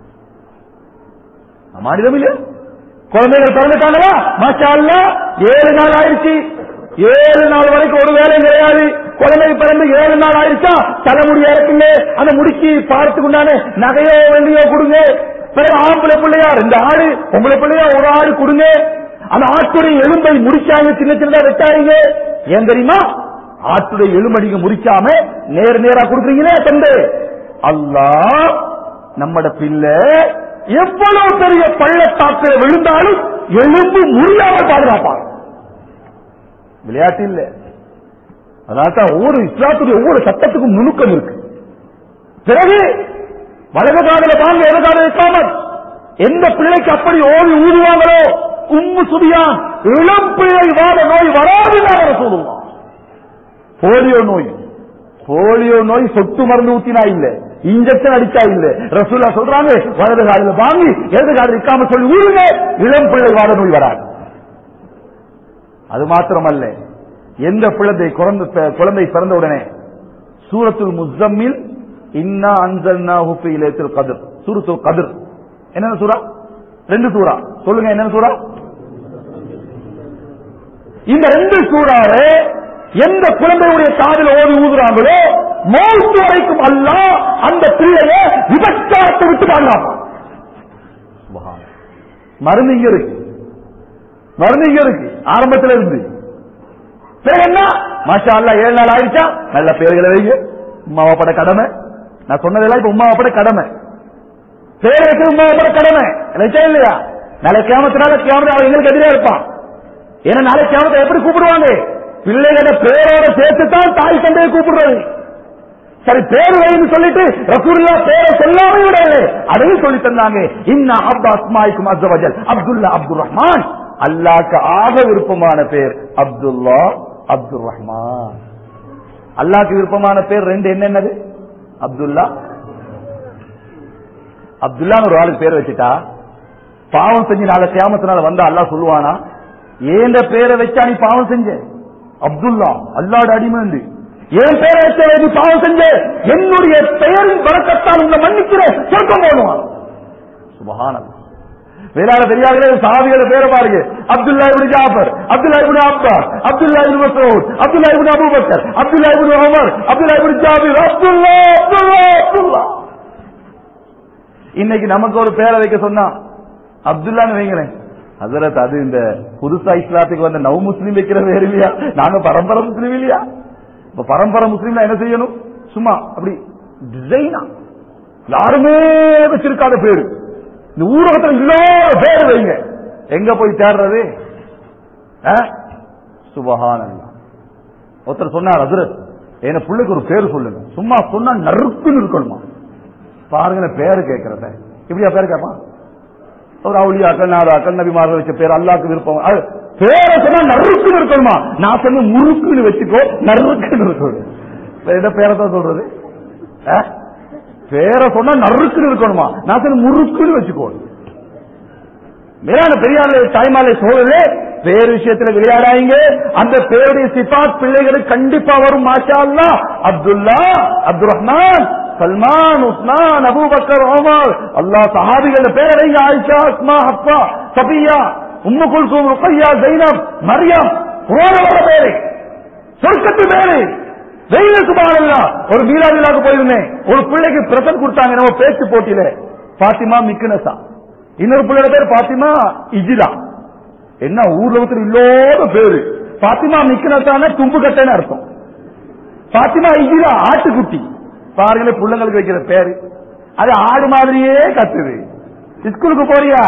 மாநிலம் இல்ல, குழந்தைகள் பிறந்துட்டாங்களா, மாஷா அல்லாஹ், ஏழு நாள் ஆயிடுச்சு, ஏழு நாள் வரைக்கும் ஒரு வேலை கிடையாது. குழந்தை பிறந்து ஏழு நாள் ஆயிடுச்சா தலைமுடியா இருக்குங்க, அந்த முடிக்கு பார்த்து கொண்டானே நகையோ வெள்ளியோ கொடுங்க. பிறகு ஆம்பளை பிள்ளையா ரெண்டு ஆடு, பொம்பளை பிள்ளையா ஒரு ஆடு கொடுங்க. அந்த ஆட்டுடைய எலும்பை முடிச்சாங்க, சின்ன சின்னதா வெட்டாங்க. ஏன் தெரியுமா? ஆட்டுடைய எலும்படிங்க முடிக்காம நேர நேரா கொடுக்குறீங்களே தந்தை. அல்லாஹ் நம்மட பிள்ளை எவ்வளவு பெரிய பள்ளத்தாக்கில் விழுந்தாலும் எலும்பு முறியாமல் பாதுகாப்பாங்க. விளையாட்டு இல்ல. அதான் ஒவ்வொரு இஸ்லாத்துடைய ஒவ்வொரு சட்டத்துக்கும் நுணுக்கம் இருக்கு. பிறகு வலது காதல வாங்க, இடது காதல காமல். எந்த பிள்ளைக்கு அப்படி ஓடி ஊதுவாங்களோ, உம்மு சுபியான் இளம் பிள்ளை வாத நோய் வராது சொல்லுவான். போலியோ நோய், போலியோ நோய் சொட்டு மருந்து ஊத்தினா இல்ல, இன்ஜெக்ஷன் அடிச்சா இல்ல. ரசூலுல்லாஹ் சொல்றாங்க, வலது காதல வாங்கி இடது காதல இருக்காம சொல்லி ஊருங்க, இளம் பிள்ளை வாத நோய் வராது. அது மாத்திரமல்ல, எந்த பிள்ளை குழந்தை பிறந்த உடனே சூரத்துல் முஸம்மில் இன்னா அன்ஸல்னாஹு ஃபீ லைலத்துல் கத்ர், சூரத்துல் கத்ர் என்ன சூரா? ரெண்டு சூரா சொல்லுங்க, என்ன சூரா? இந்த ரெண்டு சூறாவை எந்த குழந்தையுடைய காதில் ஓதி ஊதுறாங்களோ மௌத் வரைக்கும் அல்லாஹ் அந்த பிள்ளைய விபச்சாரத்தை விட்டு பாதுகாப்பான். மருந்து இங்க இருக்கு, மருந்து இங்க இருக்கு ஆரம்பத்தில் இருந்து. என்ன மாஷா அல்லாஹ் ஏழு நாள் ஆயிடுச்சா, நல்ல பேர்களை வைங்க. உமாவாப்பட கடமை, நான் சொன்னதெல்லாம் இப்ப உமாவாப்பட கடமை. பேர் வைக்க உமாவாப்பட கடமை நினைச்சா இல்லையா? நாளை கியாமத்தினால கியாமத்து அவன் எங்களுக்கு எதிரே இருப்பான். ஏன்னா நாளை கியாமத்தை எப்படி கூப்பிடுவாங்க? பிள்ளைகள பேரோட சேர்த்துத்தான் தாய் தந்தையை கூப்பிடுறது. சரி, பேர் வைன்னு சொல்லிட்டு ரசூலுல்லாஹ் பேரை சொல்லாம விடல, அதையும் சொல்லி தந்தாங்க. இன்னா அப்து அஸ்மாயிக்கும் அஸ்ஸ வஜல் அப்துல்லா அப்துல் ரஹ்மான். அல்லாஹ்க்கு ஆக விருப்பமான பேர் அப்துல்லா அப்துல் ரஹ்மான். அல்லாஹ்க்கு விருப்பமான பேர் ரெண்டு என்னென்னது? அப்துல்லா. அப்துல்லா ஒரு ஆளுக்கு பேர் வச்சுட்டா பாவம் செஞ்சு நாளை கியாமத்தினால வந்தா அல்லாஹ் சொல்லுவானா, ஏந்த பேரை வச்சா நீ பாவம் செஞ்ச அப்துல்லா, அல்லாஹ்வுடைய அடிமை. என் பேரை வச்ச நீ பாவம் செஞ்ச, என்னுடைய பெயரின் பரக்கத்தால் உங்களை மன்னிக்கிற சொர்க்கம் போடுவான். சுப்ஹானல்லாஹ். வேளாண் பெரியார்களே, சஹாபிகள பேரை பாருங்க. Abdullah ibn Jafar, Abdullah ibn Abbas, Abdullah ibn Masud, Abdullah ibn Abu Bakr, Abdullah ibn Umar, Abdullah ibn Jabir, Abdullah Abdullah Abdullah. இன்னைக்கு நமக்கு ஒரு பேரை வைக்க சொன்னா அப்துல்லான்னு வைங்களேன். ஹஜ்ரத் அது இந்த புதுசா இஸ்லாத்துக்கு வந்த நவ முஸ்லீம் வைக்கிற வேறு இல்லையா? நாங்க பரம்பரை முஸ்லீம் இல்லையா? இப்ப பரம்பரை முஸ்லீம்ல என்ன செய்யணும்? சும்மா அப்படி டிசைனா யாருமே வச்சிருக்காத பேரு, இந்த ஊரகத்தில் இல்லாத பேரு வைங்க. எங்க போய் தேடுறது? சுபஹானல்லாஹ். ஒருத்தர் சொன்னார், ஹஜ்ரத் என்ன பிள்ளைக்கு ஒரு பேரு சொல்லுங்க. சும்மா சொன்னா நறுக்குன்னு இருக்கணுமா? பாருங்க பேரு கேட்கறத இப்படியா பேரு கேட்பான்? ஒரு அவுலியாக்கள் நாதாக்கள் நபிமார்கள் வச்ச பேர் அல்லாஹ்க்கு விருப்பம். பேரை சொன்னா நறுக்குன்னு இருக்கணுமா? நான் சொன்ன முறுக்குன்னு வச்சுக்கோ, நறுக்குன்னு இருக்கணும். என்ன பேரை தான் சொல்றது? பேரை சொன்னா நறுக்குன்னு இருக்கணுமா? நான் சொன்ன முறுக்குன்னு வச்சுக்கோ. மேலான பெரியார்களே தாய்மார்களே சோழர்களே, பேர் விஷயத்துல விளையாடாங்க. அந்த பேருடைய சிபாத் பிள்ளைகளுக்கு கண்டிப்பா வரும். மாஷா அல்லாஹ். Abdullah, Abdul Rahman, Salman, Usman, Abu Bakr, Umar, Allah சஹாபிகளோட பேரை வைங்க. ஆயிஷா, அஸ்மா, ஹப்ஸா, சபியா, உம்மு குல்சூம், ருக்கையா, ஜைனப், மரியம், குர்ஆனோட பேரு, சொர்க்கத்து பேரு வெயில. சுப்ஹானல்லாஹ். ஒரு மீலாது விழாக்கு போயிருந்தேன். ஒரு பிள்ளைக்கு பிரசன்ட் கொடுத்தாங்க நம்ம பேச்சு போட்டியில. பாத்திமா மிக்னஸா, இன்னொரு பிள்ளையோட பேர் பாத்திமா இஜிலா. என்ன ஊர்ல ஒருத்தர் இல்லாத பேரு. பாத்திமா மிக்னஸான தும்பு கட்டைன்னு அர்த்தம். பாத்திமா இஜிலா ஆட்டுக்குட்டி. பாருங்களே பிள்ளைங்களுக்கு வைக்கிற பேரு. அது ஆடு மாதிரியே கத்துது. ஸ்கூலுக்கு போறியா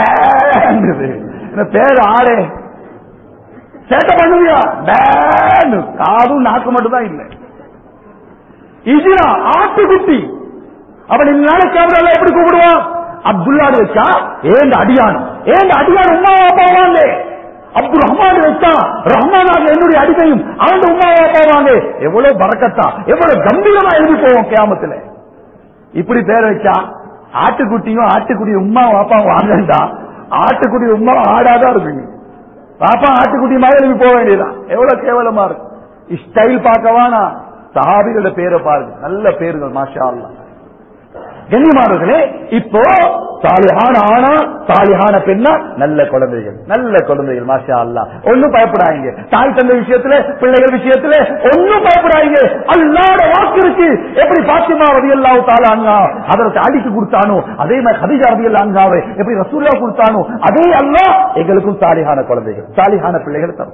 பேரு ஆடே. சேட்டை பண்ணுவியா காதும் நாக்கு மட்டும் தான் இல்லை. இஜிலா ஆட்டுக்குட்டி. அவன் நாளைக்கு எப்படி கூப்பிடுவான்? அப்துல்லான்னு வச்சா ஏன் அடியான், ஏன் அடியான் உமா பாவாங்க. அப்துல் ரஹ்மான் வச்சா ரஹ்மான் என்னுடைய அடிமையும் அவன் உமாவா பாவாங்க. எவ்வளவு பரக்கத்தா, எவ்வளவு கம்பீரமா எழுதி போவோம் கியாமத்துல. இப்படி பேர் வச்சா ஆட்டுக்குட்டியும் ஆட்டுக்குடி உமா வாப்பா வாங்கண்டா. ஆட்டுக்குடி உமா ஆடாதான் இருக்குங்க. பாப்பா ஆட்டுக்குட்டி மாதிரி எழுதி போக வேண்டியதான். எவ்வளவு கேவலமா இருக்கு. ஸ்டைல் பார்க்கவானா சஹாபிகளோட பேரை பாருங்க, நல்ல பேர்கள் மாஷா அல்லாஹ். கண்ணியமானவர்களே, இப்போ சாலிஹான ஆனா சாலிஹான பெண்ணா நல்ல குழந்தைகள், நல்ல குழந்தைகள் மாஷா அல்லாஹ். ஒன்னும் பயப்படாதீங்க. தாய் தந்தை விஷயத்துல, பிள்ளைகள் விஷயத்துல ஒன்னும் பயப்படாதீங்க. அல்லாஹ்வுடைய வாக்கு இருக்கு. எப்படி பாத்திமா ரலியல்லாஹு தஆலா அன்ஹா ஹஜ்ரத் அலிக்கு கொடுத்தானோ, அதே மாதிரி கதீஜா ரலியல்லாஹு அன்ஹாவை எப்படி ரசூலுல்லாஹ் கொடுத்தானோ, அதே அல்லாஹ் எங்களுக்கும் சாலிஹான குழந்தைகள், சாலிஹான பிள்ளைகள் தரும்.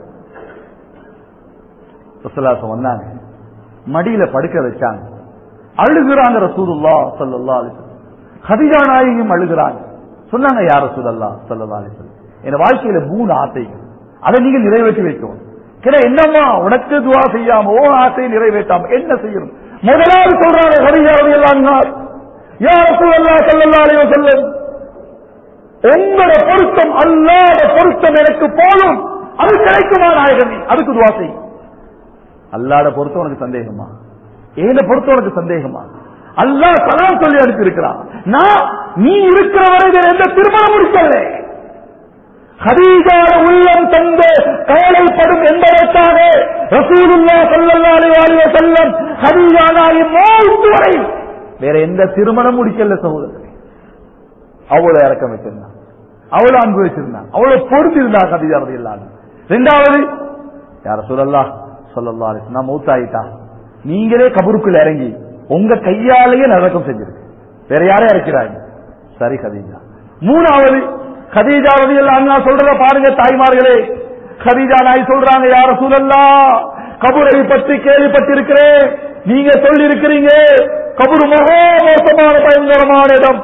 ரசூலுல்லாஹ் வந்தாங்க, மடியில படுக்க வச்சாங்க. அழுகிறாங்க ரசூலுல்லாஹ் ஸல்லல்லாஹு அலைஹி வஸல்லம். கதீஜா நாயகியும் அழுகிறாங்க. சொன்னாங்க, யா ரசூலல்லாஹ் ஸல்லல்லாஹு அலைஹி வஸல்லம், என் வாழ்க்கையில மூணு ஆசைகள், அதை நீங்க நிறைவேற்றி வைக்கணும். கிட்ட என்னம்மா உனக்கு துஆ செய்யாம ஓ ஆசையை நிறைவேற்றாம என்ன செய்யணும்? முதலாவது சொல்றாங்க கதீஜா ரலியல்லாஹு அன்ஹா, யா ரசூலல்லாஹ் ஸல்லல்லாஹு அலைஹி வஸல்லம், உங்களோட பொருத்தம் அல்லாஹ்வுடைய பொருத்தம் எனக்கு போதும், அது கிடைக்குமா நாயகமே? அதுக்கு துஆ செய். அல்லாஹ்வுடைய பொருத்தம் உனக்கு சந்தேகமா? ஏன பொறுத்த உனக்கு சந்தேகமா? அல்லாஹ் சலாம் சொல்லி அனுப்பி இருக்கிறான். நான் நீ இருக்கிற வரை எந்த திருமணம் முடிக்கல. கதீஜா உள்ளம் தந்த கவலைப்படும் என்பதற்காக ரசூலுல்லாஹ் ஸல்லல்லாஹு அலைஹி வஸல்லம் கதீஜா நாயகி மௌத் வரை வேற எந்த திருமணம் முடிக்கல சகோதரர்களே. அவ்வளவு இறக்கம் வச்சிருந்தான், அவ்வளவு அன்பு வச்சிருந்தான், அவ்வளவு பொறுத்திருந்தா கதீஜா ரலியல்லாஹு அன்ஹா. இரண்டாவது, யா ரசூலல்லாஹ் ஸல்லல்லாஹு அலைஹி வஸல்லம் மௌத்தாயிட்டா, நீங்களே கபருக்குள்ள இறங்கி உங்க கையாலேயே நரகம் செஞ்சிருக்கு, வேற யாரே இறக்கிறாங்க. சரி கதீஜா. மூணாவது, கதீஜா ரலியல்லாஹு அன்ஹா சொல்றத பாருங்க தாய்மார்களே. கதீஜா நாய் சொல்றாங்க, யா ரசூலல்லாஹ் கபரை பற்றி கேள்விப்பட்டிருக்கிறேன், நீங்க சொல்லி இருக்கிறீங்க கபரு மகா மோசமான பயங்கரமான இடம்.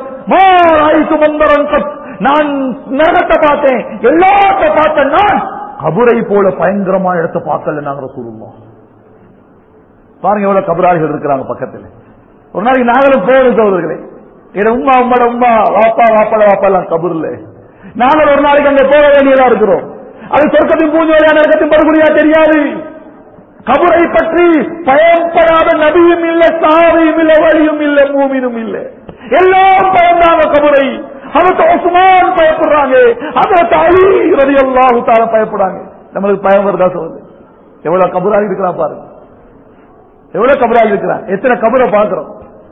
நான் நரகத்தை பார்த்தேன், எல்லாத்த பார்த்தேன், நான் கபரை போல பயங்கரமான இடத்தை பார்க்கல. நாங்க ரசூலுல்லாஹ் பாருங்க எவ்வளவு கபராளிகள் இருக்கிறாங்க பக்கத்துல. ஒரு நாளைக்கு நாங்களும் போறோம் சகோதரர்களே. உம்மா உம்மட உம்மா வாப்பா வாப்பாட வாப்பா எல்லாம் கபூர்ல. நாங்கள் ஒரு நாளைக்கு அங்க போக வேண்டியதா இருக்கிறோம். அது சொர்க்கத்தின் பூஞ்சோலியா நரகத்தின் படுகொலியா தெரியாது. கபரை பற்றி பயப்படாத நபியும் இல்ல, சஹாபியும் இல்ல, வலியும் இல்ல, மூமினும் இல்ல, எல்லாம் பயந்தாங்க கபரை. அதற்கு உஸ்மான் பயப்படுறாங்க, அதற்கு அலி ரலியல்லாஹு தஆலா பயப்படுறாங்க. நம்மளுக்கு பயம் வருதா சகோதரர்? எவ்வளவு கபராளி இருக்கிறான் பாருங்க, எவ்வளவு கபராளி இருக்கிறான். எத்தனை கபரை பார்க்கிறோம்.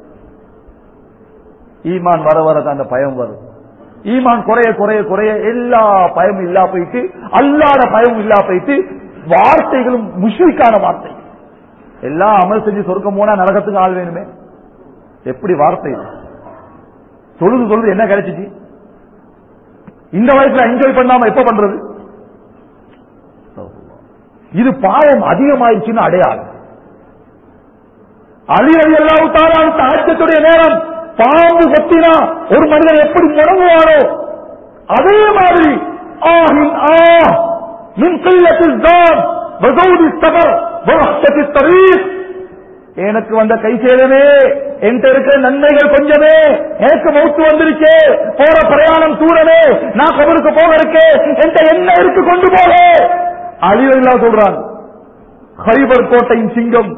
ஈமான் வர வர அந்த பயம் வரும். ஈமான் குறைய குறைய குறைய எல்லா பயமும் இல்லா போயிட்டு, அல்லாத பயமும் இல்லா போயிட்டு, வார்த்தைகளும் முஷ்ரிக்கான வார்த்தை. எல்லாம் அமல் செஞ்சு சொர்க்கம் போனா நரகத்துக்கு ஆள் வேணுமே, எப்படி வார்த்தை? தொழுது தொழுது என்ன கிடைச்சிச்சு? இந்த வயசுல என்ஜாய் பண்ணாம எப்ப பண்றது? இது பாவம் அதிகமாயிடுச்சுன்னு அடையாளம். அலி ரலியல்லாஹு தஆலா தஹஜ்ஜுடைய நேரம் பாம்பு கொத்தினா ஒரு மனிதன் எப்படி முடங்குவானோ அதே மாதிரி ஆஹின் ஆஹ் மின் கில்லத்தில் ஜான் வஸௌதி ஸபர் வஹ்ஷத்தி த்தரீக், எனக்கு வந்த கை சேதமே, என்கிட்ட இருக்கிற நன்மைகள் கொஞ்சமே, எனக்கு மௌத்து வந்திருக்கே, போற பிரயாணம் தூரமே, நான் கபருக்கு போக இருக்கேன், என்கிட்ட என்ன இருக்கு கொண்டு போக. அலி ரலியல்லாஹு சொல்றான், கைபர் கோட்டையின் சிங்கம்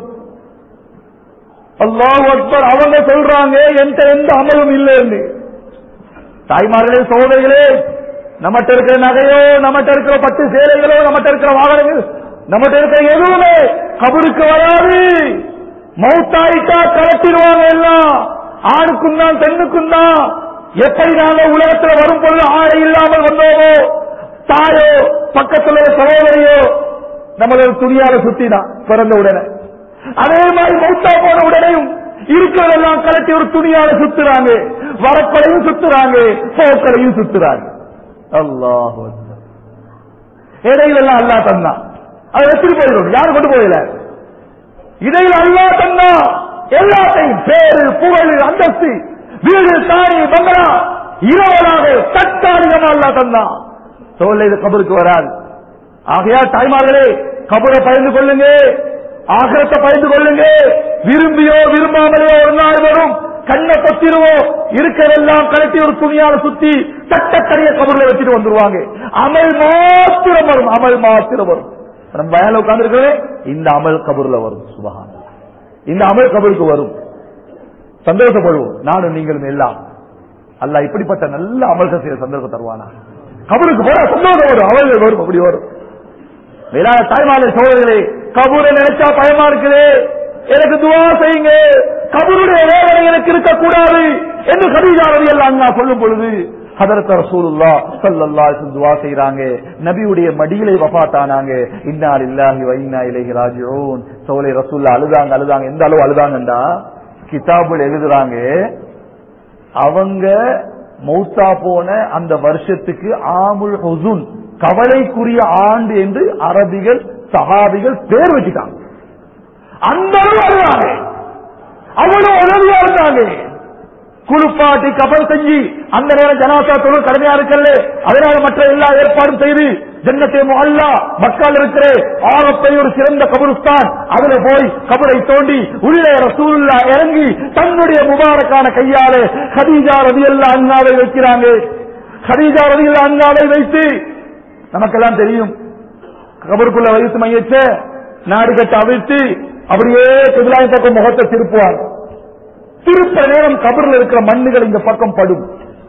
அல்லாஹ் அக்பர். அவங்க சொல்றாங்க என்கிட்ட எந்த அமலும் இல்லைன்னு. தாய்மார்களே, சகோதரிகளே, நம்மகிட்ட இருக்கிற நகையோ, நம்மகிட்ட இருக்கிற பட்டு சேலைகளோ, நம்மகிட்ட இருக்கிற வாகனங்கள், நம்மகிட்ட இருக்கிற எதுவுமே கபருக்கு வராது. மௌத்தாயிட்டா கலட்டிடுவாங்க எல்லாம். ஆணுக்கும் தான் பெண்ணுக்கும் தான். எப்படி நாங்க உலகத்தில் வரும் பொழுது ஆடை இல்லாமல் வந்தோமோ, தாயோ பக்கத்துல சகோதரியோ நம்மளோட துணியால சுத்திதான் பிறந்த உடனே, அதே மாதிரி மௌத்தா போன உடனேயும் இருக்கிறதெல்லாம் கலட்டி ஒரு துணியால சுத்துறாங்க, வரக்கொலையும் சுத்துறாங்க, போக்களையும் சுத்துறாங்க. அல்லாஹ் இடையில எல்லாம் அல்லா தந்தா, அதை வச்சுட்டு போயிடும், யாரும் கொண்டு போயில. இடையில அல்லா தந்தா எல்லாத்தையும், பேரு புகழ் அந்தஸ்து வீடு தானி பங்களா இரவலாக தற்காலிகமா அல்லா தந்தா. சோழ இது கபருக்கு வராது. ஆகையா தாய்மார்களே, கபரை பயந்து கொள்ளுங்க, ஆகிரத்தை பயந்து கொள்ளுங்க. விரும்பியோ விரும்பாமலையோ ஒரு நாள் வரும், கண்ணை பத்திருவோம், இருக்கிறதெல்லாம் கலட்டி ஒரு துணியால சுத்தி தட்டக்கரிய கபர்ல வச்சுட்டு வந்துருவாங்க. அமல் மாத்திரம் வரும், அமல் மாத்திரம் வரும். நம்ம வயல உட்கார்ந்து இருக்கிறே இந்த அமல் கபூர்ல வரும். சுபஹானல்லாஹ், இந்த அமல் கபூருக்கு வரும். சந்தோஷப்படுவோம் நானும் நீங்களும் எல்லாம். அல்லாஹ் இப்படிப்பட்ட நல்ல அமல்கள் செய்ய சந்தர்ப்பம் தருவானா? கபூருக்கு போற சந்தோஷம் வரும், அமல்கள் வரும், அப்படி வரும். வேளாண் தாய்மாலை சோழர்களே, கபூரை நினைச்சா பயமா இருக்குது, எனக்கு துவா செய்யுங்க, கபூருடைய வேதனை எனக்கு இருக்கக்கூடாது என்று கதீஜா ரலியல்லாஹு அன்ஹா சொல்லும் பொழுது ஹதரத் ரசூலுல்லாஹ் ஸல்லல்லாஹு அலைஹி வஸல்லம் துஆ செய்றாங்க. நபியுடைய மடியிலே வஃபாத்தானாங்க. இன்னா லில்லாஹி வ இன்னா இலைஹி ராஜிஊன். சோலை ரசூலுல்லாஹ் அழுதாங்க அழுதாங்க எந்த அளவு அழுதாங்கண்டா, கிதாபுல் எழுதுறாங்க, அவங்க மௌத்தா போன அந்த வருஷத்துக்கு ஆமுல் ஹுஸுன், கவலைக்குரிய ஆண்டு என்று அரபிகள் சஹாபிகள் பேர் வச்சுட்டாங்க. அந்த அளவு அழுதாங்க, அவ்வளவு உதவியா இருந்தாங்க. குளிப்பாட்டி கபல் செஞ்சு அந்த நேரம் ஜனாசா தொழில் கடுமையா இருக்கல்ல, அதனால மற்ற எல்லா ஏற்பாடும் செய்து ஜன்னத்தே முஹல்லா மக்கால் இருக்கிற ஆகப்பெரிய ஒரு சிறந்த கபருஸ்தான், அதுல போய் கபரை தோண்டி உள்ளே ரசூலுல்லாஹ் இறங்கி தன்னுடைய முபாரக்கான கையாலே கதீஜா ரலியல்லாஹு அன்ஹாவை வைக்கிறாங்க. கதீஜா ரலியல்லாஹு அன்ஹாவை வைத்து நமக்கெல்லாம் தெரியும், கபருக்குள்ள வைத்து மையச்ச நாடு கட்ட அவிழ்த்து அப்படியே கிபிலாவின் பக்கம் முகத்தை திருப்புவார். திருப்ப நேரம் கபரில் இருக்கிற மண்ணுகள் இந்த பக்கம் படும்.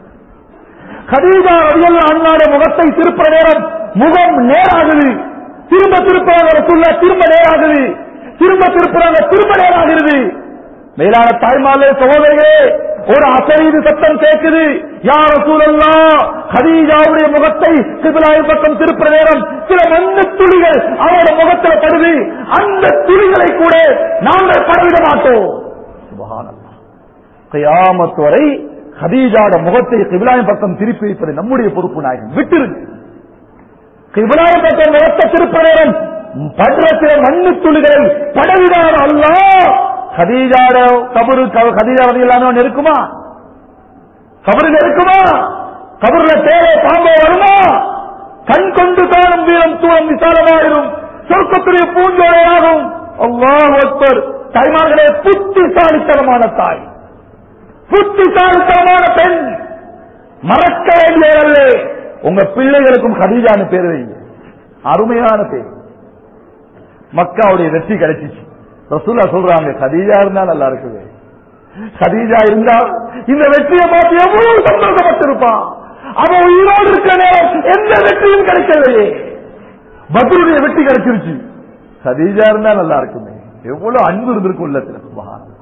கதீஜா ரலியல்லாஹு அன்ஹா முகத்தை திருப்ப நேரம் முகம் நேராகுது, திரும்ப திருப்பாங்க ரசூலுல்லாஹ் திரும்ப நேராகுது, திரும்ப திருப்புறாங்க திரும்ப நேராகிறது. மேலான தாய்மார்களே சகோதரிகளே, ஒரு அசரீது சத்தம் கேட்குது, யா ரசூலல்லாஹ், கதீஜாவுடைய முகத்தை கிபிலாவின் பக்கம் திருப்புற நேரம் சில மண்ணு துளிகள் அவரோட முகத்தில் படுது, அந்த துளிகளை கூட நாங்கள் படவிட மாட்டோம். சுப்ஹானல்லாஹ், கியாமத் வரை கதீஜாவோட முகத்தை கிபிலாவின் பக்கம் திருப்பி வைப்பது நம்முடைய பொறுப்பு. நாயகம் விட்டுருக்கு. கிபிலாவின் பக்கம் முகத்தை திருப்புற நேரம் படுற சில மண்ணு துளிகளை படவிடாத அல்லாஹ் கதீஜாட கபரு கதீஜா ரலியல்லாஹு இருக்குமா? கபருக்கு இருக்குமா? கபருல தேரை பாம்போ வருமா? கண் கொண்டு காணும் வீரம் தூரம் விசாலமாயிரும், சொர்க்கத்துடைய பூஞ்சோரையாகும். அல்லாஹ் அக்பர். தாய்மார்களே, புத்திசாலித்தனமான தாய், புத்திசாலித்தனமான பெண், மறக்க வேண்டியவரல்ல. உங்க பிள்ளைகளுக்கும் கதீஜான்னு பேர் வைங்க, அருமையான பேர். மக்காவுடைய வெற்றி கிடைச்சிச்சு. ரசூலுல்லாஹ் சொல்றாங்க, கதீஜா இருந்தா நல்லா இருக்குது. கதீஜா இருந்தா இந்த வெற்றியை பார்த்து எவ்வளவு சந்தோஷப்பட்டிருப்பான். அவன் உயிரோடு இருக்கிற நேரம் எந்த வெற்றியும் கிடைக்கலையே, பத்ருடைய வெற்றி கிடைச்சிருச்சு. கதீஜா இருந்தா நல்லா இருக்குமே, எவ்வளவு அன்பு இருந்திருக்கும் உள்ளத்துல. சுப்ஹானல்லாஹ்.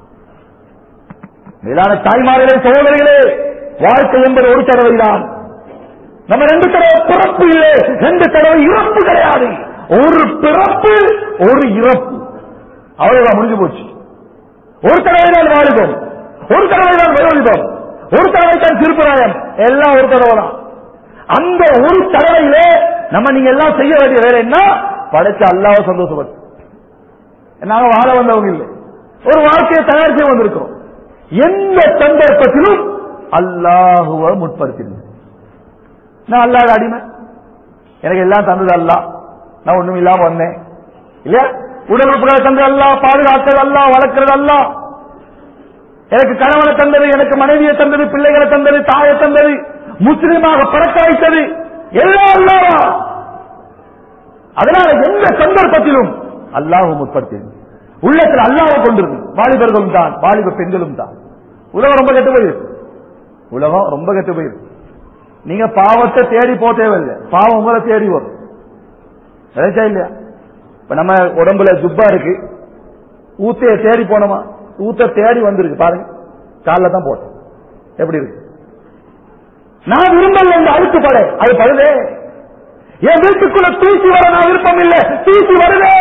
மேலான தாய்மார்களே சகோதரிகளே, வாழ்க்கை என்பது ஒரு தடவை தான். நம்ம ரெண்டு தடவை பிறப்பு இல்லை, ரெண்டு தடவை இறப்பு கிடையாது. ஒரு பிறப்பு ஒரு இறப்பு, அவ்வளவுதான், முடிஞ்சு போச்சு. ஒரு தடவை தான் வாலிபம், ஒரு தடவை தான் வயோதிபம், ஒரு தடவை தான் திருப்புராயம், எல்லாம் ஒரு தடவை தான். அந்த ஒரு தடவையில நம்ம நீங்க எல்லாம் செய்ய வேண்டிய வேலை என்ன? படைச்ச அல்லாஹ்வை சந்தோஷப்பட்டு. நாங்க வாழ வந்தவங்க இல்லை, ஒரு வாழ்க்கையை தயார் செய்ய வந்திருக்கிறோம். எந்த சந்தர்ப்பத்திலும் அல்லாஹுவை முற்படுத்தினோம். நான் அல்லாஹ் அடிமை, எனக்கு எல்லாம் தந்தது அல்லாஹ், நான் ஒண்ணும் இல்லாம வந்தேன் இல்லையா? உடல் உறுப்புகளை தந்தது அல்லாஹ், பாதுகாத்தது அல்லாஹ், வளர்க்கிறது அல்லாஹ், எனக்கு கணவனை தந்தது, எனக்கு மனைவியை தந்தது, பிள்ளைகளை தந்தது, தாயை தந்தது, முஸ்லிமாக பிறக்க வைத்தது எல்லாம் அல்லாஹ். அதனால எந்த சந்தர்ப்பத்திலும் அல்லாஹ்வை முற்படுத்தினோம். உள்ளத்தில் அல்லாஹ்வை கொண்டிருக்கு. வாலிபர்களும் தான், வாலிப பெண்களும் தான். உலகம் ரொம்ப கெட்டு போயிருக்கு, உலகம் ரொம்ப கெட்டு போயிருக்கு. நீங்க பாவத்தை தேடி போ தேவையில்லை, பாவம் உங்களை தேடி வரும். இல்லையா? இப்ப நம்ம உடம்புல ஜுப்பா இருக்கு, ஊத்தைய தேடி போனோமா? ஊத்த தேடி வந்திருக்கு பாருங்க, காலில் தான் போட்டோம். எப்படி இருக்கு? நான் விரும்பல இந்த அழுத்து படை, அது படுதே. என் வீட்டுக்குள்ள தூசி வர நான் விருப்பம் இல்லை, தூசி வருதே.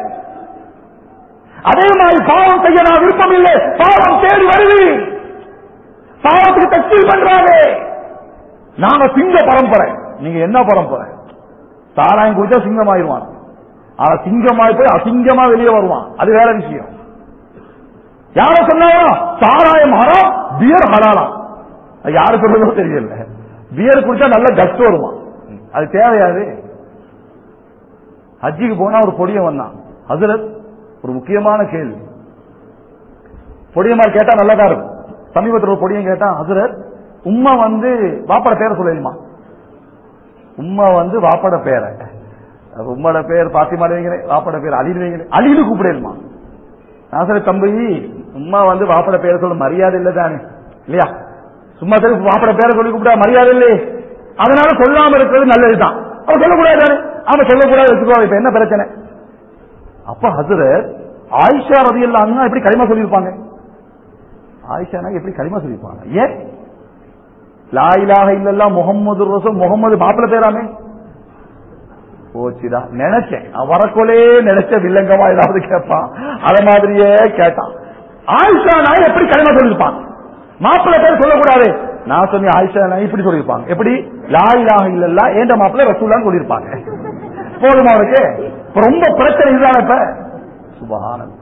அதே மாதிரி பாவம் செய்ய நான் விருப்பம் இல்லை, பாவம் தேடி வருது. பாவத்துக்கு தஸ்தீல் பண்றாங்க. நாம சிங்க பரம்பரை, நீங்க என்ன பரம்பரை? சாராயம் குடிச்சா சிங்கம் ஆயிடுவான், ஆனா சிங்கமாய் போய் அசிங்கமா வெளியே வருவான், அது வேற விஷயம். யார சொன்னாலும் சாராயம் ஹராம், பியர் ஹலாலாம், யாரு சொல்றதோ தெரியல. பியர் குடிச்சா நல்ல கஷ்ட வருமா, அது தேவையாது. ஹஜ்ஜிக்கு போனா ஒரு பொடியன் வந்தான். ஹஜ்ரத், ஒரு முக்கியமான கேள்வி. பொடியமார் கேட்டா நல்லதா இருக்கும். சமீபத்தில் ஒரு பொடியன் கேட்டான், ஹஜ்ரத் உம்மா வந்து வாப்பட பேரை சொல்லுமா? உம்மா வந்து வாப்பட பேரை, உம்மோட பேர் பாத்திமா வைக்கிறேன், வாப்பட பேர் அலி வைக்கிறேன், அலின்னு கூப்பிடுமா? நான் சொல்ல, தம்பி உம்மா வந்து வாப்பட பேரை சொல்ல மரியாதை இல்லை தானே இல்லையா? சும்மா சரி வாப்பட பேரை சொல்லி கூப்பிட்டா மரியாதை இல்லையே, அதனால சொல்லாம இருக்கிறது நல்லதுதான். அவன் சொல்லக்கூடாது தானே, அவன் சொல்லக்கூடாது வச்சுக்கோ. இப்ப என்ன பிரச்சனை? அப்ப ஹஜ்ரத் ஆயிஷா ரலியல்லாஹு அன்ஹா எப்படி கலிமா சொல்லியிருப்பாங்க? ஆயிஷா எப்படி கலிமா சொல்லியிருப்பாங்க? ஏன் லா இலாஹ இல்லல்லாஹ் முஹம்மது ரசூல், முகமது மாப்பிள்ள பேராமே போச்சுடா. நினைச்சேன் வரக்கொலே நினைச்ச வில்லங்கமா ஏதாவது கேட்பான், அத மாதிரியே கேட்டான். ஆயிஷா நாய் எப்படி கலிமா சொல்லியிருப்பாங்க? மாப்பிள்ள பேர் சொல்லக்கூடாது. நான் சொன்னேன் ஆயிஷா நாய் இப்படி சொல்லியிருப்பாங்க. எப்படி? லா இலாஹ இல்லல்லாஹ் ஏண்ட மாப்பிள்ள ரசூலுல்லாஹ் சொல்லியிருப்பாங்க. போதுமா அவருக்கு? ரொம்ப பிரச்சனை இதுதான். இப்ப சுப்ஹானல்லாஹ்,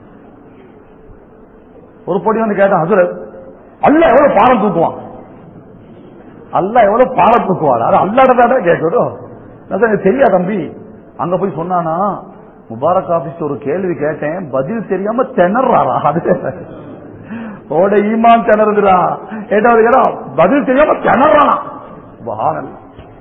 ஒரு பொடி வந்து கேட்டான், ஹஜ்ரத் அல்லாஹ் எவ்வளவு பாரம் தூக்குவான்? அல்லாஹ் எவ்வளவு பாரம் தூக்குவான்? அது அல்லாஹ்ட்ட கேட்கணும். தெரியா தம்பி, அங்க போய் சொன்னானா, முபாரக் ஆபீஸ் ஒரு கேள்வி கேட்டேன், பதில் தெரியாம திணறாரா? அது ஈமான் திணறுதுரா. ஏதாவது கேட்டா பதில் தெரியாம திணறானா? சுப்ஹானல்லாஹ்.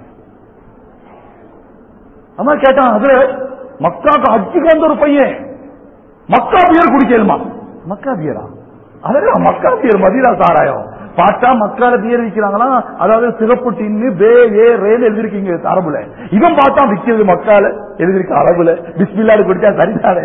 அம்மா கேட்டான், அது மக்காக்கு ஹஜ்ஜுக்கு வந்த ஒரு பையன் மக்கா பியர் குடிக்கலுமா? மக்கா பியரா? அதெல்லாம் மக்கா பியர், மதீனா சாராயம். பார்த்தா மக்கால பியர் விற்கிறாங்களா, அதாவது சிறப்பு டின்னு பே ஏ ரேல் எழுதிருக்கீங்க அரபுல. இவன் பார்த்தா விற்கிறது மக்கால எழுதிருக்க அரபுல. பிஸ்மில்லாஹ் குடிச்சா சரிதானே?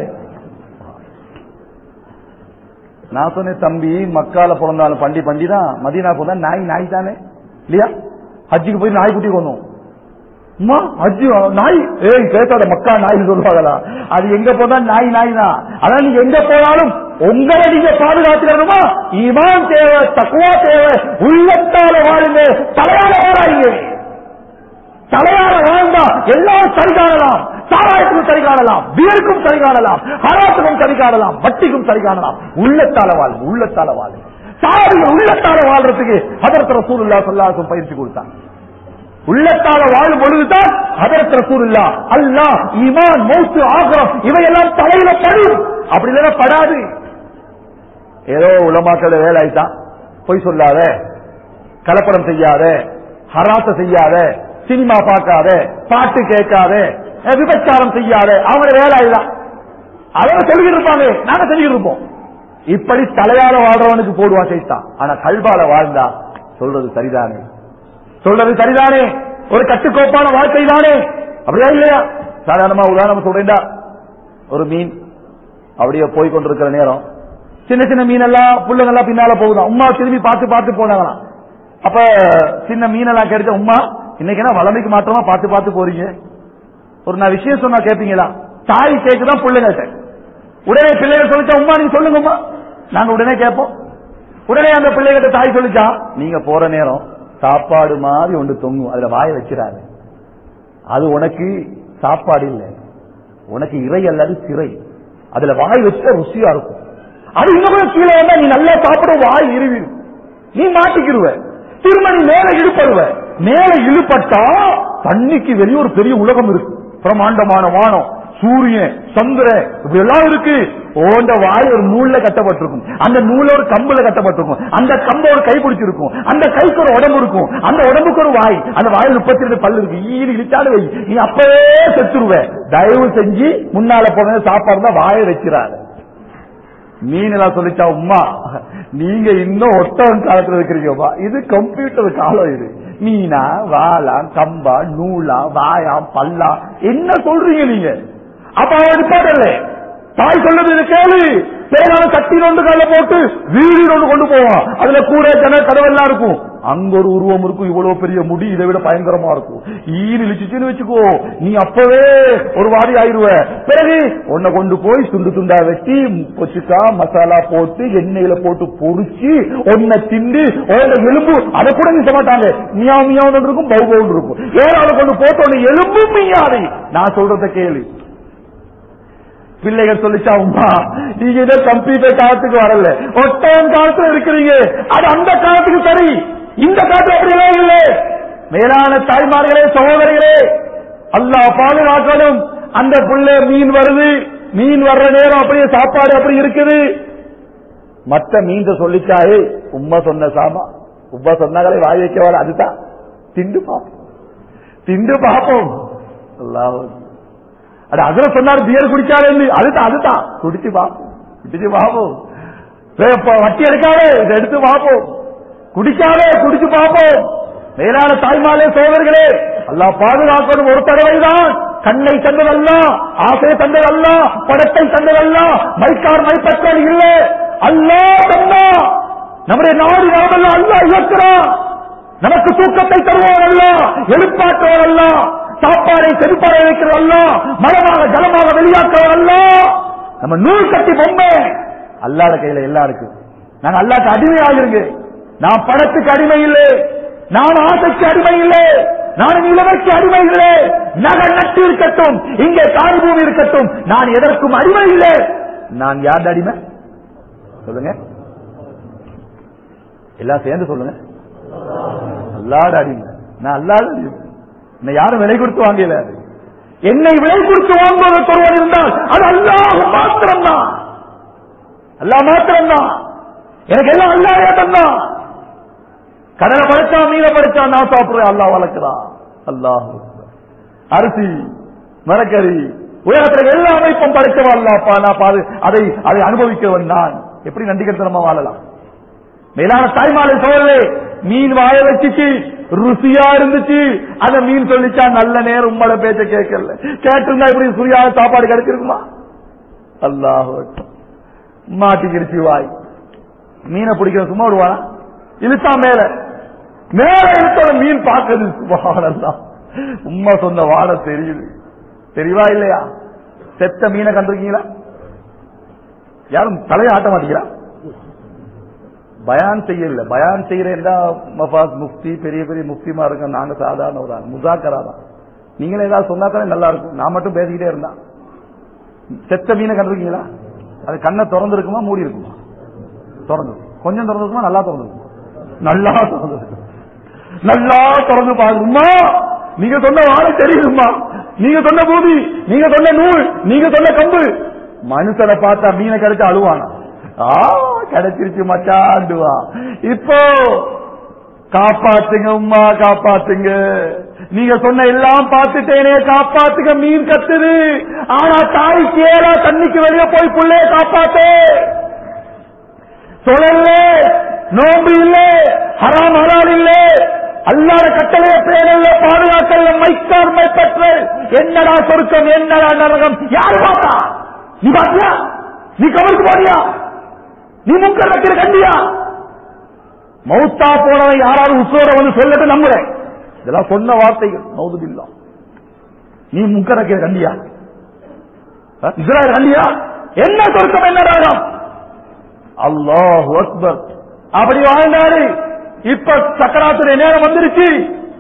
நான் சொன்னேன், தம்பி மக்கால பிறந்தாலும் பண்டி பண்டி தான், மதீனா போனா நாய் நாய் தானே இல்லையா? ஹஜ்ஜுக்கு போய் நாய் குட்டி கொண்டோம். ஹஜ்ஜு நாய் ஏய் பேசாத, மக்கா நாய் சொல்லுவாங்களா? அது எங்க போனா நாய் நாய் தான். அதான் நீங்க எங்க போனாலும் உங்களை நீங்க பாதுகாத்துக்கணுமா? ஈமான் தேவை, தக்வா தேவை, உள்ளத்தால வாழுங்க, தலையால வாழாங்க. தலையால வாழ்ந்தா எல்லாம் சரி காணலாம். சாராயத்துக்கும் சரி காணலாம், பியருக்கும் சரி காணலாம், ஹராத்துக்கும் சரி காணலாம், வட்டிக்கும் சரி காணலாம். உள்ளத்தால வாழுங்க, உள்ளத்தால வாழுங்க. சாராய உள்ளத்தால வாழ்றதுக்கு ஹஜ்ரத் ரசூலுல்லாஹ் ஸல்லல்லாஹு அலைஹி வஸல்லம் பயிற்சி கொடுத்தாங்க. உள்ளத்தால வாழும் பொழுதுதான் ஹஜ்ரத் ரசூலுல்லாஹ் அல்லாஹ் ஈமான் மௌத் ஆகிரம் இவையெல்லாம் தலையில படும். அப்படி இல்லைன்னா படாது. ஏதோ உலமாக்கள வேலை ஆயிட்டான், பொய் சொல்லாத, கலப்படம் செய்யாத, ஹராத்த செய்யாத, சினிமா பார்க்காத, பாட்டு கேட்காத, விபச்சாரம் செய்யாத, அவங்க வேலை ஆயிதான். அதை சொல்லிட்டு இருப்பாங்க, நாங்க செஞ்சுட்டு இருப்போம். இப்படி தலையால வாழ்றவனுக்கு போடுவான் செய்தான். ஆனா கல்பால வாழ்ந்தா சொல்றது சரிதானே, சொல்றது சரிதானே, ஒரு கட்டுக்கோப்பான வாழ்க்கை தானே, அப்படியா இல்லையா? சாதாரணமா உதாரணம் சொல்றேன்டா, ஒரு மீன் அப்படியே போய் கொண்டிருக்கிற நேரம் சின்ன சின்ன மீனெல்லாம் புள்ளைங்கெல்லாம் பின்னால போகுதான். உமா திரும்பி பார்த்து பார்த்து போனாங்களாம். அப்ப சின்ன மீனெல்லாம் கிடைச்ச உமா, இன்னைக்கு என்ன வளமைக்கு மாற்றமா பார்த்து பார்த்து போறீங்க? ஒரு நான் விஷயம் சொன்னா கேட்பீங்களா? தாய் கேக்குதான் பிள்ளைங்க. உடனே பிள்ளைகள் சொல்லிச்சா உமா நீங்க சொல்லுங்கம்மா, நாங்க உடனே கேட்போம். உடனே அந்த பிள்ளைகிட்ட தாய் சொல்லிச்சா, நீங்க போற நேரம் சாப்பாடு மாதிரி ஒன்று தொங்கும், அதுல வாய வச்சிடாது. அது உனக்கு சாப்பாடு இல்லை, உனக்கு இறை அல்லது சிறை. அதுல வாய் வச்சா ருசியா இருக்கும். அது இன்னும் கீழே வந்தா நீ நல்லா சாப்பிட வாய் இருவி, நீ மாட்டிக்கிடுவ. திரும்ப நீ மேல இழுப்படுவ. மேல இழுப்பட்டா தண்ணிக்கு வெளியே ஒரு பெரிய உலகம் இருக்கு, பிரமாண்டமான வானம், சூரியன், சந்திரன், இப்படி எல்லாம் இருக்கு. ஓண்ட வாய் ஒரு நூல்ல கட்டப்பட்டிருக்கும், அந்த நூல ஒரு கம்புல கட்டப்பட்டிருக்கும், அந்த கம்ப ஒரு கை பிடிச்சிருக்கும், அந்த கைக்கு ஒரு உடம்பு இருக்கும், அந்த உடம்புக்கு ஒரு வாய், அந்த வாயில் முப்பத்தி ரெண்டு பல்லு இருக்கு. ஈடு இழுத்தாலும் வை, நீ அப்பவே செத்துருவ. தயவு செஞ்சு முன்னால போன சாப்பாடு தான் வாயை வச்சிடாத. மீன் எல்லாம் சொல்லிச்சா, உம்மா நீங்க இன்னும் ஒட்டகம் காலத்துல இருக்கிறீங்கப்பா, இது கம்ப்யூட்டர் காலம். இது மீனா, வாழா, கம்பா, நூலா, வாயா, பல்லா என்ன சொல்றீங்க நீங்க? அப்ப அவன் நிப்பாட்டல. தாய் சொல்றது கேளு. தேவையான கட்டி ஒன்று கால போட்டு வீடு ஒன்று கொண்டு போவான், அதுல கூட ஜன கதவெல்லாம் இருக்கும். அங்க ஒரு உருவம் இருக்கும், இவ்வளவு பெரிய முடி, இதை விட பயங்கரமா இருக்கும். ஈடு இழிச்சுன்னு வச்சுக்கோ, நீ அப்பவே ஒரு வாரி ஆயிருவ. பிறகு உன்னை கொண்டு போய் துண்டு துண்டா வெட்டி கொச்சிக்கா மசாலா போட்டு எண்ணெயில போட்டு பொறிச்சு ஒன்ன திண்டு உன்ன எலும்பு அதை கூட நீ மாட்டாங்க, மியா மியா இருக்கும், பவு பவுன் இருக்கும். ஏன் அதை கொண்டு போட்டு உன்னை எலும்பு மீயாதை. நான் சொல்றத கேளு. பிள்ளைகள் சொல்லிச்சா, உமா நீங்க இதோ கம்ப்யூட்டர் காலத்துக்கு வரல, ஒட்டகம் காலத்துல இருக்கிறீங்க. அது அந்த காலத்துக்கு சரி, இந்த காலத்துல அப்படியெல்லாம் இல்லை. மேலான தாய்மார்களே, சகோதரிகளே, அல்லாஹ் பாதுகாக்கணும். அந்த புள்ள மீன் வருது, மீன் வர்ற நேரம் அப்படியே சாப்பாடு அப்படி இருக்குது. மற்ற மீன் சொல்லிச்சாயே உம்மா சொன்ன சாமா, உம்மா சொன்னாங்களே வாய் வைக்க வர, அதுதான் திண்டு பார்ப்போம், திண்டு பார்ப்போம். அல்லாஹ் அது அதுல சொன்னாரு பியர் குடிக்காது, அதுதான் அதுதான் குடிச்சு பார்ப்போம், குடிச்சு பார்ப்போம். வட்டி எடுக்காதே, இதை எடுத்து பார்ப்போம். குடிக்காதே, குடிச்சு பார்ப்போம். மேலான தாய்மாலே சோதர்களே, அல்லாஹ் பாதுகாக்கணும். ஒரு தடவைதான் கண்ணை தந்ததல்ல, ஆசை தந்ததல்ல, படத்தை தந்ததல்ல, மைக்கார் மைப்பற்றல் இல்லை, அல்லாஹ் தந்தா. நம்முடைய நாடு நாமெல்லாம் அல்லாஹ் இயக்குறான். நமக்கு தூக்கத்தை தருவோம், எழுப்பாற்றுவதல்ல, சாப்பாடை செழிப்பாக வைக்கிறதல்ல, மரமாக ஜலமாக வெளியாக்குவதல்ல. நம்ம நூல் கட்டி பொம்மை அல்லாஹ்வுடைய கையில எல்லாம் இருக்கு. நாங்க அல்லாஹ்வுக்கு அடிமை ஆகிருங்க. நான் பணத்துக்கு அடிமை இல்லை, நான் ஆசைக்கு அடிமை இல்லை, நான் நிலவைக்கு அடிமை இல்லை. நகை நட்டு இருக்கட்டும், இங்கே காய் பூமி இருக்கட்டும், நான் எதற்கும் அடிமை இல்லை. நான் யார் அடிமை சொல்லுங்க, எல்லாம் சேர்ந்து சொல்லுங்க. அல்லாஹ்வுடைய அடிமை. நான் அல்லாஹ்வுடைய அடிமை. என்னை யாரும் விலை கொடுத்து வாங்கல. என்னை விலை கொடுத்து வாங்குவதற்கு ஒருவர் இருந்தால் அது அல்லாஹ் மாத்திரம்தான், அல்லாஹ் மாத்திரம்தான். எனக்கு எல்லாம் அல்லாஹ்வே தந்தான். கடலை படைச்சா, மீனை படைச்சா, நான் சாப்பிடுறேன், அல்லாஹ் வளர்க்கிறான். அல்லாஹ் அரிசி, மரக்கறி, உலகத்தில் எல்லா அமைப்பும் படைச்சவா அல்லாஹ்ப்பா. நான் பாது அதை அதை அனுபவிக்கவன் நான். எப்படி நன்றிகரமா வாழலாம்? மேலான தாய்மாலை சோழர்களே, மீன் வாய வச்சுச்சு, ருசியா இருந்துச்சு. அந்த மீன் சொல்லிச்சா, நல்ல நேரம் உம்மட பேச்ச கேட்கல, கேட்டிருந்தா இப்படி சுரியான சாப்பாடு கிடைச்சிருக்குமா? அல்லாஹ் மாட்டிக்கிடுச்சு வாய். மீனை பிடிக்கிற சும்மா விடுவானா? இழுத்தா மேல மேல இழுத்த மீன் பார்க்கறது. சுபஹானல்லாஹ், உம்மா சொன்ன வாட தெரியுது. தெரியவா இல்லையா? செத்த மீனை கண்டிருக்கீங்களா? யாரும் தலையை ஆட்ட மாட்டீங்களா? பயான் செய்யல, பயான் செய்யறா மஃபாஸ் முஃப்தி, பெரிய பெரிய முஃப்திமா இருக்க. நாங்க சாதாரண ஒரு முசாக்கரா தான். நீங்களே ஏதாவது சொன்னாத்தானே நல்லா இருக்கும். நான் மட்டும் பேசிக்கிட்டே இருந்தா. செத்த மீனை கண்டிருக்கீங்களா? அது கண்ணை திறந்து இருக்குமா, மூடி இருக்குமா? திறந்து. கொஞ்சம் திறந்து இருக்குமா, நல்லா திறந்து இருக்குமா? நல்லா திறந்து இருக்கு. நல்லா திறந்து பாருமா. நீங்க சொன்ன வாழை தெரியுமா? நீங்க சொன்ன பூமி, நீங்க சொன்ன நூல், நீங்க சொன்ன கம்பு. மனுஷனை பார்த்தா மீனை கிடைச்சா அழுவானா? கிடைச்சிருச்சு மச்சாண்டுவா. இப்போ காப்பாத்துங்க உம்மா, காப்பாத்துங்க. நீங்க சொன்ன எல்லாம் பார்த்துட்டேனே, காப்பாத்துங்க. மீன் கத்துது, ஆனா தாய் கேளா தண்ணிக்கு வெளியே போய் புள்ளைய காப்பாத்து. தொழில் நோம்பு இல்லை, ஹராம் ஹலால் இல்லை, அல்லாஹ்வுடைய கட்டளையை பேரல்ல, பாதுகாக்கல்ல, மைக்கார் மைப்பற்றல். என்னடா சொர்க்கம், என்னடா நரகம்? யாரு பார்த்தா? நீ பாத்தியா? நீ கவருக்கு போறியா? நீ முன்கர் வைக்கிற கண்டியா? மௌத்தா போனவன் யாராவது உசோட வந்து சொல்லட்டு நம்புறேன். இதெல்லாம் சொன்ன வார்த்தைகள். மௌதுபில்லா. நீ முன்கர் வைக்கிற கண்டியா? இஸ்ராயல் கண்டியா? என்ன சொர்க்கம், என்ன நரகம்? அல்லாஹு அக்பர். அப்படி வாழ்ந்தாரு. இப்ப சக்கராத்துடைய நேரம் வந்துருச்சு.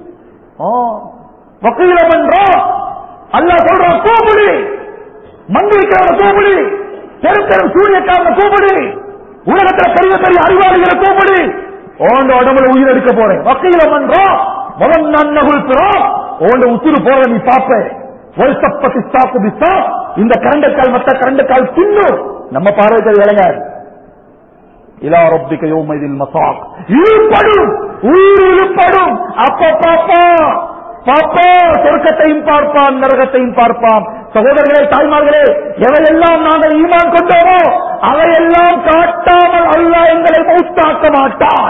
வக்கீலம் என்றோம் அல்லாஹ் சொல்றான், கூப்பிடு மந்திரிக்காரன, கூப்பிடு பெரும் பெரும் சூரியக்காரன, கூப்பிடு உலகத்துல பெரிய பெரிய அறிவாளிகளை, கூப்பிடு ஓண்ட உடம்புல உயிர் எடுக்க போறேன். வக்கீலம் என்றோம் முதல் நன்னகுல் பெறோம் ஓண்ட உசுறு போற நீ பாப்ப ஒல்சப்பத்தி சாப்பு பிசா இந்த கரண்டக்கால் மற்ற கரண்டக்கால் தின்னும் நம்ம பார்வைகள் விளங்காது. இலா ரப்பிக யௌமைதில் மஸாக் இழுப்படும் உயிர் இழுப்படும். அப்ப பாப்பா பாப்பா சொர்க்கத்தையும் பார்ப்பான், நரகத்தையும் பார்ப்பான். சகோதரர்களே, தாய்மார்களே, எவையெல்லாம் நாங்கள் ஈமான் கொண்டோமோ அவையெல்லாம் காட்டாமல் அல்லாஹ் எங்களை மௌத்தாக்க மாட்டான்.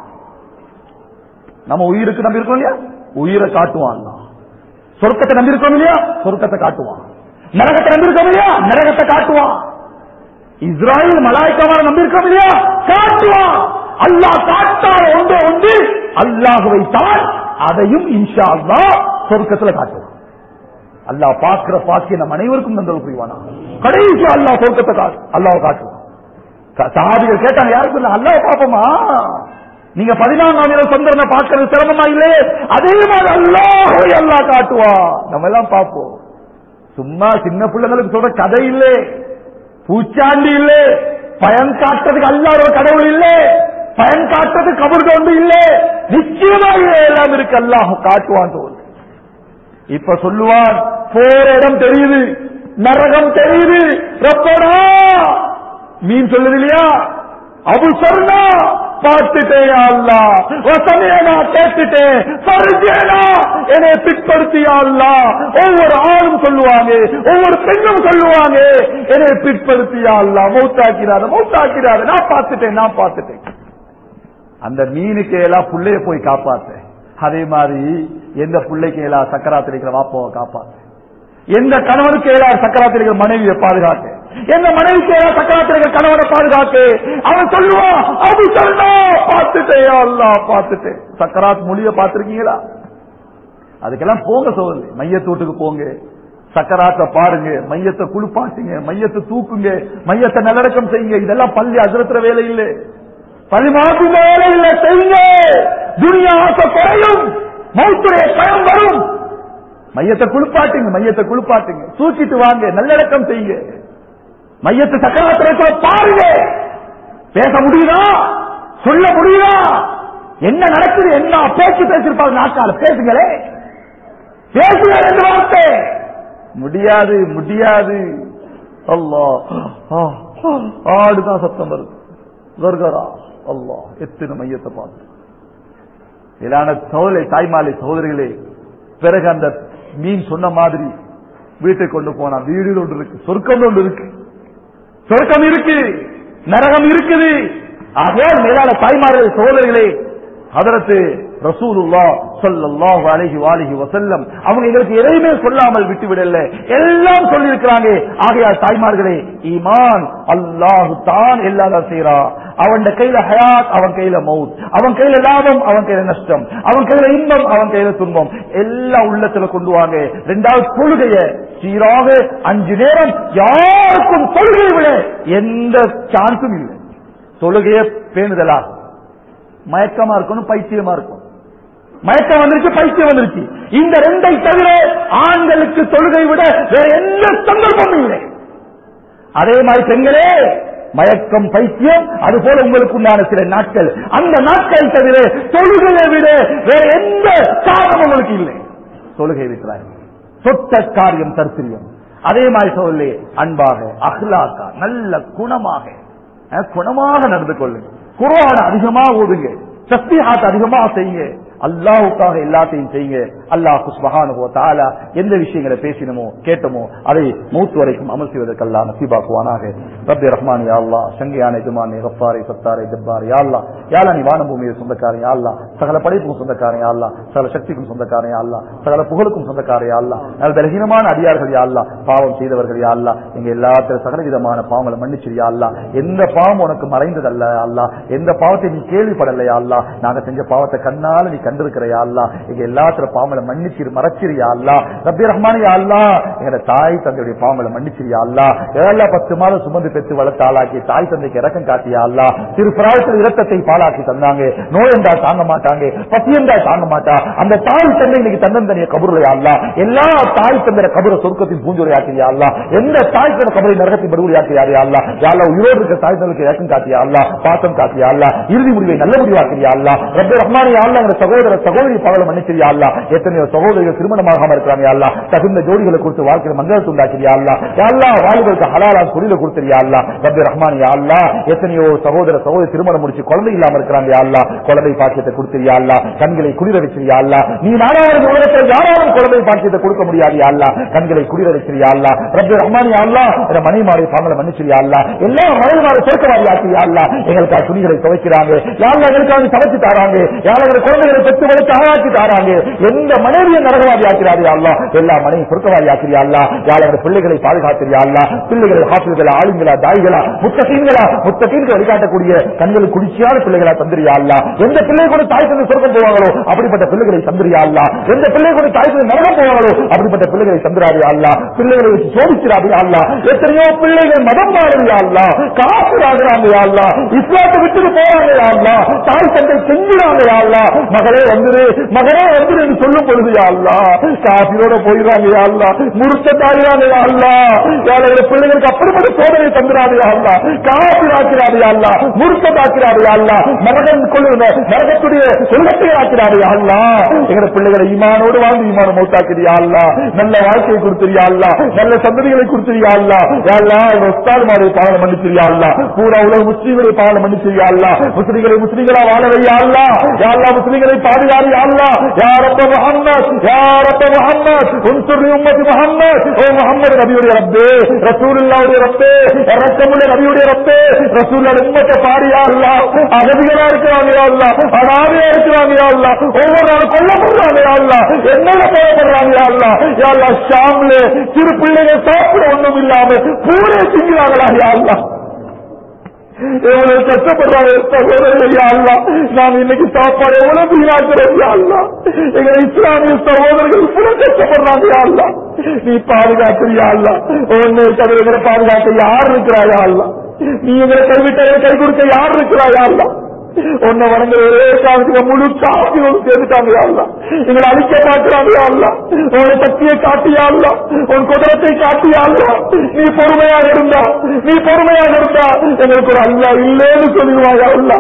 நம்ம உயிருக்கு நம்பி இருக்கோம் இல்லையா, உயிரை காட்டுவான். சொர்க்கத்தை நம்பி இருக்கோம் இல்லையா, சொர்க்கத்தை காட்டுவான். நரகத்தை நம்பி இருக்கோம் இல்லையா, நரகத்தை காட்டுவான். இஸ்ராயல் மலாய்க்காம நம்பியிருக்கோம் இல்லையா, காட்டுவான். அல்லாஹ் காட்டால் ஒன்றே ஒன்று அல்லாஹுவை தான், அதையும் இன்ஷா அல்லாஹ் சொர்க்கத்துல காட்டுவான். அல்லாஹ் பார்க்கிற பாக்கிய நம் அனைவருக்கும் நன்றல் புரிவானா. கடைசி அல்லாஹ் சொர்க்கத்தை காட்டு அல்லாஹ் காட்டுவான். சஹாபிகள் கேட்டாங்க, யாருக்கு இல்ல அல்லாஹ் பாப்போமா, நீங்க பதினான்காம் இரவு சந்திரனை பார்க்கறது சிரமமா இல்லையே, அதே மாதிரி அல்லாஹ்வை அல்லாஹ் காட்டுவான். நம்ம எல்லாம் பார்ப்போம். சும்மா சின்ன பிள்ளைங்களுக்கு சொல்ற கதை இல்லை, பூச்சாண்டி இல்லை, பயன் காட்டுறதுக்கு அல்லாஹ் ஒரு கடவுள் இல்லை, பயன் காட்டுறதுக்கு கபர் ஒன்று இல்லை, நிச்சயமா எல்லாம் இருக்கு, அல்லாஹ் காட்டுவான். இப்ப சொல்லுவான், போற இடம் தெரியுது, நரகம் தெரியுது, ரப்பனா மீன் சொல்லுது இல்லையா, அபு சொன்னா பார்த்துட்டேன் அல்லாஹ், வசனேனா கேட்டுட்டேன், பரிஜேனா என்னை பிற்படுத்தியா அல்லாஹ். ஒவ்வொரு ஆணும் சொல்லுவாங்க, ஒவ்வொரு பெண்ணும் சொல்லுவாங்க, என்னை பிற்படுத்தியா அல்லாஹ், மௌத்தாக்கிறாரு மௌத்தாக்கிறாரு, நான் பார்த்துட்டேன் நான் பார்த்துட்டேன். அந்த மீனுக்கு எல்லாம் புள்ளைய போய் காப்பாத்து. அதே மாதிரி எந்த பிள்ளைக்கு எல்லாம் சக்கராத்தில் இருக்கிற வாப்பாவை காப்பாத்து, எந்த கணவனுக்கு எல்லாம் சக்கராத்தில் இருக்கிற மனைவியை பாதுகாத்து, எந்த மனைவிக்கு எல்லாம் சக்கராத்தில் இருக்கிற கணவனை பாதுகாத்து. அவன் சொல்லுவான், அது சொன்னா பார்த்துட்டேயா அல்லாஹ் பார்த்துட்டேன். சக்கராத் மொழிய பார்த்திருக்கீங்களா? அதுக்கெல்லாம் போங்க சோதரி, மையத்து வீட்டுக்கு போங்க, சக்கராத்தை பாருங்க, மையத்தை குளிப்பாட்டுங்க, மையத்தை தூக்குங்க, மையத்தை நல்லடக்கம் செய்யுங்க. இதெல்லாம் பள்ளி அஜரத்துற வேலை இல்லை, பள்ளி மாற்று வேலை இல்லை, செய்யுங்க. துனியா ஆசை குறையும், மௌத்துடைய பயம் வரும். மையத்தை குளிப்பாட்டுங்க, மையத்தை குளிப்பாட்டுங்க, தூக்கிட்டு வாங்க, நல்லடக்கம் செய்யுங்க. மையத்தை சக்கராத்திர பாருங்க, பேச முடியுதா, சொல்ல முடியுதா, என்ன நடக்குது, என்ன பேச்சு பேசிருப்பாங்க, நாக்கால பேசுங்களே, பேசுங்க ரெண்டு வார்த்தை. முடியாது முடியாது. அல்லாஹ் ஆடுதான் சத்தம் வருது, கர்கரா. அல்லாஹ் எத்தனை மையத்தை பார்த்து இலான சோலை தாய்மாலை சகோதரிகளே. பிறகு அந்த மீன் சொன்ன மாதிரி வீட்டை கொண்டு போனா வீடு ஒன்று இருக்கு, சொர்க்கம் ஒன்று இருக்கு, சொர்க்கம் இருக்கு, நரகம் இருக்குது. ஆகவே மேலான தாய்மார்கள் சகோதரிகளே, ஹதரத்து ரசூலுல்லாஹ் ஸல்லல்லாஹு அலைஹி வஆலிஹி வஸல்லம் அவங்க எங்களுக்கு எதையுமே சொல்லாமல் விட்டு விடல, எல்லாம் சொல்லி இருக்கிறாங்க. ஆகையால் தாய்மார்களே, ஈமான் அல்லாஹ் தான் எல்லாம் செய்றா. அவன் கையில ஹயாத், அவன் கையில மவுத், அவன் கையில லாபம், அவன் கையில நஷ்டம், அவன் கையில இன்பம், அவன் கையில துன்பம், எல்லாம் உள்ளத்துல கொண்டு வாங்க. இரண்டாவது தொழுகைய சீராக அஞ்சு நேரம், யாருக்கும் தொழுகையை விட எந்த சான்ஸும் இல்லை. தொழுகைய பேணுதலா, மயக்கமா இருக்கணும், பைத்தியமா இருக்கும். மயக்கம் வந்துருச்சு, பைத்தியம் வந்துருச்சு. இந்த ரெண்டை தவிர ஆண்களுக்கு தொழுகை விட வேற எந்த சந்தர்ப்பமும் இல்லை. அதே மாதிரி பெண்களே, மயக்கம் பைத்தியம் அது போல உங்களுக்கு உண்டான சில நாட்கள், அந்த நாட்கள் தவிர தொழுகையை விட வேற எந்த காரணம் உங்களுக்கு இல்லை. தொழுகை விட்டார் சொத்த காரியம் தற்பிரியம். அதே மாதிரி சொல்லி அன்பாக, அஹ்லாக்கா, நல்ல குணமாக குணமாக நடந்து கொள்ளுங்க. குர்ஆன் அதிகமா ஓதுங்க, தஸ்பீஹாத் அதிகமா செய்யுங்க, அல்லாஹ்வுக்காக எல்லாத்தையும் செய்யுங்க. அல்லாஹ் சுப்ஹானஹு வ தஆலா எந்த விஷயங்களை பேசினமோ கேட்டமோ அதை மௌத் வரைக்கும் அமல் செய்வதற்கு அல்லாஹ் நசீபாக்குவானாக. ரப்பி ரஹ்மான் யா அல்லாஹ், சங்கியானே ஜமானே கஃபாரே சத்தாரே ஜப்பார் யா அல்லாஹ், யா அல்லாஹ் நீ வானம் பூமியின் சொந்தக்காரன் யா அல்லாஹ், சகல படைப்புக்கும் சொந்தக்காரன் யா அல்லாஹ், சகல சக்திக்கும் சொந்தக்காரன் யா அல்லாஹ், சகல புகழுக்கும் சொந்தக்காரன் யா அல்லாஹ். நல்ல பலகீனமான அடியார்கள் யா அல்லாஹ், பாவம் செய்தவர்கள் யா அல்லாஹ், எங்க எல்லாத்திலும் சகல விதமான பாவங்களை மன்னிச்சிரு யா அல்லாஹ். எந்த பாவம் உனக்கு மறைந்ததல்ல யா அல்லாஹ், எந்த பாவத்தை நீ கேள்விப்படலையா அல்லாஹ், நாங்க செஞ்ச பாவத்தை கண்ணால நீ கண்டிருக்கிறையா அல்லாஹ். எங்க எல்லாத்திலும் பாவம் பாவங்களை மன்னிச்சிரு மறைச்சிரியா அல்லா. ரப்பி ரஹ்மான் யா அல்லாஹ் எங்க தாய் தந்தையுடைய பாவங்களை மன்னிச்சிரியா அல்லா. ஏழா பத்து மாதம் சுமந்து பெற்று வளர்த்த ஆளாக்கி தாய் தந்தைக்கு இறக்கம் காட்டியா அல்லா. திருப்பிராயத்தில் இரத்தத்தை பாலாக்கி தந்தாங்க. நோய் என்றா தாங்க மாட்டாங்க, பசி என்றா தாங்க மாட்டா. அந்த தாய் தந்தை இன்னைக்கு தன்னந்தனிய கபூர்லையா அல்லா. எல்லா தாய் தந்தைய கபூர சொர்க்கத்தின் பூஞ்சொலியாக்கிறியா அல்லா. எந்த தாய் தந்தை கபரை நரகத்தின் படுகொலியாக்கிறியா அல்லா. யாழ்லா உயிரோடு இருக்க தாய் தந்தைக்கு இறக்கம் காட்டியா அல்லா, பாசம் காட்டியா அல்லா. இறுதி முடிவை நல்ல முடிவாக்கிறியா அல்லா. ரப்பி ரஹ்மான் யா அல்லாஹ் எங்க சகோதர சகோதரி பாவங்களை மன்னிச்சிரியா அல்லா. எத்தனையோ சகோதரிகள் திருமணமாகாம இருக்கிறாங்க அல்லா. தகுந்த ஜோடிகளை கொடுத்து வாழ்க்கையில் மங்களத்தை உண்டாக்கிறியா அல்லா. யா அல்லாஹ் வாலிபருக்கு ஹலாலான தொழிலை கொடுத்திரியா அல்லா. ரப்பி ரஹ்மான் யா அல்லாஹ் எத்தனையோ சகோதர சகோதரி திருமணம் முடிச்சு குழந்தை இல்லாம இருக்கிறாங்க யா அல்லாஹ். குழந்தை பாக்கியத்தை கொடுத்திரியா அல்லா. கண்களை குளிர வச்சிரியா அல்லா. நீ நானாவது உலகத்தில் யாராலும் குழந்தை பாக்கியத்தை கொடுக்க முடியாது யா அல்லாஹ். கண்களை குளிர வச்சிரியா அல்லா. ரப்பி ரஹ்மான் யா அல்லாஹ் என்ற மனைமாரை பாவங்களை மன்னிச்சிரியா அல்லா. எல்லா மனைமாரை சொர்க்கவாதி ஆக்கியா அல்லா. எங்களுக்காக துணிகளை துவைக்கிறாங்க யா அல்லாஹ். எங்களுக்காக சமைச்சு தாராங்க யா அல்லாஹ். குழந்தைகளை பெற்று வளர்த்து ஆளாக்கி தாராங்க. எந்த மனைவியை நரகவாதி ஆக்கிறாரு யா அல்லாஹ். எல்லா மனைவி சொர்க்கவாதி ஆக்கிறியா அல்லா. யா அல்லாஹ் பிள்ளைகளை பாதுகாத்திரியா அல்லா. பிள்ளைகளை ஹாஃபில்களா, ஆளுங்களா, தாய்களா, முத்தகீன்களா, முத்தகீன்கள் வழிகாட்டக்கூடிய கண்களுக்கு குளிர்ச்சியான பிள்ளைகளா தந்திரியா அல்லா. எந்த பிள்ளை கூட தாய் தந்தை சொர்க்கம் போவாங்களோ அப்படிப்பட்ட பிள்ளைகளை தந்திரியா அல்லா. எந்த பிள்ளை கூட தாய் தந்தை நரகம் போவாங்களோ அப்படிப்பட்ட பிள்ளைகளை தந்திராரியா அல்லா. பிள்ளைகளை வச்சு சோதிச்சிராதியா அல்லா. எத்தனையோ பிள்ளைகள் மதம் மாறியா அல்லா, காசுராகிறாங்க யா அல்லா. இஸ்லாத்தை விட்டுட்டு போறாங்க யா அல்லா. தாய் தந்தை செஞ்சுறாங்க யா அல்லா. மகளே வந்துரு, மகனே வந்துரு என்று சொல்லும் பொழுது யா அல்லா காபிரோட போயிடுறாங்க யா அல்லா. முருத்தத்தாகிறாங்க யா அல்லா. பிள்ளைகளுக்கு அப்படிப்பட்ட சோதனை தந்துறாரு யா அல்லா. காபிராக்கிறாரு யா அல்லா. முருத்தத்தாக்கிறாரு யா அல்லா. மரணம் கொள்ளுங்க நரகத்துடைய கொள்ளத்தை ஆக்கிறாரு யா அல்லா. எங்க பிள்ளைகளை ஈமானோடு வாழ்ந்து ஈமான மௌத்தாக்கிறியா அல்லா. நல்ல வாழ்க்கையை கொடுத்திரியா அல்லா. நல்ல சந்ததிகளை கொடுத்திரியா அல்லா. யா அல்லா எங்க உஸ்தாதுமாரை பாவனை மன்னிச்சிரியா அல்லா. பூரா உலக முஸ்லீம்களை பாவனை மன்னிச்சிரியா அல்லா. முஸ்லிம்களை முஸ்லிம்களா வாழ வையா அல்லா. யா அல்லா முஸ்லிம்களை பாதுகாரு யா அல்லா. யா ரப்ப முஹம்மத், யா ரப்ப முஹம்மத் உன்சுர் உம்மத் முஹம்மத். ஓ முஹம்மது நபியுடைய ரப்பே, ரசூலுல்லாஹ்வுடைய ரப்பே, இரக்கமுள்ள நபியுடைய ரப்பே, ரசூலுல்லாஹ் உம்மத்தை பாரு யா அல்லா. அகதிகளா இருக்கிறாங்க யா அல்லா. அனாதையா இருக்கிறாங்க யா அல்லா. ஒவ்வொரு நாள் கொல்லப்படுறாங்க யா அல்லா. என்னென்ன கொல்லப்படுறாங்க யா அல்லா. யா அல்லா ஷாம்ல சிறு பிள்ளைகள் சாப்பிட ஒண்ணும் இல்லாம பூரே திங்கிறாங்களா யா அல்லா. எவ்வளவு கஷ்டப்படுறாங்க சகோதரர்கள் யா அல்லா. நாம் இன்னைக்கு சாப்பாடு எவ்வளவு வீணாக்குறோம் யா அல்லா. எங்க இஸ்லாமிய சகோதரர்கள் இவ்வளவு கஷ்டப்படுறாங்க யா அல்லா. நீ பாதுகாக்கிறியா அல்லா. ஒன்னு எங்களை பாதுகாக்க யார் இருக்கிறாயா அல்லா. நீ எங்களை கைவிட்ட கை கொடுக்க யார் இருக்கிறாயா அல்லா. உன்னை வணங்குற ஒரே காலத்துக்கு முழு காப்பியோடு சேர்ந்துட்டாங்க யா அல்லா. எங்களை அழிக்க பார்க்கிறாங்க யா அல்லா. உன் சக்தியை காட்டியா அல்லா. உன் குதிரத்தை காட்டியா அல்லா. நீ பொறுமையாக இருந்தா, நீ பொறுமையாக இருந்தா எங்களுக்கு ஒரு அல்லா இல்லேன்னு சொல்லிடுவாயா அல்லா.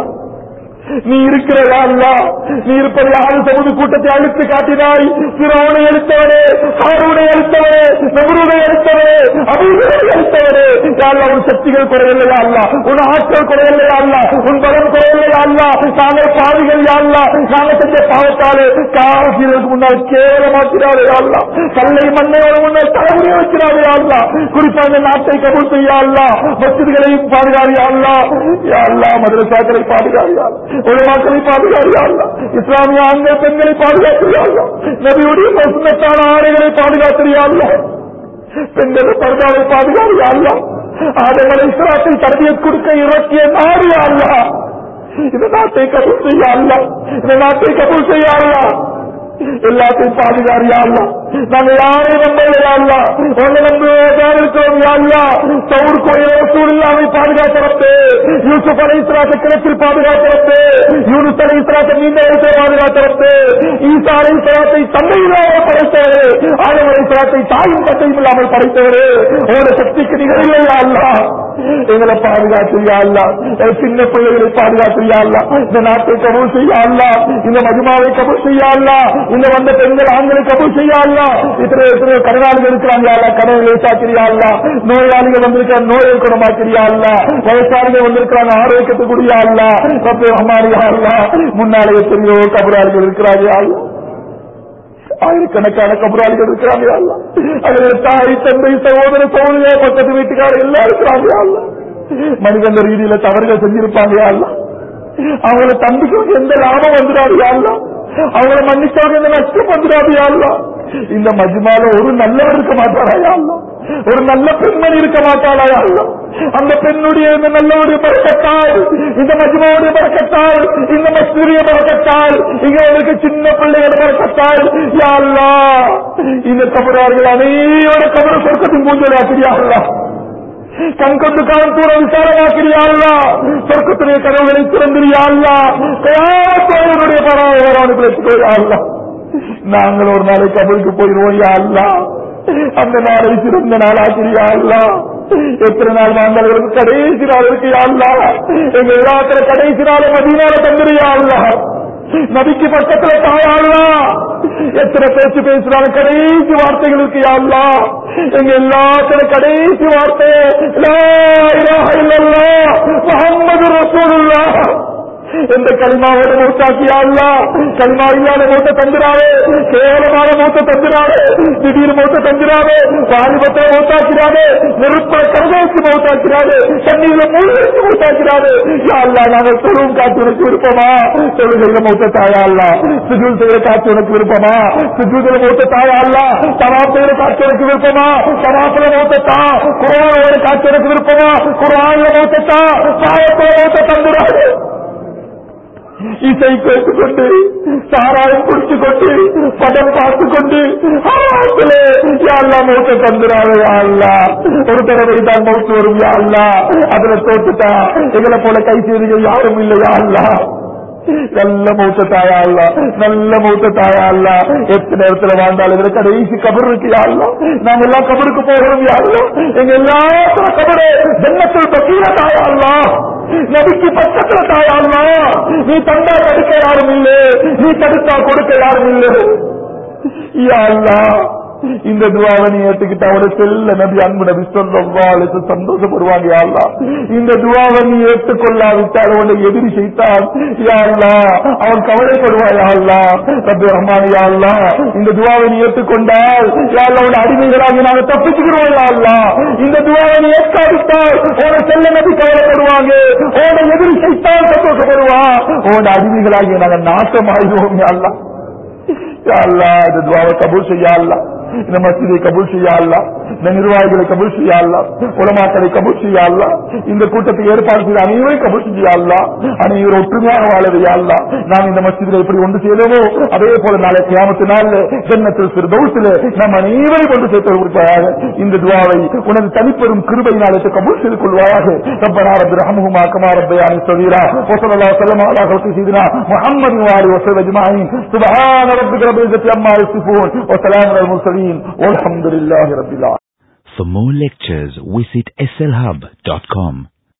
நீ இருக்கிறதா அல்லா. நீ இருப்பது யாரு சமூக கூட்டத்தை அழுத்து காட்டினாய். பிறவனை எழுத்தவனே, ஹாரூனை எழுத்தவனே, நம்ரூனை எழுத்தவனே, அபூபக்கரை எழுத்தவனே. யாழ்லா உன் சக்திகள் குறையில்லையா அல்லா. உன் ஆட்கள் குறையில்லையா அல்லா. உன் பலம் குறையில்லையா அல்லா. நாங்கள் பாவிகள் யாழ்லா. நாங்கள் செஞ்ச பாவத்தாலே காவிகளுக்கு முன்னால் கேவலமாக்கிறாரே அல்லா. கல்லை மண்ணையோட முன்னால் தலைமுறை வைக்கிறாரே அல்லா. குறிப்பா இந்த நாட்டை கபூல் செய்யா அல்லா. மஸ்ஜிதுகளையும் பாதுகாரியா அல்லா. யா அல்லா மதரசாக்களை பாதுகாரியா, உலமாக்களை பாதுகாரியா அல்லா. இஸ்லாமிய ஆண்கள் பெண்களை பாதுகாக்கிறியா அல்லா. நபியுடைய சுன்னத்தான ஆடைகளை பாதுகாக்கிறியா அல்லா. பெண்கள் பர்தாவை பாதுகாரியா அல்லா. ஆதம் அலைஹிஸ்ஸலாத்தை தர்பியத் கொடுக்க இறக்கிய நாடியா அல்லா. இந்த நாட்டை கபூல் செய்யா அல்லா. இந்த நாட்டை கபூல் செய்யா அல்லா. எல்லாத்தையும் பாதுகாரியா அல்லா. நாங்க யாரையும் நம்பலையா அல்லா. உன்னை நம்புவதாக இருக்கிறோம் யா அல்லா. சவுர் கோயிலை சூழ்நிலை பாதுகாக்கிறப்பே, யூசுப் அலைஹிஸ்ஸலாத்தை கிணற்றில் பாதுகாக்கிறப்பே, யூனுஸ் அலைஹிஸ்ஸலாத்தை நீண்ட வயசை பாதுகாக்கிறப்பே, ஈசா அலைஹிஸ்ஸலாத்தை தந்தை இல்லாமல் படைத்தவரே, ஆதம் அலைஹிஸ்ஸலாத்தை தாயும் தந்தையும் இல்லாமல் படைத்தவரே, உங்களோட சக்திக்கு நிகழ்லையா அல்லா. எங்களை பாதுகாத்திரியா அல்லா. சின்ன பிள்ளைகளை பாதுகாத்திரியா அல்லா. இந்த நாட்டை கபூல் செய்யா அல்லா. இந்த மஜ்மாவை கபூல் செய்யா அல்லா. இந்த வந்த பெண்கள் ஆண்களை கபூல் செய்யா அல்லா. இத்தனை எத்தனை கடனாளிகள் இருக்கிறாங்க அல்லா. கடனை லேசாக்கிறியா அல்லா. நோயாளிகள் வந்திருக்கிற நோயை குணமாக்கிறியா அல்லா. வயசாளிகள் வந்திருக்கிறாங்க ஆரோக்கியத்தை கூடியா அல்லா. ரப்பே ரஹ்மானியா அல்லா. முன்னாலே எத்தனையோ கபராளிகள் இருக்கிறாங்க அல்லா. ஆயிரக்கணக்கான கபராளிகள் இருக்கிறாங்க அல்லா. அதில் தாய் தந்தை சகோதர சகோதரியா பக்கத்து வீட்டுக்காரர் எல்லாம் இருக்கிறாங்க அல்லா. மனிதன் ரீதியில தவறுகள் செஞ்சிருப்பாங்க அல்லா. அவங்கள தம்பிக்கு எந்த லாபம் வந்துடாது அல்லா. அவங்கள மன்னிச்சவங்க எந்த நஷ்டம் வந்துடாது அல்லா. இந்த மஜ்மால ஒரு நல்லவர் இருக்க மாட்டாரா அல்லா. ஒரு நல்ல பெண்மணி இருக்க மாட்டாளா அல்லா. அந்த பெண்ணுடைய இந்த நல்லவுடைய பறக்கத்தால், இந்த மஜ்மாவுடைய பறக்கத்தால், இந்த மஸ்ஜிதுடைய பறக்கத்தால், இங்க இருக்க சின்ன பிள்ளைகள் பறக்கத்தால், யா அல்லாஹ் இந்த கபரார்கள் அனைவர கபர சொர்க்கத்தின் பூஞ்சலாக்கிறியா அல்லாஹ், கண் கொண்டு காண்பூர விசாரமாக்கிறியா அல்லாஹ், சொர்க்கத்துடைய கதவுகளை திறந்திரியா அல்லாஹ், கயாத்தோடைய பராவரானு பேசுகிறோம் அல்லாஹ். நாங்கள் ஒரு நாளை கபருக்கு போயிடுவோம் யா அல்லாஹ், அந்த நாளை சிறந்த நாளாக்கிறியா அல்லாஹ். எத்தனை நாள் வாழ்ந்தவர்களுக்கு கடைசி நாள் இருக்கு யா அல்லாஹ், எங்க எல்லாத்துல கடைசி நாளை மதீனால தந்துறியா அல்லாஹ், நபிக்கு பக்கத்துல தாயா அல்லாஹ். எத்தனை பேச்சு பேசுறாலும் கடைசி வார்த்தைகள் இருக்கு யா அல்லாஹ், எங்க எல்லாத்துல கடைசி வார்த்தை லா இலாஹ இல்லல்லாஹ் முஹம்மது ரசூலுல்லாஹ் எந்த களிமாவோட மூத்தாக்கியா அல்லாஹ், களிமா இல்லாத மூத்த தந்துராவே, கேவலமான மூத்த தந்துராவே, திடீர் மூத்த தந்துராவே, வாலிபத்தை மூத்தாக்கிறாவே, நெருப்ப கரவேசி மூத்தாக்கிறாவே, தண்ணீர்ல மூழ்கி மூத்தாக்கிறாவே. யா அல்லாஹ் நாங்கள் தொழும் காட்சி உனக்கு விருப்பமா, தொழுகையில மூத்த தாயா அல்லாஹ், சுஜூல் செய்யற காட்சி உனக்கு விருப்பமா, சுஜூதுல மூத்த தாயா அல்லாஹ், தவாப் செய்யற காட்சி உனக்கு விருப்பமா, தவாப்ல மூத்த தா, குர்ஆன் காட்சி உனக்கு விருப்பமா, குர்ஆன்ல மூத்த தா, சாயத்தோட மூத்த தந்துராவே. இசை கேட்டுக் கொண்டு, சாராயம் குடித்துக் கொண்டு, படம் பார்த்துக் கொண்டு, யாழ்லா மௌத்த தந்துராவே யாழ்லா. ஒரு தடவை தான் மௌத்து வரும் யாழ்லா, அதுல தோத்துட்டா எங்களை போல கை செய்திகள் யாரும் இல்லை யாழ்லா. நல்ல மூத்த தாயா அல்ல, நல்ல மூத்த தாயா அல்ல. எத்தனை இடத்துல வாழ்ந்தாலும் இதுல கடைசி கபர் இருக்கு யாருலா, நாங்க எல்லாம் கபருக்கு போகிறோம் யாருலா, எங்க எல்லாத்துல கபரு ஜன்னத்துல் பக்கீல தாயா அல்ல, நபிக்கு பக்கத்துல தாயா அல்ல. நீ தந்தா தடுக்க யாரும் இல்லை, நீ தடுத்தா கொடுக்க யாரும் இல்லை யா அல்லாஹ். இந்த துவாவை நீ ஏற்றுக்கிட்ட அவட செல்ல நபி அன்பு நபி சொல்லுவாளுக்கு சந்தோஷப்படுவாங்க யா அல்லாஹ். இந்த துவாவை நீ ஏற்றுக்கொள்ளாவிட்டால் அவனை எதிரி செய்தான் யா அல்லாஹ், அவன் கவலைப்படுவா யா அல்லாஹ். ரப்பி ரஹ்மான் யா அல்லாஹ், இந்த துவாவை நீ ஏற்றுக்கொண்டால் யா அல்லாஹ் அவன் அடிமைகளாகி நாங்கள் தப்பிச்சுக்கிறோம் யா அல்லாஹ். இந்த துவாவை நீ ஏற்காவிட்டால் அவனை செல்ல நபி கவலைப்படுவாங்க, அவனை எதிரி செய்தான் சந்தோஷப்படுவா, அவன் அடிமைகளாகி நாங்கள் நாசமாயிடுவோம் யா அல்லாஹ். யா அல்லாஹ் இந்த துவாவை கபூல் செய்ய அல்லாஹ், இந்த மஸ்ஜிதை கபூல் செய்ய அல்லாஹ், இந்த நிர்வாகிகளை கபூல் செய்ய அல்லாஹ், உலமாக்களை கபூல் செய்ய அல்லாஹ், இந்த கூட்டத்தை ஏற்பாடு செய்த அனைவரையும் கபூல் செய்ய அல்லாஹ். அனைவரும் ஒற்றுமையாக வாழவே அல்லாஹ். நாம் இந்த மஸ்ஜிதில் எப்படி ஒன்று செய்தோமோ அதே போல நாளை கியாமத்து நாள்ல ஜன்னத்துல் ஃபிர்தௌஸிலே நாம் அனைவரையும் கொண்டு சேர்த்து கொடுப்பாயாக. இந்த துஆவை உனது தனிப்பெரும் கிருபையினால் கபூல் செய்து கொள்வாயாக. ரப்பனா ரப்பி ரஹ்மஹுமா கமா ரப்பயானி ஸகீரா வ ஸல்லல்லாஹு அலைஹி வஸல்லம் அலா ஹல்கி சய்யிதினா முஹம்மது வ ஆலிஹி வஸஹ்பிஹி அஜ்மஈன். சுப்ஹான ரப்பிக ரப்பில் இஸ்ஸத்தி அம்மா யசிஃபூன் வ ஸலாமுன் அலல் முர்ஸலீன் வல்ஹம்துலில்லாஹி ரப்பில் ஆலமீன். For more lectures, visit S L hub dot com.